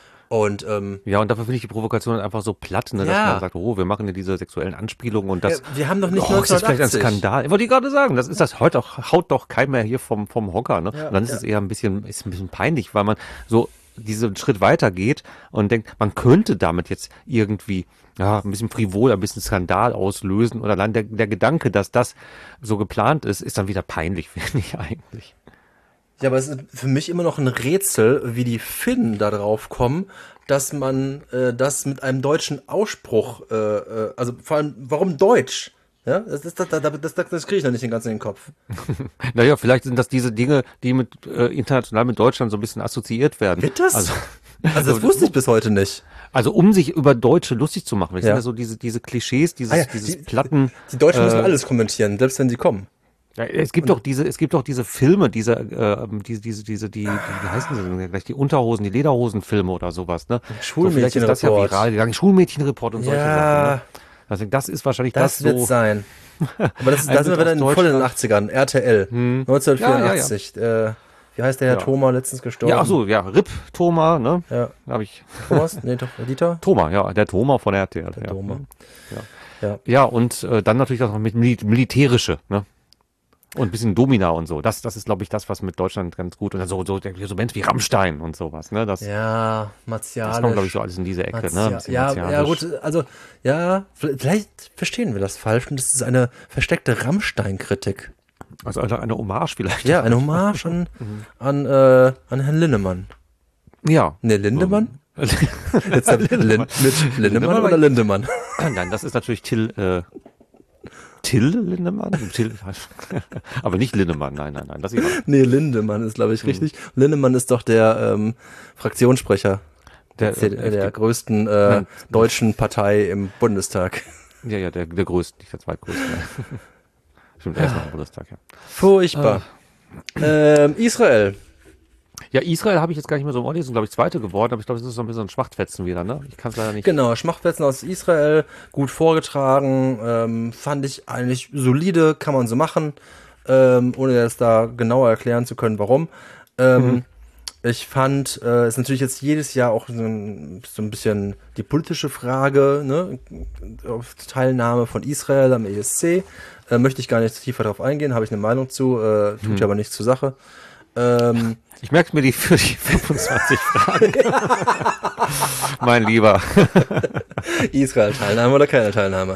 Und ähm, Ja, und dafür finde ich die Provokation einfach so platt, ne, dass Ja. man sagt, oh, wir machen ja diese sexuellen Anspielungen und das. ja, wir haben doch nicht Oh, ist das vielleicht ein neunzehnhundertachtzig. Skandal? Ich wollte ich gerade sagen, das ist das heute auch, haut doch keiner mehr hier vom, vom Hocker, ne? Ja, und dann ist ja. es eher ein bisschen, ist ein bisschen peinlich, weil man so diesen Schritt weiter geht und denkt, man könnte damit jetzt irgendwie, ja, ein bisschen frivol, ein bisschen Skandal auslösen oder allein der, der Gedanke, dass das so geplant ist, ist dann wieder peinlich, finde ich eigentlich. Ja, aber es ist für mich immer noch ein Rätsel, wie die Finnen da drauf kommen, dass man äh, das mit einem deutschen Ausspruch, äh, äh, also vor allem, warum Deutsch? Ja, das, das, das, das, das, das, das kriege ich noch nicht den ganzen in den Kopf. Naja, vielleicht sind das diese Dinge, die mit äh, international mit Deutschland so ein bisschen assoziiert werden. Wird das? Also, Also das wusste ich bis heute nicht. also um sich über Deutsche lustig zu machen. Das Ja. sind ja so diese, diese Klischees, dieses, Ah ja, dieses die- Platten. Die Deutschen müssen äh, alles kommentieren, selbst wenn sie kommen. Ja, es gibt doch diese, es gibt doch diese Filme, diese, äh, diese, diese, diese, die, die, wie heißen sie denn gleich, die Unterhosen, die Lederhosenfilme oder sowas, ne? So, vielleicht ist das ja Schulmädchenreport. viral gegangen, Schulmädchenreport und solche Ja. Sachen. Ne? Also das ist wahrscheinlich das, Das wird so. sein. Aber das, Ein da sind wir Bild wieder in, aus voll in den Deutschland. achtzigern. R T L. neunzehnhundertvierundachtzig. Äh, wie heißt der Herr Ja. Thoma, letztens gestorben? Ja, ach so, ja, Rip Thoma, ne? Ja. Da habe ich Thomas? Nee, doch, Dieter? Thoma, ja, der Thoma von der R T L. Der ja. Thoma. Ja. Ja. Ja, und äh, dann natürlich auch noch mit Mil militärische, ne? Und ein bisschen Domina und so. Das, das ist, glaube ich, das, was mit Deutschland ganz gut. Und dann so, so, so Bands wie Rammstein und sowas, ne? Das, Ja, martialisch. das kommt, glaube ich, so alles in diese Ecke, ne? Ein bisschen ja, ja, martialisch. gut, also, ja, vielleicht verstehen wir das falsch und das ist eine versteckte Rammstein-Kritik. Also eine, eine Hommage vielleicht. Ja, eine Hommage an, an, äh, an Herrn Linnemann. Ja. Ne, Lindemann? Jetzt hat Lin, mit Lindemann Lindemann oder Lindemann? Nein, das ist natürlich Till, äh, Till Lindemann? Till, aber nicht Lindemann, nein, nein, nein. Das ist Nee, Lindemann ist, glaube ich, richtig. Lindemann ist doch der ähm, Fraktionssprecher der, der, äh, der der, größten äh, Nein. deutschen Partei im Bundestag. ja, ja, der, der größte, nicht der zweitgrößte. Stimmt, er ist noch im Bundestag, ja. Furchtbar. Ähm, Israel. Ja, Israel habe ich jetzt gar nicht mehr so im Ohr, die sind, glaube ich, Zweite geworden, aber ich glaube, das ist so ein bisschen ein Schmachtfetzen wieder, ne? Ich kann es leider nicht. Genau, Schmachtfetzen aus Israel, gut vorgetragen, ähm, fand ich eigentlich solide, kann man so machen, ähm, ohne jetzt da genauer erklären zu können, warum. Ähm, Mhm. Ich fand, äh, ist natürlich jetzt jedes Jahr auch so ein, so ein bisschen die politische Frage, ne, auf Teilnahme von Israel am E S C. Äh, möchte ich gar nicht tiefer darauf eingehen, habe ich eine Meinung zu, äh, tut ja aber nichts zur Sache. Ähm, Ich merke mir die für die fünfundzwanzig Fragen. Mein Lieber. Israel-Teilnahme oder keine Teilnahme?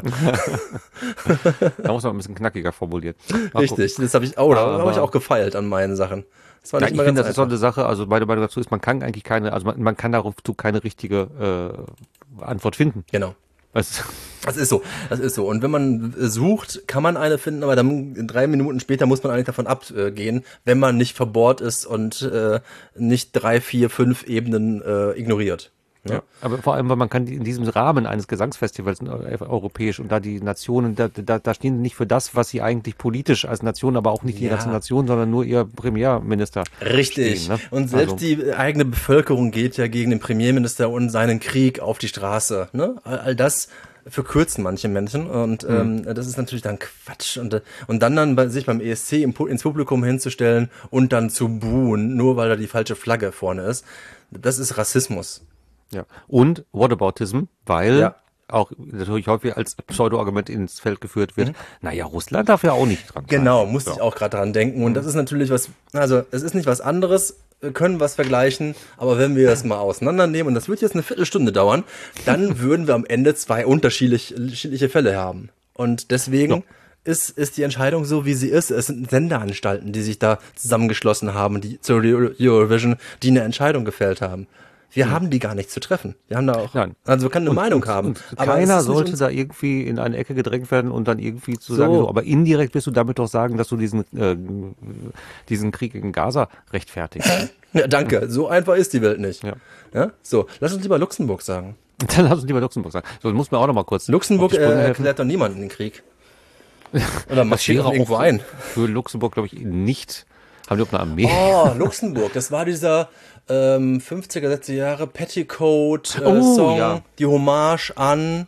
Da muss man ein bisschen knackiger formulieren. Mal Richtig, das habe ich, oh, da habe ich Aber- auch gefeilt an meinen Sachen. Das war Ja, nicht ich immer finde, ganz das ist so einfach. eine Sache, also meine Meinung dazu ist, man kann eigentlich keine, also man, man kann darauf zu keine richtige äh, Antwort finden. Genau. Das, Das ist so, das ist so. Und wenn man äh, sucht, kann man eine finden, aber dann drei Minuten später muss man eigentlich davon abgehen, wenn man nicht verbohrt ist und äh, nicht drei, vier, fünf Ebenen äh, ignoriert. ja. Aber vor allem, weil man kann die- in diesem Rahmen eines Gesangsfestivals äh, europäisch und da die Nationen, da, da, da stehen sie nicht für das, was sie eigentlich politisch als Nation, aber auch nicht die Ja. ganze Nation, sondern nur ihr Premierminister. Richtig. stehen, ne? Und selbst Also- die eigene Bevölkerung geht ja gegen den Premierminister und seinen Krieg auf die Straße. Ne? All, all das verkürzen manche Menschen und ähm, das ist natürlich dann Quatsch. Und, äh, und dann dann bei, sich beim E S C im, Pu- ins Publikum hinzustellen und dann zu buhen, nur weil da die falsche Flagge vorne ist, das ist Rassismus. Ja. Und Whataboutism, weil Ja. auch natürlich häufig als Pseudo-Argument ins Feld geführt wird, naja, Russland darf ja auch nicht dran sein. Genau, musste Ja. ich auch gerade dran denken. Und das ist natürlich was, also es ist nicht was anderes, wir können was vergleichen, aber wenn wir das mal auseinandernehmen, und das wird jetzt eine Viertelstunde dauern, dann würden wir am Ende zwei unterschiedlich- unterschiedliche Fälle haben. Und deswegen Ja. ist, ist die Entscheidung so, wie sie ist. Es sind Sendeanstalten, die sich da zusammengeschlossen haben, die zur Eurovision, die eine Entscheidung gefällt haben. Wir haben die gar nicht zu treffen. Wir haben da auch, Nein. also wir können eine Meinung haben. Und aber es keiner ist nicht sollte uns- da irgendwie in eine Ecke gedrängt werden und dann irgendwie zu So. sagen, so, aber indirekt wirst du damit doch sagen, dass du diesen, äh, diesen Krieg in Gaza rechtfertigst. Ja, danke. So einfach ist die Welt nicht. Ja. Ja? So, lass uns lieber Luxemburg sagen. Dann lass uns lieber Luxemburg sagen. So, muss mir auch noch mal kurz Luxemburg auf die äh, Sprünge helfen. erklärt doch niemanden den Krieg. Oder Das marschiert wäre auch irgendwo auch ein. für Luxemburg, glaube ich, nicht. Haben die auch eine Armee? Oh, Luxemburg, das war dieser ähm, fünfziger, sechziger Jahre Petticoat-Song, äh, Oh, Song, ja. die Hommage an.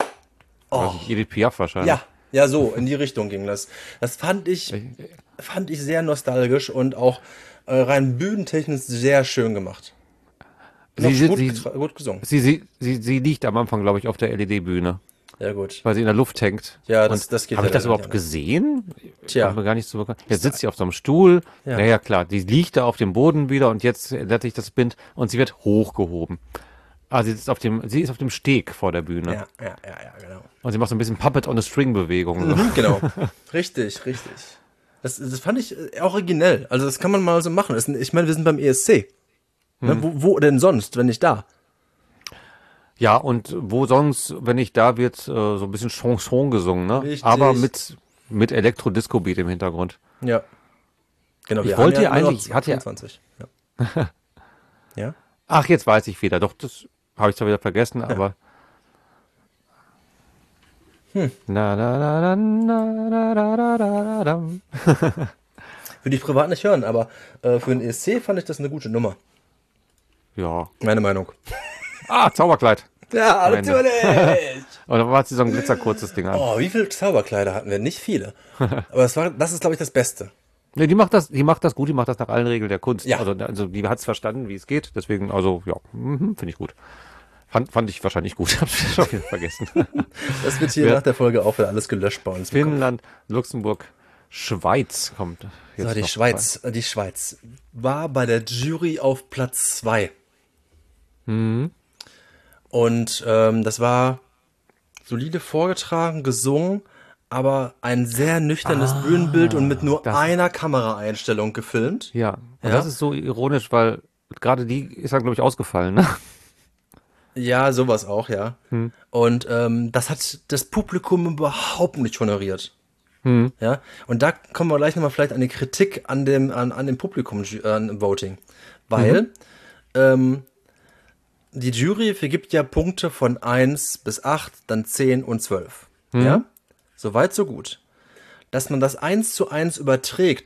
Weiß ich, Edith Piaf wahrscheinlich. Ja, ja, so, in die Richtung ging das. Das fand ich, fand ich sehr nostalgisch und auch äh, rein bühnentechnisch sehr schön gemacht. Sie, Noch sie, gut, sie, getra- gut gesungen. sie, sie, sie, sie liegt am Anfang, glaube ich, auf der L E D-Bühne, Ja, gut. weil sie in der Luft hängt. Ja, das- Und das geht Habe ja ich das dann überhaupt nicht gesehen? Tja. War mir gar nicht so bekannt. Jetzt sitzt sie auf so einem Stuhl. Ja. Naja, klar, die liegt da auf dem Boden wieder und jetzt ändert sich das Bild und sie wird hochgehoben. Ah, sie ist auf dem, sie ist auf dem Steg vor der Bühne. Ja, ja, ja, ja, genau. Und sie macht so ein bisschen Puppet on a String Bewegung. So. Mhm, genau. Richtig, richtig. Das, das fand ich äh, originell. Also das kann man mal so machen. Das, ich meine, wir sind beim E S C. Ne, wo, wo denn sonst, wenn nicht da? Ja, und wo sonst, wenn nicht da wird, äh, so ein bisschen Chanson gesungen, ne? Richtig. Aber mit, mit Elektro-Disco-Beat im Hintergrund. Ja. Genau, Ich wir wollte haben ja nur noch eigentlich- hat ja- fünfundzwanzig. Ja. Ja? Ach, jetzt weiß ich wieder. Doch, das habe ich zwar wieder vergessen, aber. Hm. Na, na, na, na, na, na, na, na, na, na. Würde ich privat nicht hören, aber äh, für den E S C fand ich das eine gute Nummer. Ja. Meine Meinung. Ah, Zauberkleid. Ja, Am Ende. natürlich. Und dann war sie so ein glitzerkurzes Ding an. Oh, wie viele Zauberkleider hatten wir? Nicht viele. Aber das, war, das ist, glaube ich, das Beste. Nee, die macht das, die macht das gut, die macht das nach allen Regeln der Kunst. Ja. Also, also die hat es verstanden, wie es geht. Deswegen, also, ja, mhm, finde ich gut. Fand, fand ich wahrscheinlich gut. Hab's schon wieder vergessen. Das wird hier Ja. nach der Folge auch wieder alles gelöscht bei uns. Finnland, Luxemburg, Schweiz kommt. Jetzt So, die noch Schweiz, äh, die Schweiz war bei der Jury auf Platz zwei. Mhm. Und ähm, das war solide vorgetragen, gesungen, aber ein sehr nüchternes Bühnenbild und mit nur das- einer Kameraeinstellung gefilmt. Ja, und Ja. das ist so ironisch, weil gerade die ist dann, glaube ich, ausgefallen. Ne? Ja, sowas auch, ja. Und ähm, das hat das Publikum überhaupt nicht honoriert. Ja, und da kommen wir gleich nochmal vielleicht an die Kritik an dem, an, an dem Publikum, äh, an Voting. Weil ähm, die Jury vergibt ja Punkte von eins bis acht, dann zehn und zwölf. Ja, so weit, so gut. Dass man das eins zu eins überträgt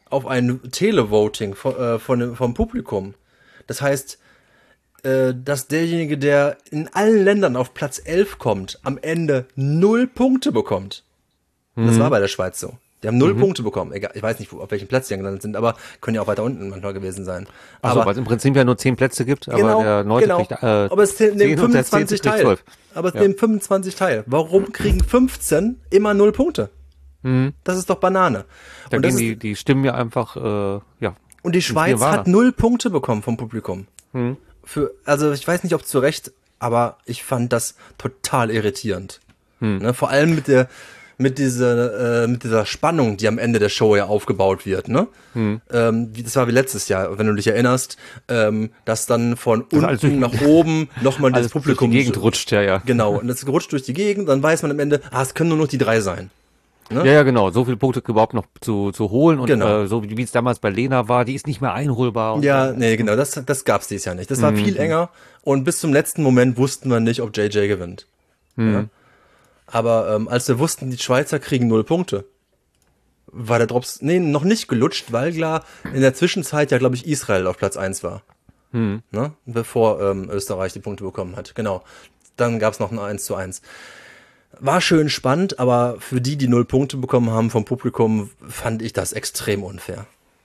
auf ein Televoting von, äh, von, dem- vom Publikum. Das heißt, äh, dass derjenige, der in allen Ländern auf Platz elf kommt, am Ende null Punkte bekommt. Das Mhm. war bei der Schweiz so. Die haben null Punkte bekommen. Egal, ich weiß nicht, wo, auf welchem Platz die dann gelandet sind, aber können ja auch weiter unten manchmal gewesen sein. Achso, aber weil es im Prinzip ja nur zehn Plätze gibt, aber genau, der Neunte genau. kriegt äh, aber es zehn nehmen und der Zehnte fünfundzwanzig kriegt teil. zwölf. Aber es Ja. nehmen fünfundzwanzig teil. Warum kriegen fünfzehn immer null Punkte? Das ist doch Banane. Da und, das gehen ist, die, die Stimmen ja einfach, äh, ja. und die Schweiz Nirvana. hat null Punkte bekommen vom Publikum. Hm. Für, also ich weiß nicht, ob zu Recht, aber ich fand das total irritierend. Hm. Ne, vor allem mit der mit dieser äh, mit dieser Spannung, die am Ende der Show ja aufgebaut wird. Ne? Hm. Ähm, wie, das war wie letztes Jahr, wenn du dich erinnerst, ähm, dass dann von alles unten durch- nach oben nochmal das Alles Publikum durch die Gegend rutscht, ja, ja. Genau, und das rutscht durch die Gegend, dann weiß man am Ende, ah, es können nur noch die drei sein. Ja, ja, genau. So viele Punkte überhaupt noch zu, zu holen und Genau. äh, so wie wie es damals bei Lena war, die ist nicht mehr einholbar. Und Ja, nee, genau, das, das gab's dieses Jahr nicht. Das war viel enger und bis zum letzten Moment wussten wir nicht, ob J J gewinnt. Ja? Aber ähm, als wir wussten, die Schweizer kriegen null Punkte, war der Drops, nee, noch nicht gelutscht, weil klar in der Zwischenzeit ja, glaube ich, Israel auf Platz eins war. Ne? Bevor ähm, Österreich die Punkte bekommen hat. Genau. Dann gab's noch ein eins zu eins. War schön spannend, aber für die, die null Punkte bekommen haben vom Publikum, fand ich das extrem unfair.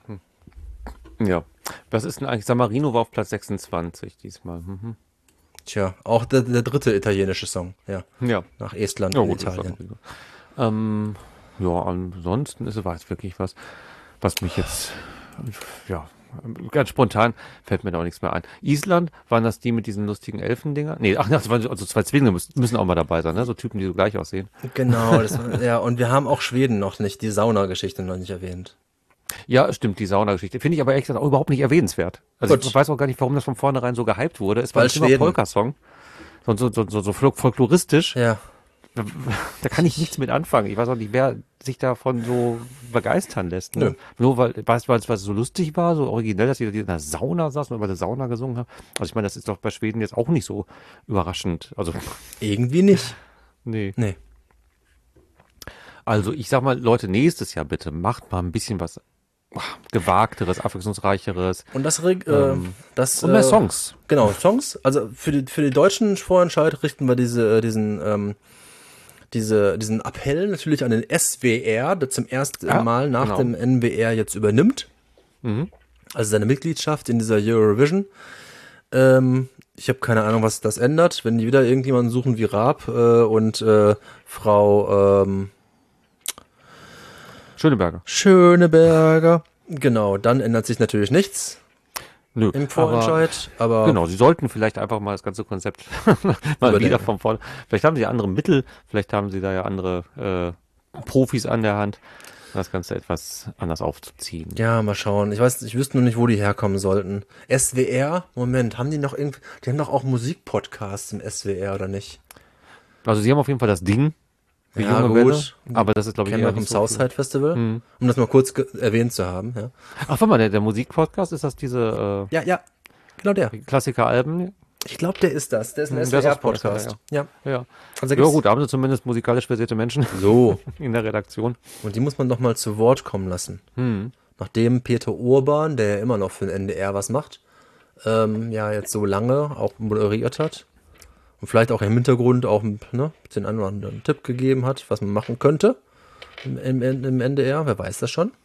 Ja. Was ist denn eigentlich? San Marino war auf Platz sechsundzwanzig diesmal. Mhm. Tja, auch der, der dritte italienische Song, ja. Ja. Nach Estland Ja, und gut, das war Italien. noch wieder. Ähm, ja, ansonsten ist es war jetzt wirklich was, was mich jetzt, ja, ganz spontan fällt mir da auch nichts mehr ein. Island, waren das die mit diesen lustigen Elfendinger? Nee, ach, das waren also zwei Zwillinge müssen, müssen auch mal dabei sein, ne? So Typen, die so gleich aussehen. Genau, das, war- ja, und wir haben auch Schweden noch nicht, die Sauna-Geschichte noch nicht erwähnt. Ja, stimmt, die Sauna-Geschichte. Finde ich aber ehrlich gesagt auch überhaupt nicht erwähnenswert. Also Gut. ich weiß auch gar nicht, warum das von vornherein so gehypt wurde. Es war Weil ein schlimmer Schweden. Polka-Song. So, so, so, so, so folk- folkloristisch. Ja, Da kann ich nichts mit anfangen. Ich weiß auch nicht, wer sich davon so begeistern lässt. Ne? Nö. Nur weil, weißt, weil es weil es so lustig war, so originell, dass die in der Sauna saßen und über der Sauna gesungen haben. Also ich meine, das ist doch bei Schweden jetzt auch nicht so überraschend. Also, irgendwie nicht. nee. Nee. Also ich sag mal, Leute, nächstes Jahr bitte macht mal ein bisschen was ah, Gewagteres, Abwechslungsreicheres. Und das, reg- äh, das Und mehr äh, Songs. Genau, Songs. Also für die, für die deutschen Vorentscheid richten wir diese, äh, diesen, ähm, diese, diesen Appell natürlich an den S W R, der zum ersten Ja, Mal nach genau. dem N W R jetzt übernimmt. Also seine Mitgliedschaft in dieser Eurovision. Ähm, ich habe keine Ahnung, was das ändert, wenn die wieder irgendjemanden suchen wie Raab äh, und äh, Frau ähm, Schöneberger. Schöneberger. Genau, dann ändert sich natürlich nichts Nö, im Vorentscheid. Aber, Aber, genau, sie sollten vielleicht einfach mal das ganze Konzept mal Überdenken. wieder von vorne. Vielleicht haben sie andere Mittel, vielleicht haben sie da ja andere äh, Profis an der Hand, das Ganze etwas anders aufzuziehen. ja, mal schauen. Ich weiß, ich wüsste nur nicht, wo die herkommen sollten. S W R? Moment, haben die noch irgendwie, die haben doch auch Musikpodcasts im S W R, oder nicht? Also sie haben auf jeden Fall das Ding, die Ja, junge gut. Welle, aber das ist glaube ich Kennen wir eher vom nicht so viel. Southside Festival, um das mal kurz ge- erwähnt zu haben. Ja, Ach, warte mal, der, der Musikpodcast, ist das diese ja, ja genau der. äh, Klassiker-Alben? Ich glaube, der ist das. Der ist ein Hm, S der W ist aus Spotify, R-Podcast. Ja. Ja. Also Ja gibt's- gut, da haben sie zumindest musikalisch versierte Menschen So. in der Redaktion. Und die muss man doch mal zu Wort kommen lassen. Nachdem Peter Urban, der ja immer noch für den N D R was macht, ähm, ja jetzt so lange auch moderiert hat und vielleicht auch im Hintergrund auch ne, den einen oder anderen Tipp gegeben hat, was man machen könnte im, im, im N D R, wer weiß das schon.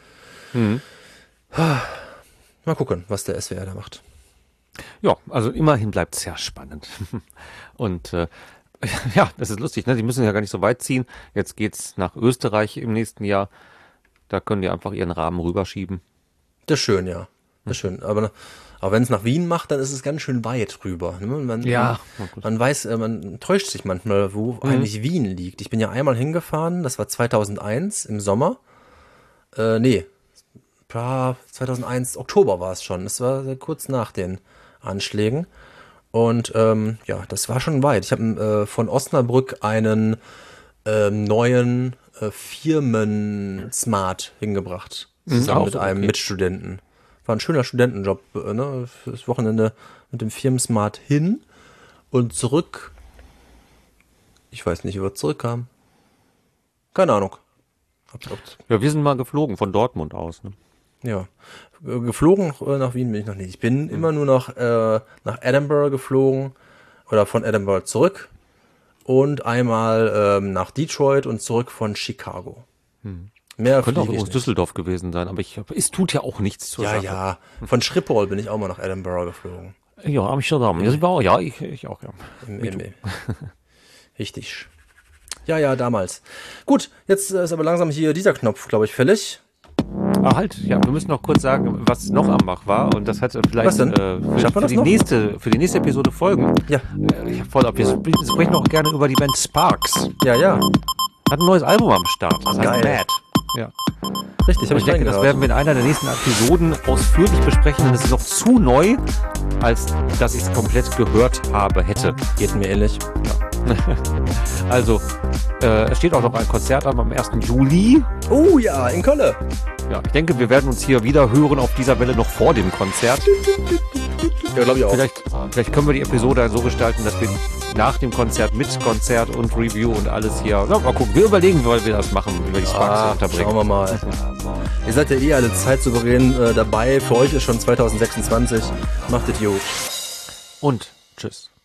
Mal gucken, was der S W R da macht. Ja, also immerhin bleibt es ja spannend. Und äh, ja, das ist lustig, ne? Die müssen ja gar nicht so weit ziehen. Jetzt geht's nach Österreich im nächsten Jahr. Da können die einfach ihren Rahmen rüberschieben. Das ist schön, ja. Das ist schön. Aber, aber wenn es nach Wien macht, dann ist es ganz schön weit rüber. Ne? Man, Ja. man, man weiß, äh, man täuscht sich manchmal, wo eigentlich Wien liegt. Ich bin ja einmal hingefahren, das war zweitausendeins im Sommer. Äh, nee, ja, zweitausendeins, Oktober war es schon. Das war kurz nach den Anschlägen. Und ähm, ja, das war schon weit. Ich habe äh, von Osnabrück einen ähm, neuen äh, Firmen-Smart hingebracht. Zusammen auch mit so, einem okay. Mitstudenten. War ein schöner Studentenjob, äh, ne? Fürs Wochenende mit dem Firmen-Smart hin und zurück. Ich weiß nicht, wie wir zurückkamen. Keine Ahnung. Hab- hab- Ja, wir sind mal geflogen von Dortmund aus. Ne? Ja. Geflogen äh, nach Wien bin ich noch nicht. Ich bin mhm. immer nur noch äh, nach Edinburgh geflogen oder von Edinburgh zurück und einmal ähm, nach Detroit und zurück von Chicago. Mhm. Mehr könnte auch fliege ich aus nicht. Düsseldorf gewesen sein, aber ich, es tut ja auch nichts zur Ja, Sache. ja. Von Schiphol bin ich auch mal nach Edinburgh geflogen. Ja, Amsterdam. Ja, ich war auch, ja, ich, ich auch, ja. Im, im, im. Richtig. Ja, ja, damals. Gut, jetzt ist aber langsam hier dieser Knopf, glaube ich, fällig. Ah, halt, ja, wir müssen noch kurz sagen, was noch am Bach war und das hat vielleicht Was denn? Äh, für, Schaffen wir für das die noch? nächste für die nächste Episode folgen. Ja. Äh, ich hab voll ab. Wir sp- sprechen auch gerne über die Band Sparks. Ja, ja. Hat ein neues Album am Start. Das heißt Geil. Mad. Ja. Richtig, Aber habe ich denke, das reingehört. werden wir in einer der nächsten Episoden ausführlich besprechen, denn es ist noch zu neu, als dass ich es komplett gehört habe, hätte. Geht mir ähnlich. Also, äh, es steht auch noch ein Konzert an am ersten Juli. Oh ja, in Köln. Ja, ich denke, wir werden uns hier wieder hören auf dieser Welle noch vor dem Konzert. Ja, glaube ich auch. Vielleicht, vielleicht können wir die Episode so gestalten, dass wir nach dem Konzert mit Konzert und Review und alles hier. Na, mal gucken, wir überlegen, wie wir das machen, wie wir die Sparks Ah, unterbringen. schauen wir mal. Ihr seid ja eh alle zeitsouverän äh, dabei. Für euch ist schon zwanzig sechsundzwanzig. Macht es gut. Und tschüss.